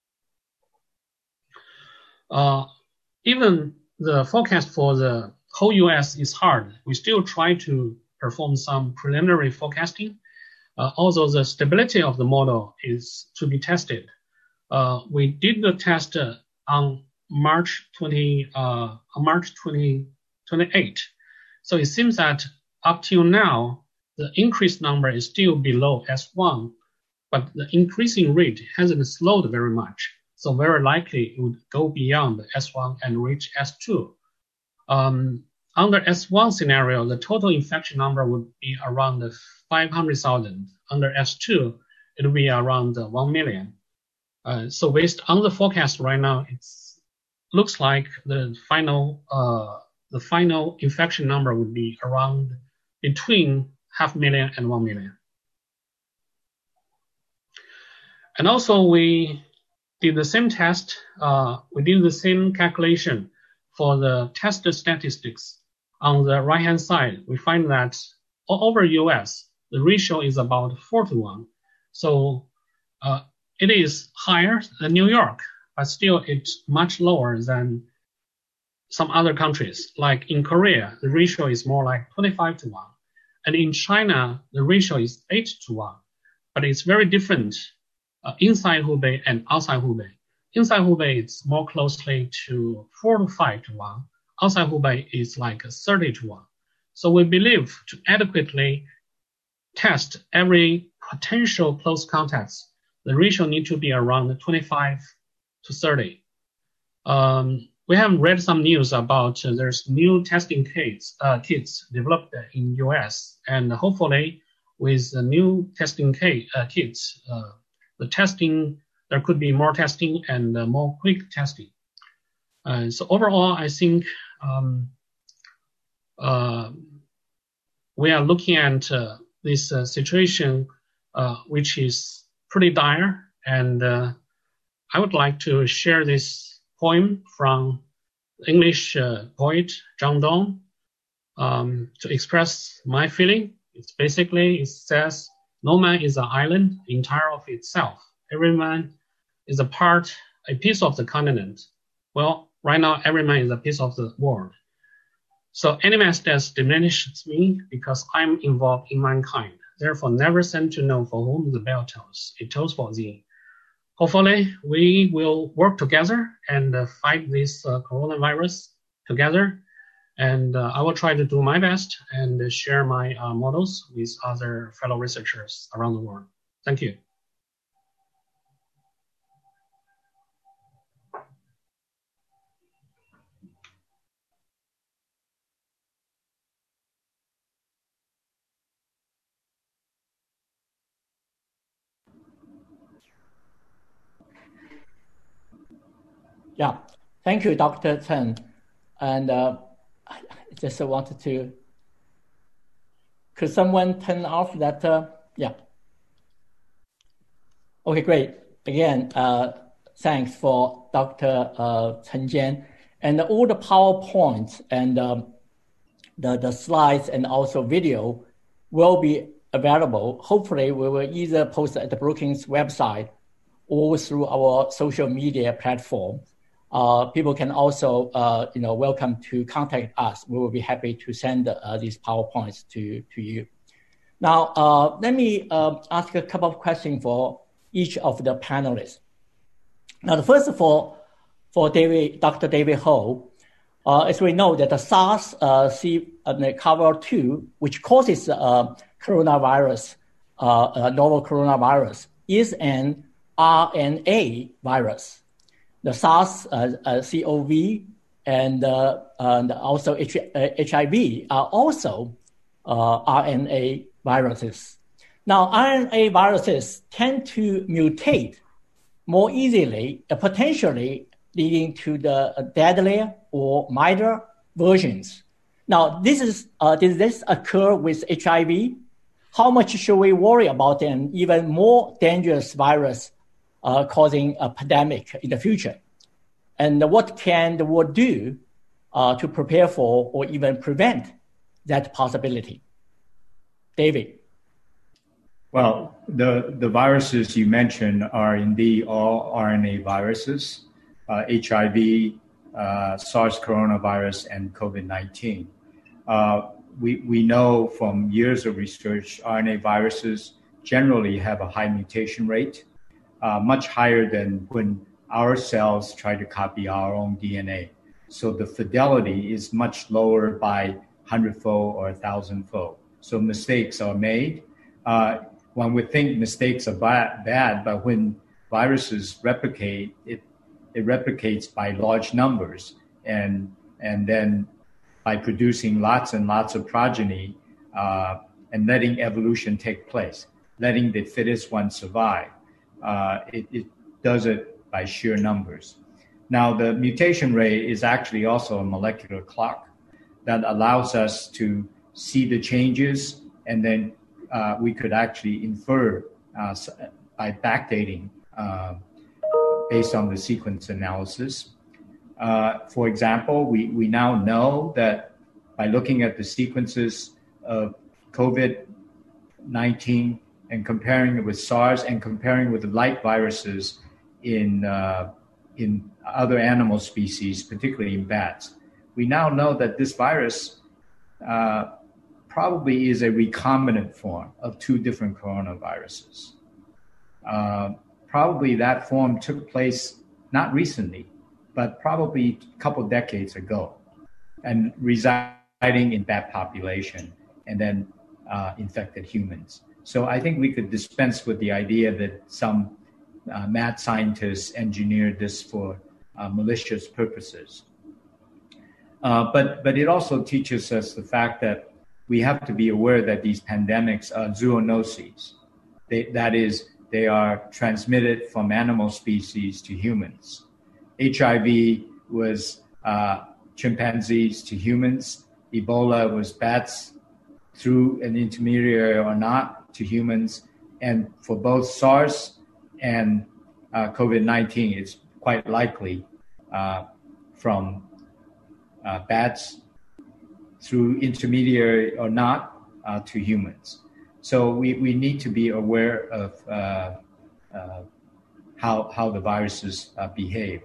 Even the forecast for the whole US is hard. We still try to perform some preliminary forecasting. Although the stability of the model is to be tested. We did the test on March 28. So it seems that up till now, the increased number is still below S1, but the increasing rate hasn't slowed very much. So very likely it would go beyond S1 and reach S2. Under S1 scenario, the total infection number would be around 500,000. Under S2, it will be around 1 million. So based on the forecast right now, looks like the final infection number would be around between 500,000 and 1 million. And also we did the same test, we did the same calculation for the test statistics. On the right-hand side, we find that all over US, the ratio is about 4-1. So it is higher than New York, but still it's much lower than some other countries. Like in Korea, the ratio is more like 25-1. And in China, the ratio is 8-1. But it's very different inside Hubei and outside Hubei. Inside Hubei, it's more closely to 4 to 5-1. Outside Hubei is like 30-1. So we believe to adequately test every potential close contacts, the ratio need to be around 25 to 30. We have read some news about there's new testing kits developed in US, and hopefully with the new testing kits, the testing, there could be more testing and more quick testing. So overall, I think we are looking at this situation, which is pretty dire. And I would like to share this poem from the English poet Zhang Dong to express my feeling. It's basically, it says, no man is an island entire of itself. Every man is a piece of the continent. Well, right now, every man is a piece of the world. So any mass death diminishes me because I'm involved in mankind. Therefore, never send to know for whom the bell tolls. It tolls for thee. Hopefully, we will work together and fight this coronavirus together. And I will try to do my best and share my models with other fellow researchers around the world. Thank you. Yeah, thank you, Dr. Chen. And I just wanted to, could someone turn off that? Yeah. Okay, great. Again, thanks for Dr. Chen Jian. And all the PowerPoints and the slides and also video will be available. Hopefully, we will either post at the Brookings website or through our social media platform. People can also, welcome to contact us. We will be happy to send these PowerPoints to you. Now, let me ask a couple of questions for each of the panelists. Now, the first of all, for Dr. David Ho, as we know that the SARS-CoV-2, which causes coronavirus, novel coronavirus, is an RNA virus. The SARS-CoV and also HIV are also RNA viruses. Now, RNA viruses tend to mutate more easily, potentially leading to the deadlier or milder versions. Now, did this occur with HIV? How much should we worry about an even more dangerous virus causing a pandemic in the future? And what can the world do to prepare for or even prevent that possibility? David. Well, the viruses you mentioned are indeed all RNA viruses, HIV, SARS coronavirus, and COVID-19. We know from years of research, RNA viruses generally have a high mutation rate, much higher than when our cells try to copy our own DNA. So the fidelity is much lower by 100-fold or 1,000-fold. So mistakes are made. One would think mistakes are bad, but when viruses replicate, it replicates by large numbers, and then by producing lots and lots of progeny and letting evolution take place, letting the fittest one survive. It does it by sheer numbers. Now, the mutation rate is actually also a molecular clock that allows us to see the changes, and then we could actually infer by backdating based on the sequence analysis. For example, we now know that by looking at the sequences of COVID-19 and comparing it with SARS and comparing with the like viruses in other animal species, particularly in bats, we now know that this virus probably is a recombinant form of two different coronaviruses. Probably that form took place not recently, but probably a couple decades ago, and residing in bat population and then infected humans. So I think we could dispense with the idea that some mad scientists engineered this for malicious purposes. But it also teaches us the fact that we have to be aware that these pandemics are zoonoses. That is, they are transmitted from animal species to humans. HIV was chimpanzees to humans. Ebola was bats through an intermediary or not to humans. And for both SARS and COVID-19, it's quite likely from bats through intermediary or not to humans. So we need to be aware of how the viruses behave.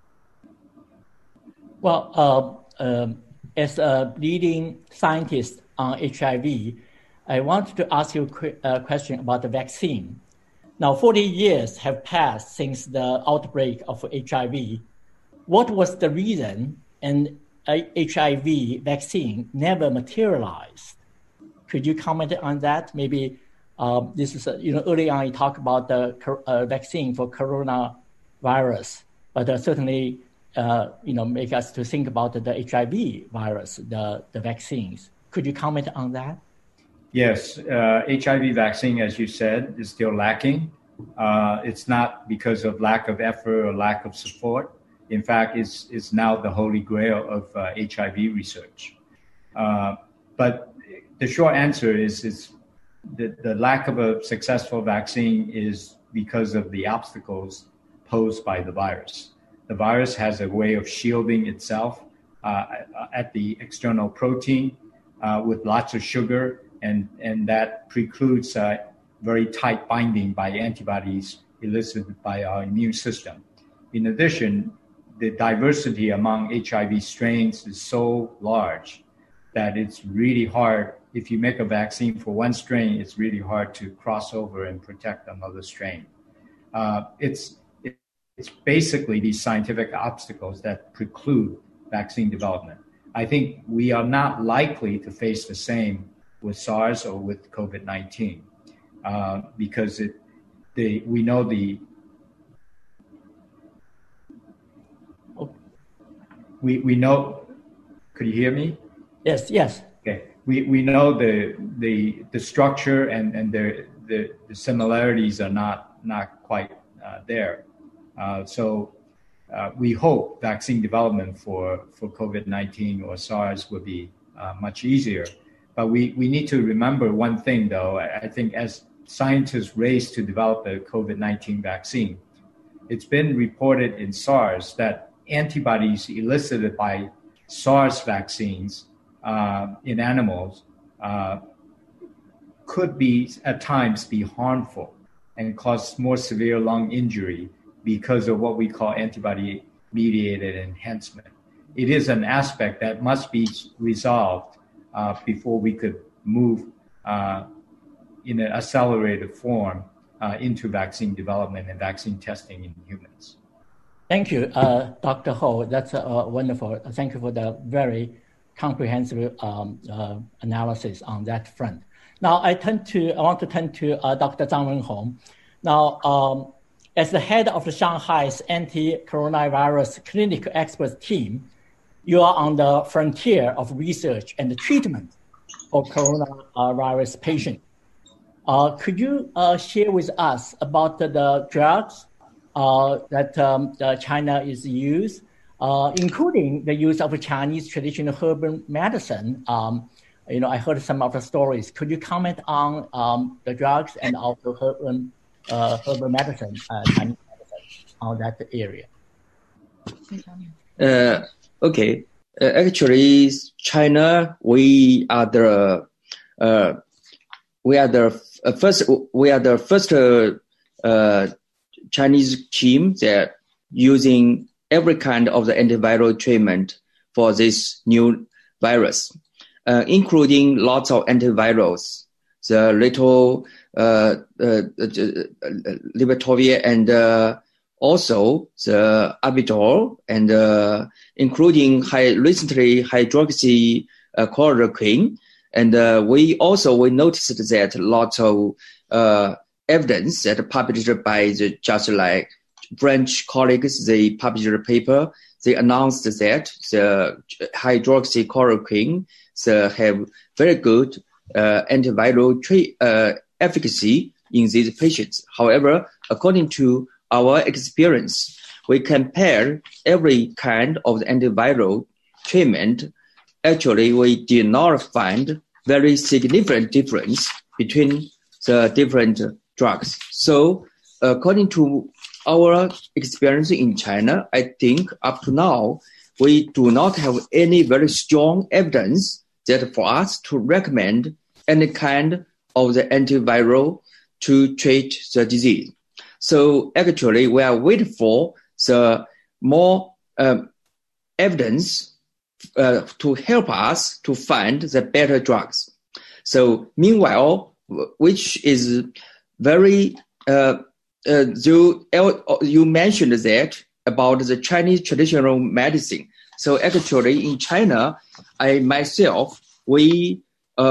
Well, as a leading scientist on HIV, I want to ask you a question about the vaccine. Now, 40 years have passed since the outbreak of HIV. What was the reason an HIV vaccine never materialized? Could you comment on that? Maybe this is, early on you talked about the vaccine for coronavirus, but certainly, make us to think about the HIV virus, the vaccines. Could you comment on that? Yes, HIV vaccine, as you said, is still lacking. It's not because of lack of effort or lack of support. In fact, it's now the holy grail of HIV research. But the short answer is the lack of a successful vaccine is because of the obstacles posed by the virus. The virus has a way of shielding itself at the external protein with lots of sugar, and that precludes very tight binding by antibodies elicited by our immune system. In addition, the diversity among HIV strains is so large that it's really hard. If you make a vaccine for one strain, it's really hard to cross over and protect another strain. It's basically these scientific obstacles that preclude vaccine development. I think we are not likely to face the same with SARS or with COVID-19 because we know we know. Could you hear me? Yes. Okay. We know the structure and the similarities are not quite there. So we hope vaccine development for COVID-19 or SARS will be much easier. But we need to remember one thing, though. I think as scientists race to develop a COVID-19 vaccine, it's been reported in SARS that antibodies elicited by SARS vaccines in animals could be at times be harmful and cause more severe lung injury because of what we call antibody-mediated enhancement. It is an aspect that must be resolved before we could move in an accelerated form into vaccine development and vaccine testing in humans. Thank you, Dr. Ho. That's wonderful. Thank you for the very comprehensive analysis on that front. Now, I want to turn to Dr. Zhang Wenhong. Now, as the head of the Shanghai's anti-coronavirus clinical experts team, you are on the frontier of research and the treatment for coronavirus patients. Could you share with us about the drugs that China is used, including the use of Chinese traditional herbal medicine. I heard some of the stories. Could you comment on the drugs and also herbal medicine, Chinese medicine on that area? Okay. Actually, China, we are the first Chinese team that using every kind of the antiviral treatment for this new virus, including lots of antivirals, the little Librevia and also the Abidol, and including recently hydroxychloroquine. And we noticed that lots of evidence that published by just like French colleagues, they published a paper. They announced that the hydroxychloroquine have very good antiviral efficacy in these patients. However, according to our experience, we compare every kind of antiviral treatment. Actually, we did not find very significant difference between the different drugs. So, according to our experience in China, I think up to now, we do not have any very strong evidence that for us to recommend any kind of the antiviral to treat the disease. So actually, we are waiting for the more evidence to help us to find the better drugs. So meanwhile, which is very, you mentioned that about the Chinese traditional medicine. So actually in China, we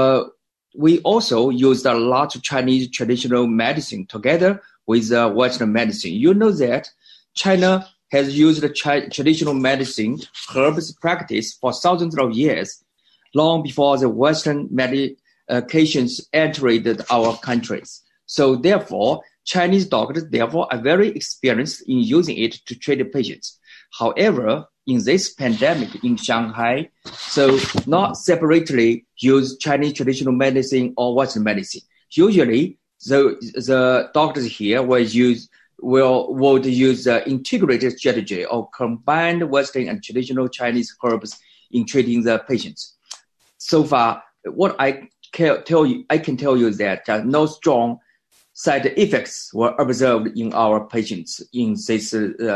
also used a lot of Chinese traditional medicine together with Western medicine. You know that China has used traditional medicine, herbs practice for thousands of years, long before the Western medications entered our countries. So therefore, Chinese doctors are very experienced in using it to treat patients. However, in this pandemic in Shanghai, so not separately use Chinese traditional medicine or Western medicine. Usually, the doctors here would use the integrated strategy of combined Western and traditional Chinese herbs in treating the patients. So far, what I can tell you is that no strong side effects were observed in our patients in this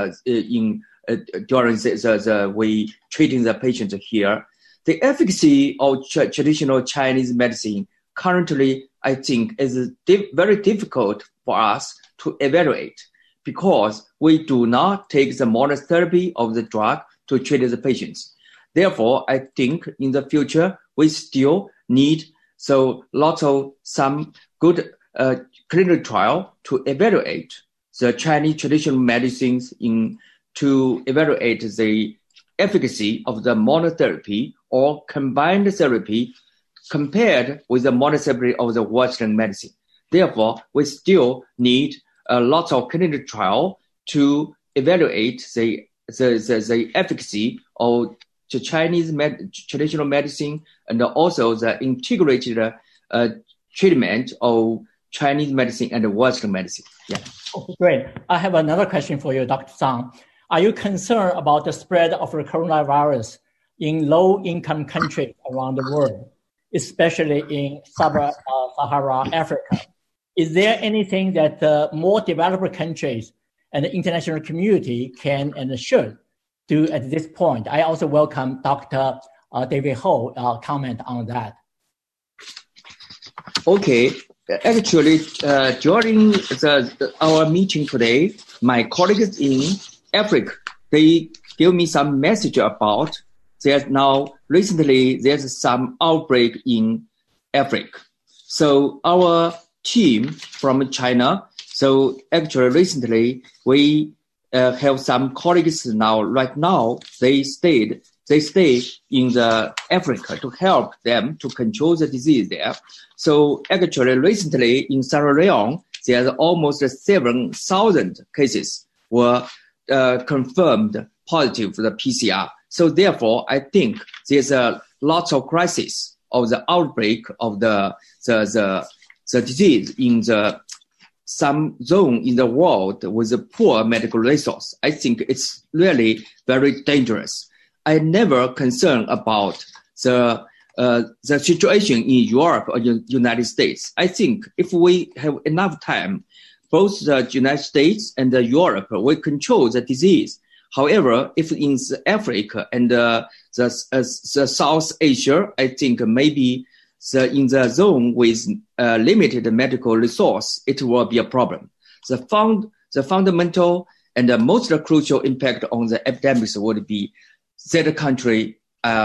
during we treating the patients here. The efficacy of traditional Chinese medicine currently, I think, is very difficult for us to evaluate because we do not take the monotherapy of the drug to treat the patients. Therefore, I think in the future, we still need lots of some good clinical trial to evaluate the Chinese traditional medicines to evaluate the efficacy of the monotherapy or combined therapy compared with the monotherapy of the Western medicine. Therefore, we still need a lot of clinical trial to evaluate the efficacy of the Chinese traditional medicine and also the integrated treatment of Chinese medicine and Western medicine. Yeah. Okay, great. I have another question for you, Dr. Zhang. Are you concerned about the spread of the coronavirus in low-income countries around the world, especially in Sub-Saharan Africa? Is there anything that more developed countries and the international community can and should do at this point? I also welcome Dr. David Ho comment on that. Okay. Actually, during our meeting today, my colleagues in Africa, they give me some message about that now recently there's some outbreak in Africa. So our team from China, so actually recently we have some colleagues right now, they stay in the Africa to help them to control the disease there. So actually recently in Sierra Leone, there's almost 7,000 cases were confirmed positive for the PCR. So therefore, I think there's a lot of crisis of the outbreak of the disease in some zone in the world with a poor medical resource. I think it's really very dangerous. I never concerned about the situation in Europe or United States. I think if we have enough time, both the United States and Europe will control the disease. However, if in Africa and the South Asia, I think maybe in the zone with limited medical resource, it will be a problem. The fundamental and the most crucial impact on the epidemics would be that country,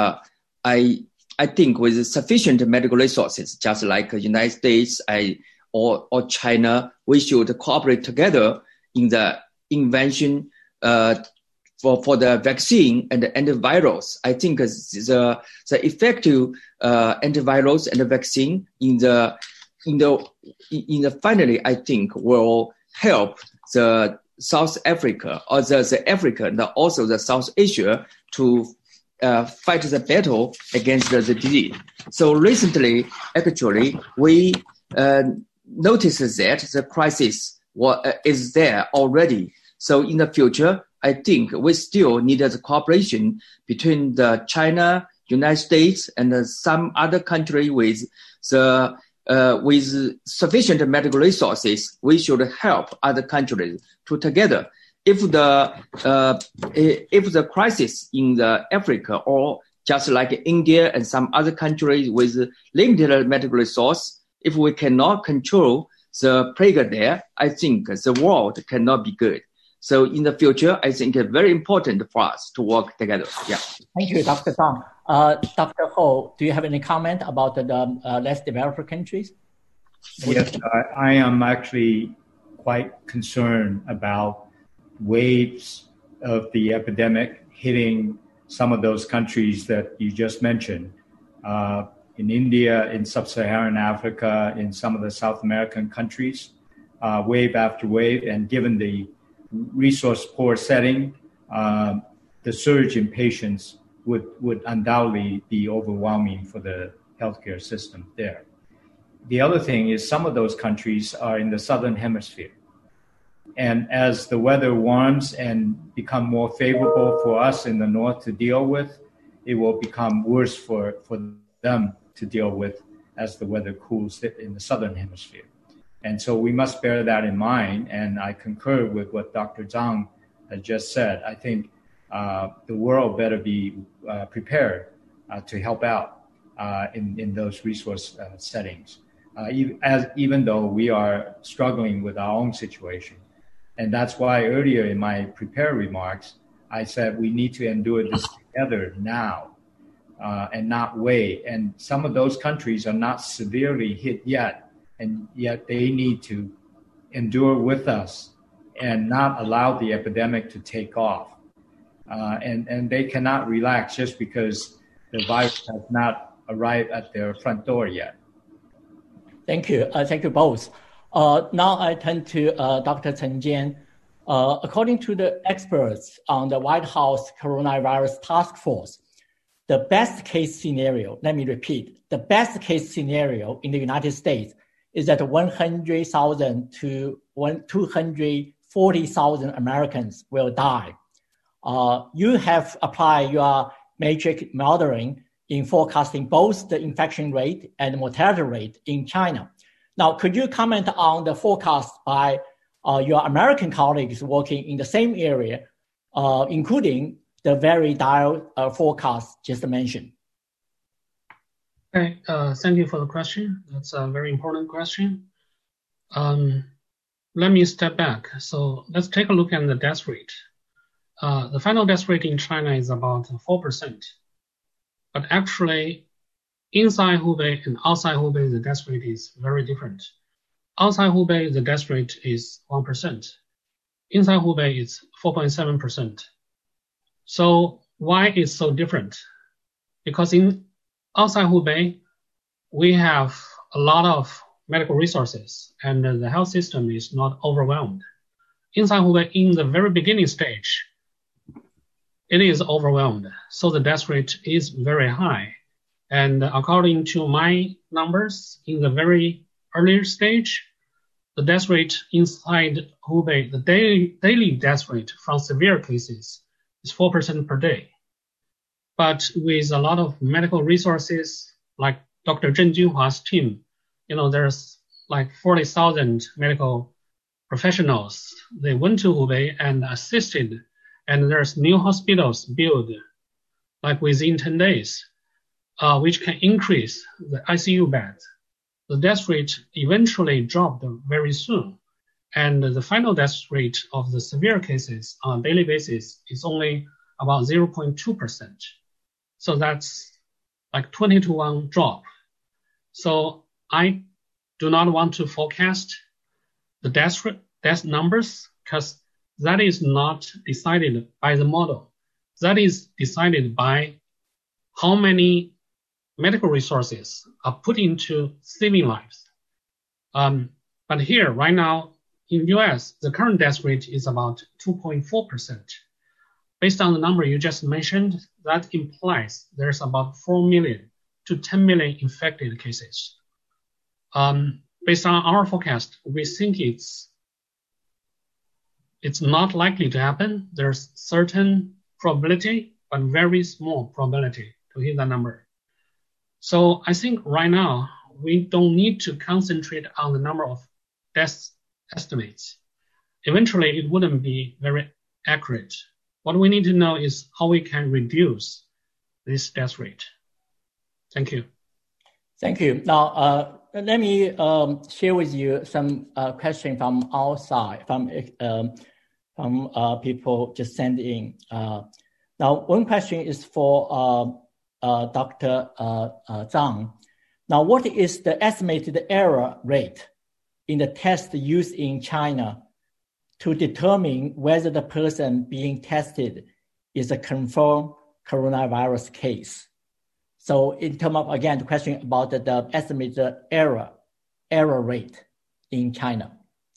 I think with sufficient medical resources, just like the United States or China, we should cooperate together in the invention for the vaccine and the antivirals. I think the effective antivirals and the vaccine in the finally, I think will help the South Africa or the Africa and also the South Asia to fight the battle against the disease. So recently, actually, we noticed that the crisis is there already. So in the future, I think we still need the cooperation between the China, United States, and some other country with sufficient medical resources. We should help other countries to together. If the crisis in the Africa or just like India and some other countries with limited medical resource, if we cannot control the plague there, I think the world cannot be good. So in the future, I think it's very important for us to work together. Yeah. Thank you, Dr. Zhang. Dr. Ho, do you have any comment about the less developed countries? Yes, I am actually quite concerned about waves of the epidemic hitting some of those countries that you just mentioned. In India, in sub-Saharan Africa, in some of the South American countries, wave after wave, and given the resource poor setting, the surge in patients would undoubtedly be overwhelming for the healthcare system there. The other thing is some of those countries are in the southern hemisphere. And as the weather warms and become more favorable for us in the north to deal with, it will become worse for them to deal with as the weather cools in the southern hemisphere. And so we must bear that in mind. And I concur with what Dr. Zhang has just said. I think the world better be prepared to help out in those resource settings, even though we are struggling with our own situation. And that's why earlier in my prepared remarks, I said we need to endure this together now and not wait. And some of those countries are not severely hit yet, and yet they need to endure with us and not allow the epidemic to take off. And they cannot relax just because the virus has not arrived at their front door yet. Thank you. Thank you both. Now I turn to Dr. Chen Jian. According to the experts on the White House Coronavirus Task Force, the best case scenario, let me repeat, the best case scenario in the United States is that 100,000 to 240,000 Americans will die. You have applied your matrix modeling in forecasting both the infection rate and mortality rate in China. Now, could you comment on the forecast by your American colleagues working in the same area, including the very dire forecast just mentioned? Okay, thank you for the question. That's a very important question. Let me step back. So let's take a look at the death rate. The final death rate in China is about 4%. But actually, inside Hubei and outside Hubei, the death rate is very different. Outside Hubei, the death rate is 1%. Inside Hubei, it's 4.7%. So why is so different? Because outside Hubei, we have a lot of medical resources and the health system is not overwhelmed. inside Hubei, in the very beginning stage, it is overwhelmed. So the death rate is very high. And according to my numbers, in the very earlier stage, the death rate inside Hubei, the daily death rate from severe cases is 4% per day. But with a lot of medical resources, like Dr. Zheng Junhua's team, there's like 40,000 medical professionals. They went to Hubei and assisted, and there's new hospitals built like within 10 days, which can increase the ICU beds. The death rate eventually dropped very soon, and the final death rate of the severe cases on a daily basis is only about 0.2%. So that's like 20-to-1 drop. So I do not want to forecast the death numbers, because that is not decided by the model. That is decided by how many medical resources are put into saving lives. But here, right now, in US, the current death rate is about 2.4%. Based on the number you just mentioned, that implies there's about 4 million to 10 million infected cases. Based on our forecast, we think it's not likely to happen. There's certain probability, but very small probability to hit that number. So I think right now, we don't need to concentrate on the number of death estimates. Eventually, it wouldn't be very accurate. What we need to know is how we can reduce this death rate. Thank you. Thank you. Now, let me share with you some questions from our side, from people just sent in. Now, one question is for Dr. Zhang. Now, what is the estimated error rate in the test used in China to determine whether the person being tested is a confirmed coronavirus case? So in terms of, again, the question about the estimated error rate in China.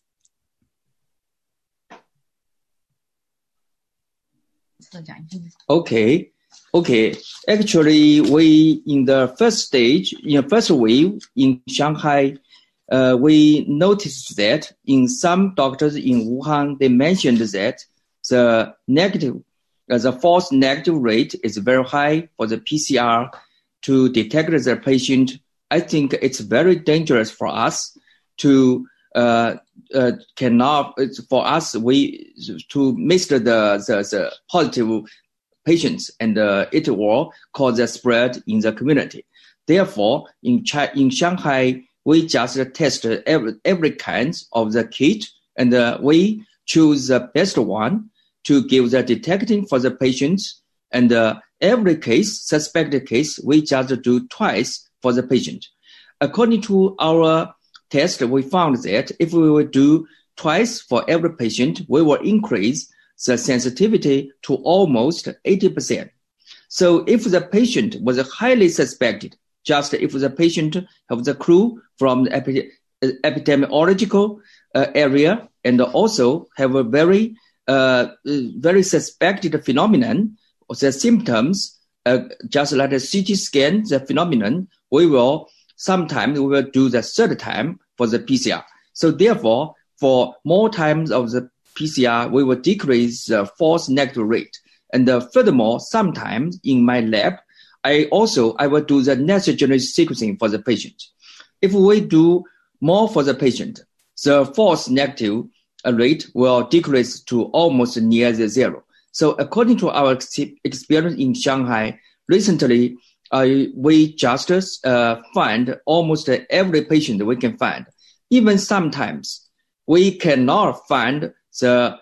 Okay. Actually, in the first stage, first wave in Shanghai, we noticed that in some doctors in Wuhan, they mentioned that the false negative rate is very high for the PCR to detect the patient. I think it's very dangerous for us to miss the positive patients, and it will cause a spread in the community. Therefore, in Shanghai, we just test every kind of the kit, and we choose the best one to give the detecting for the patients. And every case, suspected case, we just do twice for the patient. According to our test, we found that if we will do twice for every patient, we will increase the sensitivity to almost 80%. So if the patient was highly suspected, just if the patient have the clue from the epidemiological area, and also have a very suspected phenomenon, or the symptoms, just like a CT scan, the phenomenon, sometimes we will do the third time for the PCR. So therefore, for more times of the PCR, we will decrease the false negative rate. And furthermore, sometimes in my lab, I will do the next generation sequencing for the patient. If we do more for the patient, the false negative rate will decrease to almost near the zero. So according to our experience in Shanghai, recently, we just find almost every patient we can find. Even sometimes we cannot find the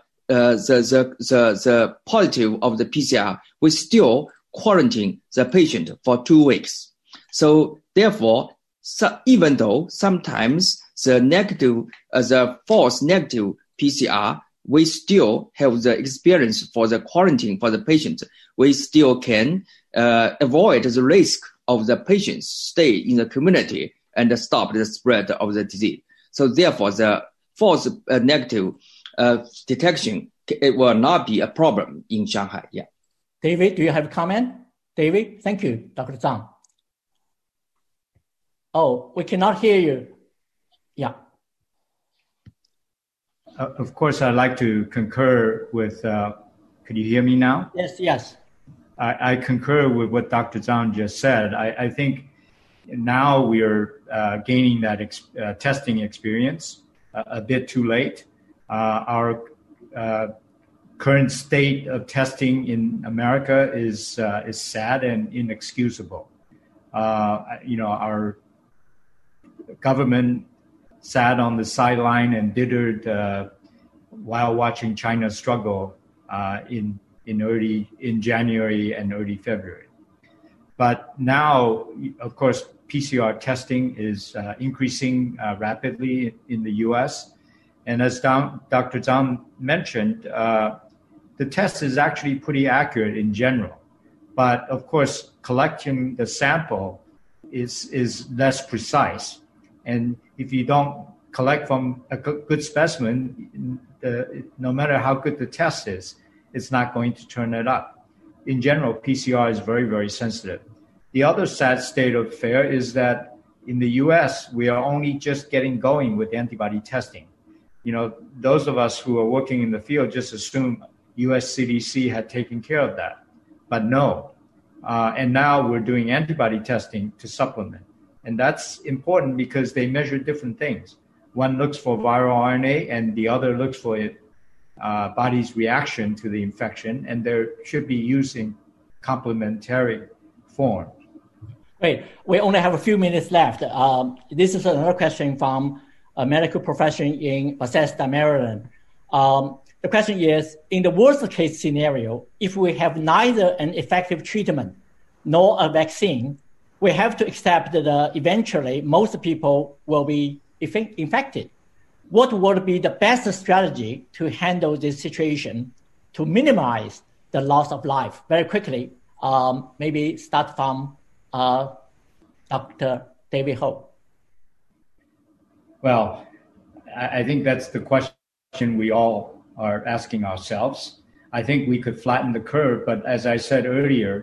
positive of the PCR. We still quarantine the patient for 2 weeks. So therefore, even though sometimes the false negative PCR, we still have the experience for the quarantine for the patient. We still can avoid the risk of the patients stay in the community and stop the spread of the disease. So therefore, the false negative detection, it will not be a problem in Shanghai. Yeah. David, do you have a comment? David, thank you, Dr. Zhang. Oh, we cannot hear you. Yeah. Of course, I'd like to concur with, could you hear me now? Yes. I concur with what Dr. Zhang just said. I think now we are gaining that testing experience a bit too late. Our current state of testing in America is sad and inexcusable. Our government sat on the sideline and dithered while watching China struggle in January and early February. But now, of course, PCR testing is increasing rapidly in the U.S. And as Dr. Zhang mentioned, the test is actually pretty accurate in general. But of course, collecting the sample is less precise. And if you don't collect from a good specimen, no matter how good the test is, it's not going to turn it up. In general, PCR is very, very sensitive. The other sad state of affair is that in the U.S., we are only just getting going with antibody testing. Those of us who are working in the field just assume U.S. CDC had taken care of that. But no. And now we're doing antibody testing to supplement. And that's important because they measure different things. One looks for viral RNA and the other looks for body's reaction to the infection, and they should be used in complementary form. Wait, we only have a few minutes left. This is another question from a medical professional in Bethesda, Maryland. The question is, in the worst case scenario, if we have neither an effective treatment nor a vaccine, we have to accept that eventually most people will be infected. What would be the best strategy to handle this situation to minimize the loss of life? Very quickly, maybe start from Dr. David Ho. Well, I think that's the question we all are asking ourselves. I think we could flatten the curve, but as I said earlier,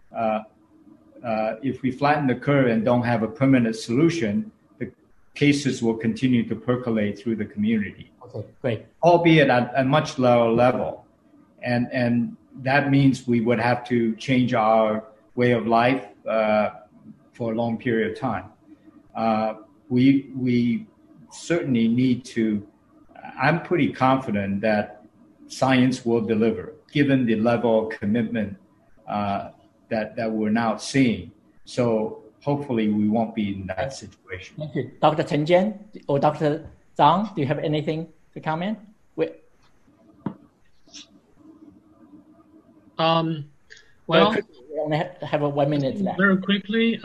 if we flatten the curve and don't have a permanent solution, the cases will continue to percolate through the community. Okay, great. Albeit at a much lower level. And that means we would have to change our way of life for a long period of time. We certainly need to, I'm pretty confident that science will deliver, given the level of commitment that we're now seeing. So hopefully we won't be in that situation. Thank you. Dr. Chen Jian or Dr. Zhang, do you have anything to comment? Well, we only have 1 minute left. Very quickly,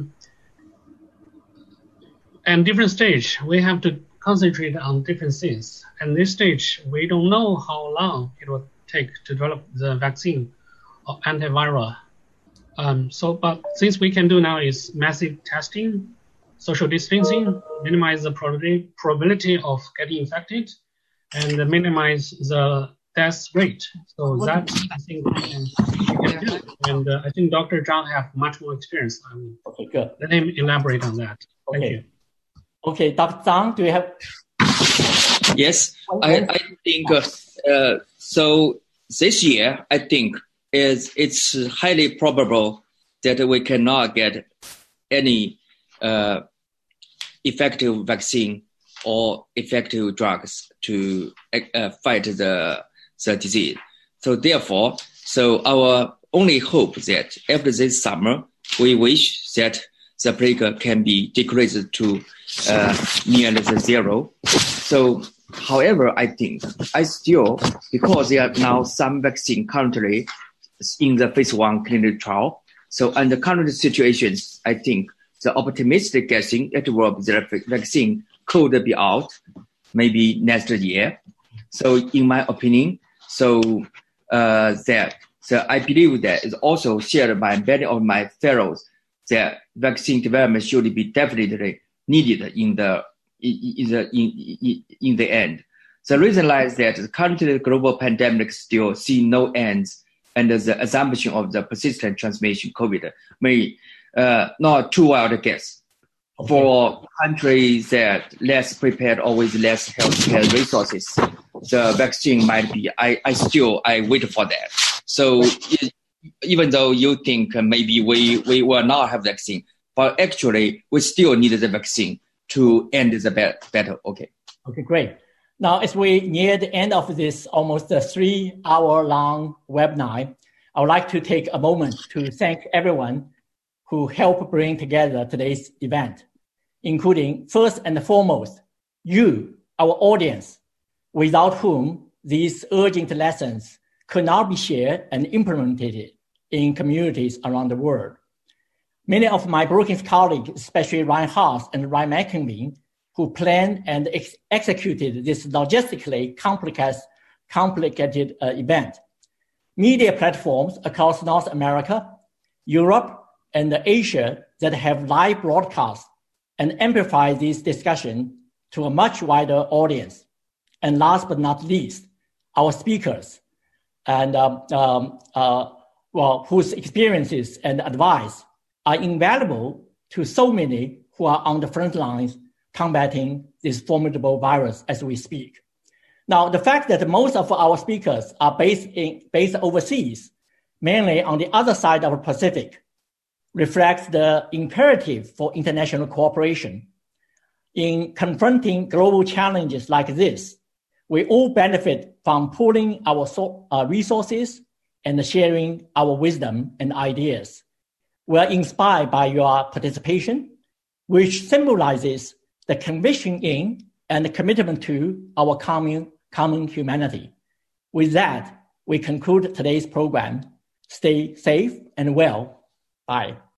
at different stage, we have to concentrate on different things. At this stage, we don't know how long it will take to develop the vaccine or antiviral. But things we can do now is massive testing, social distancing, minimize the probability of getting infected, and minimize the death rate. So that I think we can do. And I think Dr. Zhang have much more experience. Okay, good. Let him elaborate on that. Thank you. Okay, Dr. Zhang, do you have? Yes, I think so. This year, I think it's highly probable that we cannot get any effective vaccine or effective drugs to fight the disease. So therefore, our only hope that after this summer, we wish that the plague can be decreased to nearly zero. So, however, I think because there are now some vaccine currently in the phase 1 clinical trial. So under current situations, I think the optimistic guessing that the vaccine could be out maybe next year. So in my opinion, I believe that is also shared by many of my fellows that vaccine development should be definitely needed in the end. The reason lies that currently the global pandemic still see no ends, and the assumption of the persistent transmission COVID may not too wild a guess. Okay. For countries that less prepared or with less healthcare resources, the vaccine might be, I wait for that. So even though you think maybe we will not have vaccine, but actually we still need the vaccine to end the battle. Okay, great. Now, as we near the end of this almost 3-hour-long webinar, I would like to take a moment to thank everyone who helped bring together today's event, including first and foremost, you, our audience, without whom these urgent lessons could not be shared and implemented in communities around the world. Many of my Brookings colleagues, especially Ryan Haas and Ryan McKinley, who planned and executed this logistically complicated event. Media platforms across North America, Europe, and Asia that have live broadcasts and amplify this discussion to a much wider audience. And last but not least, our speakers, and whose experiences and advice are invaluable to so many who are on the front lines combating this formidable virus as we speak. Now, the fact that most of our speakers are based overseas, mainly on the other side of the Pacific, reflects the imperative for international cooperation. In confronting global challenges like this, we all benefit from pooling our resources and sharing our wisdom and ideas. We are inspired by your participation, which symbolizes the conviction in and the commitment to our common humanity. With that, we conclude today's program. Stay safe and well. Bye.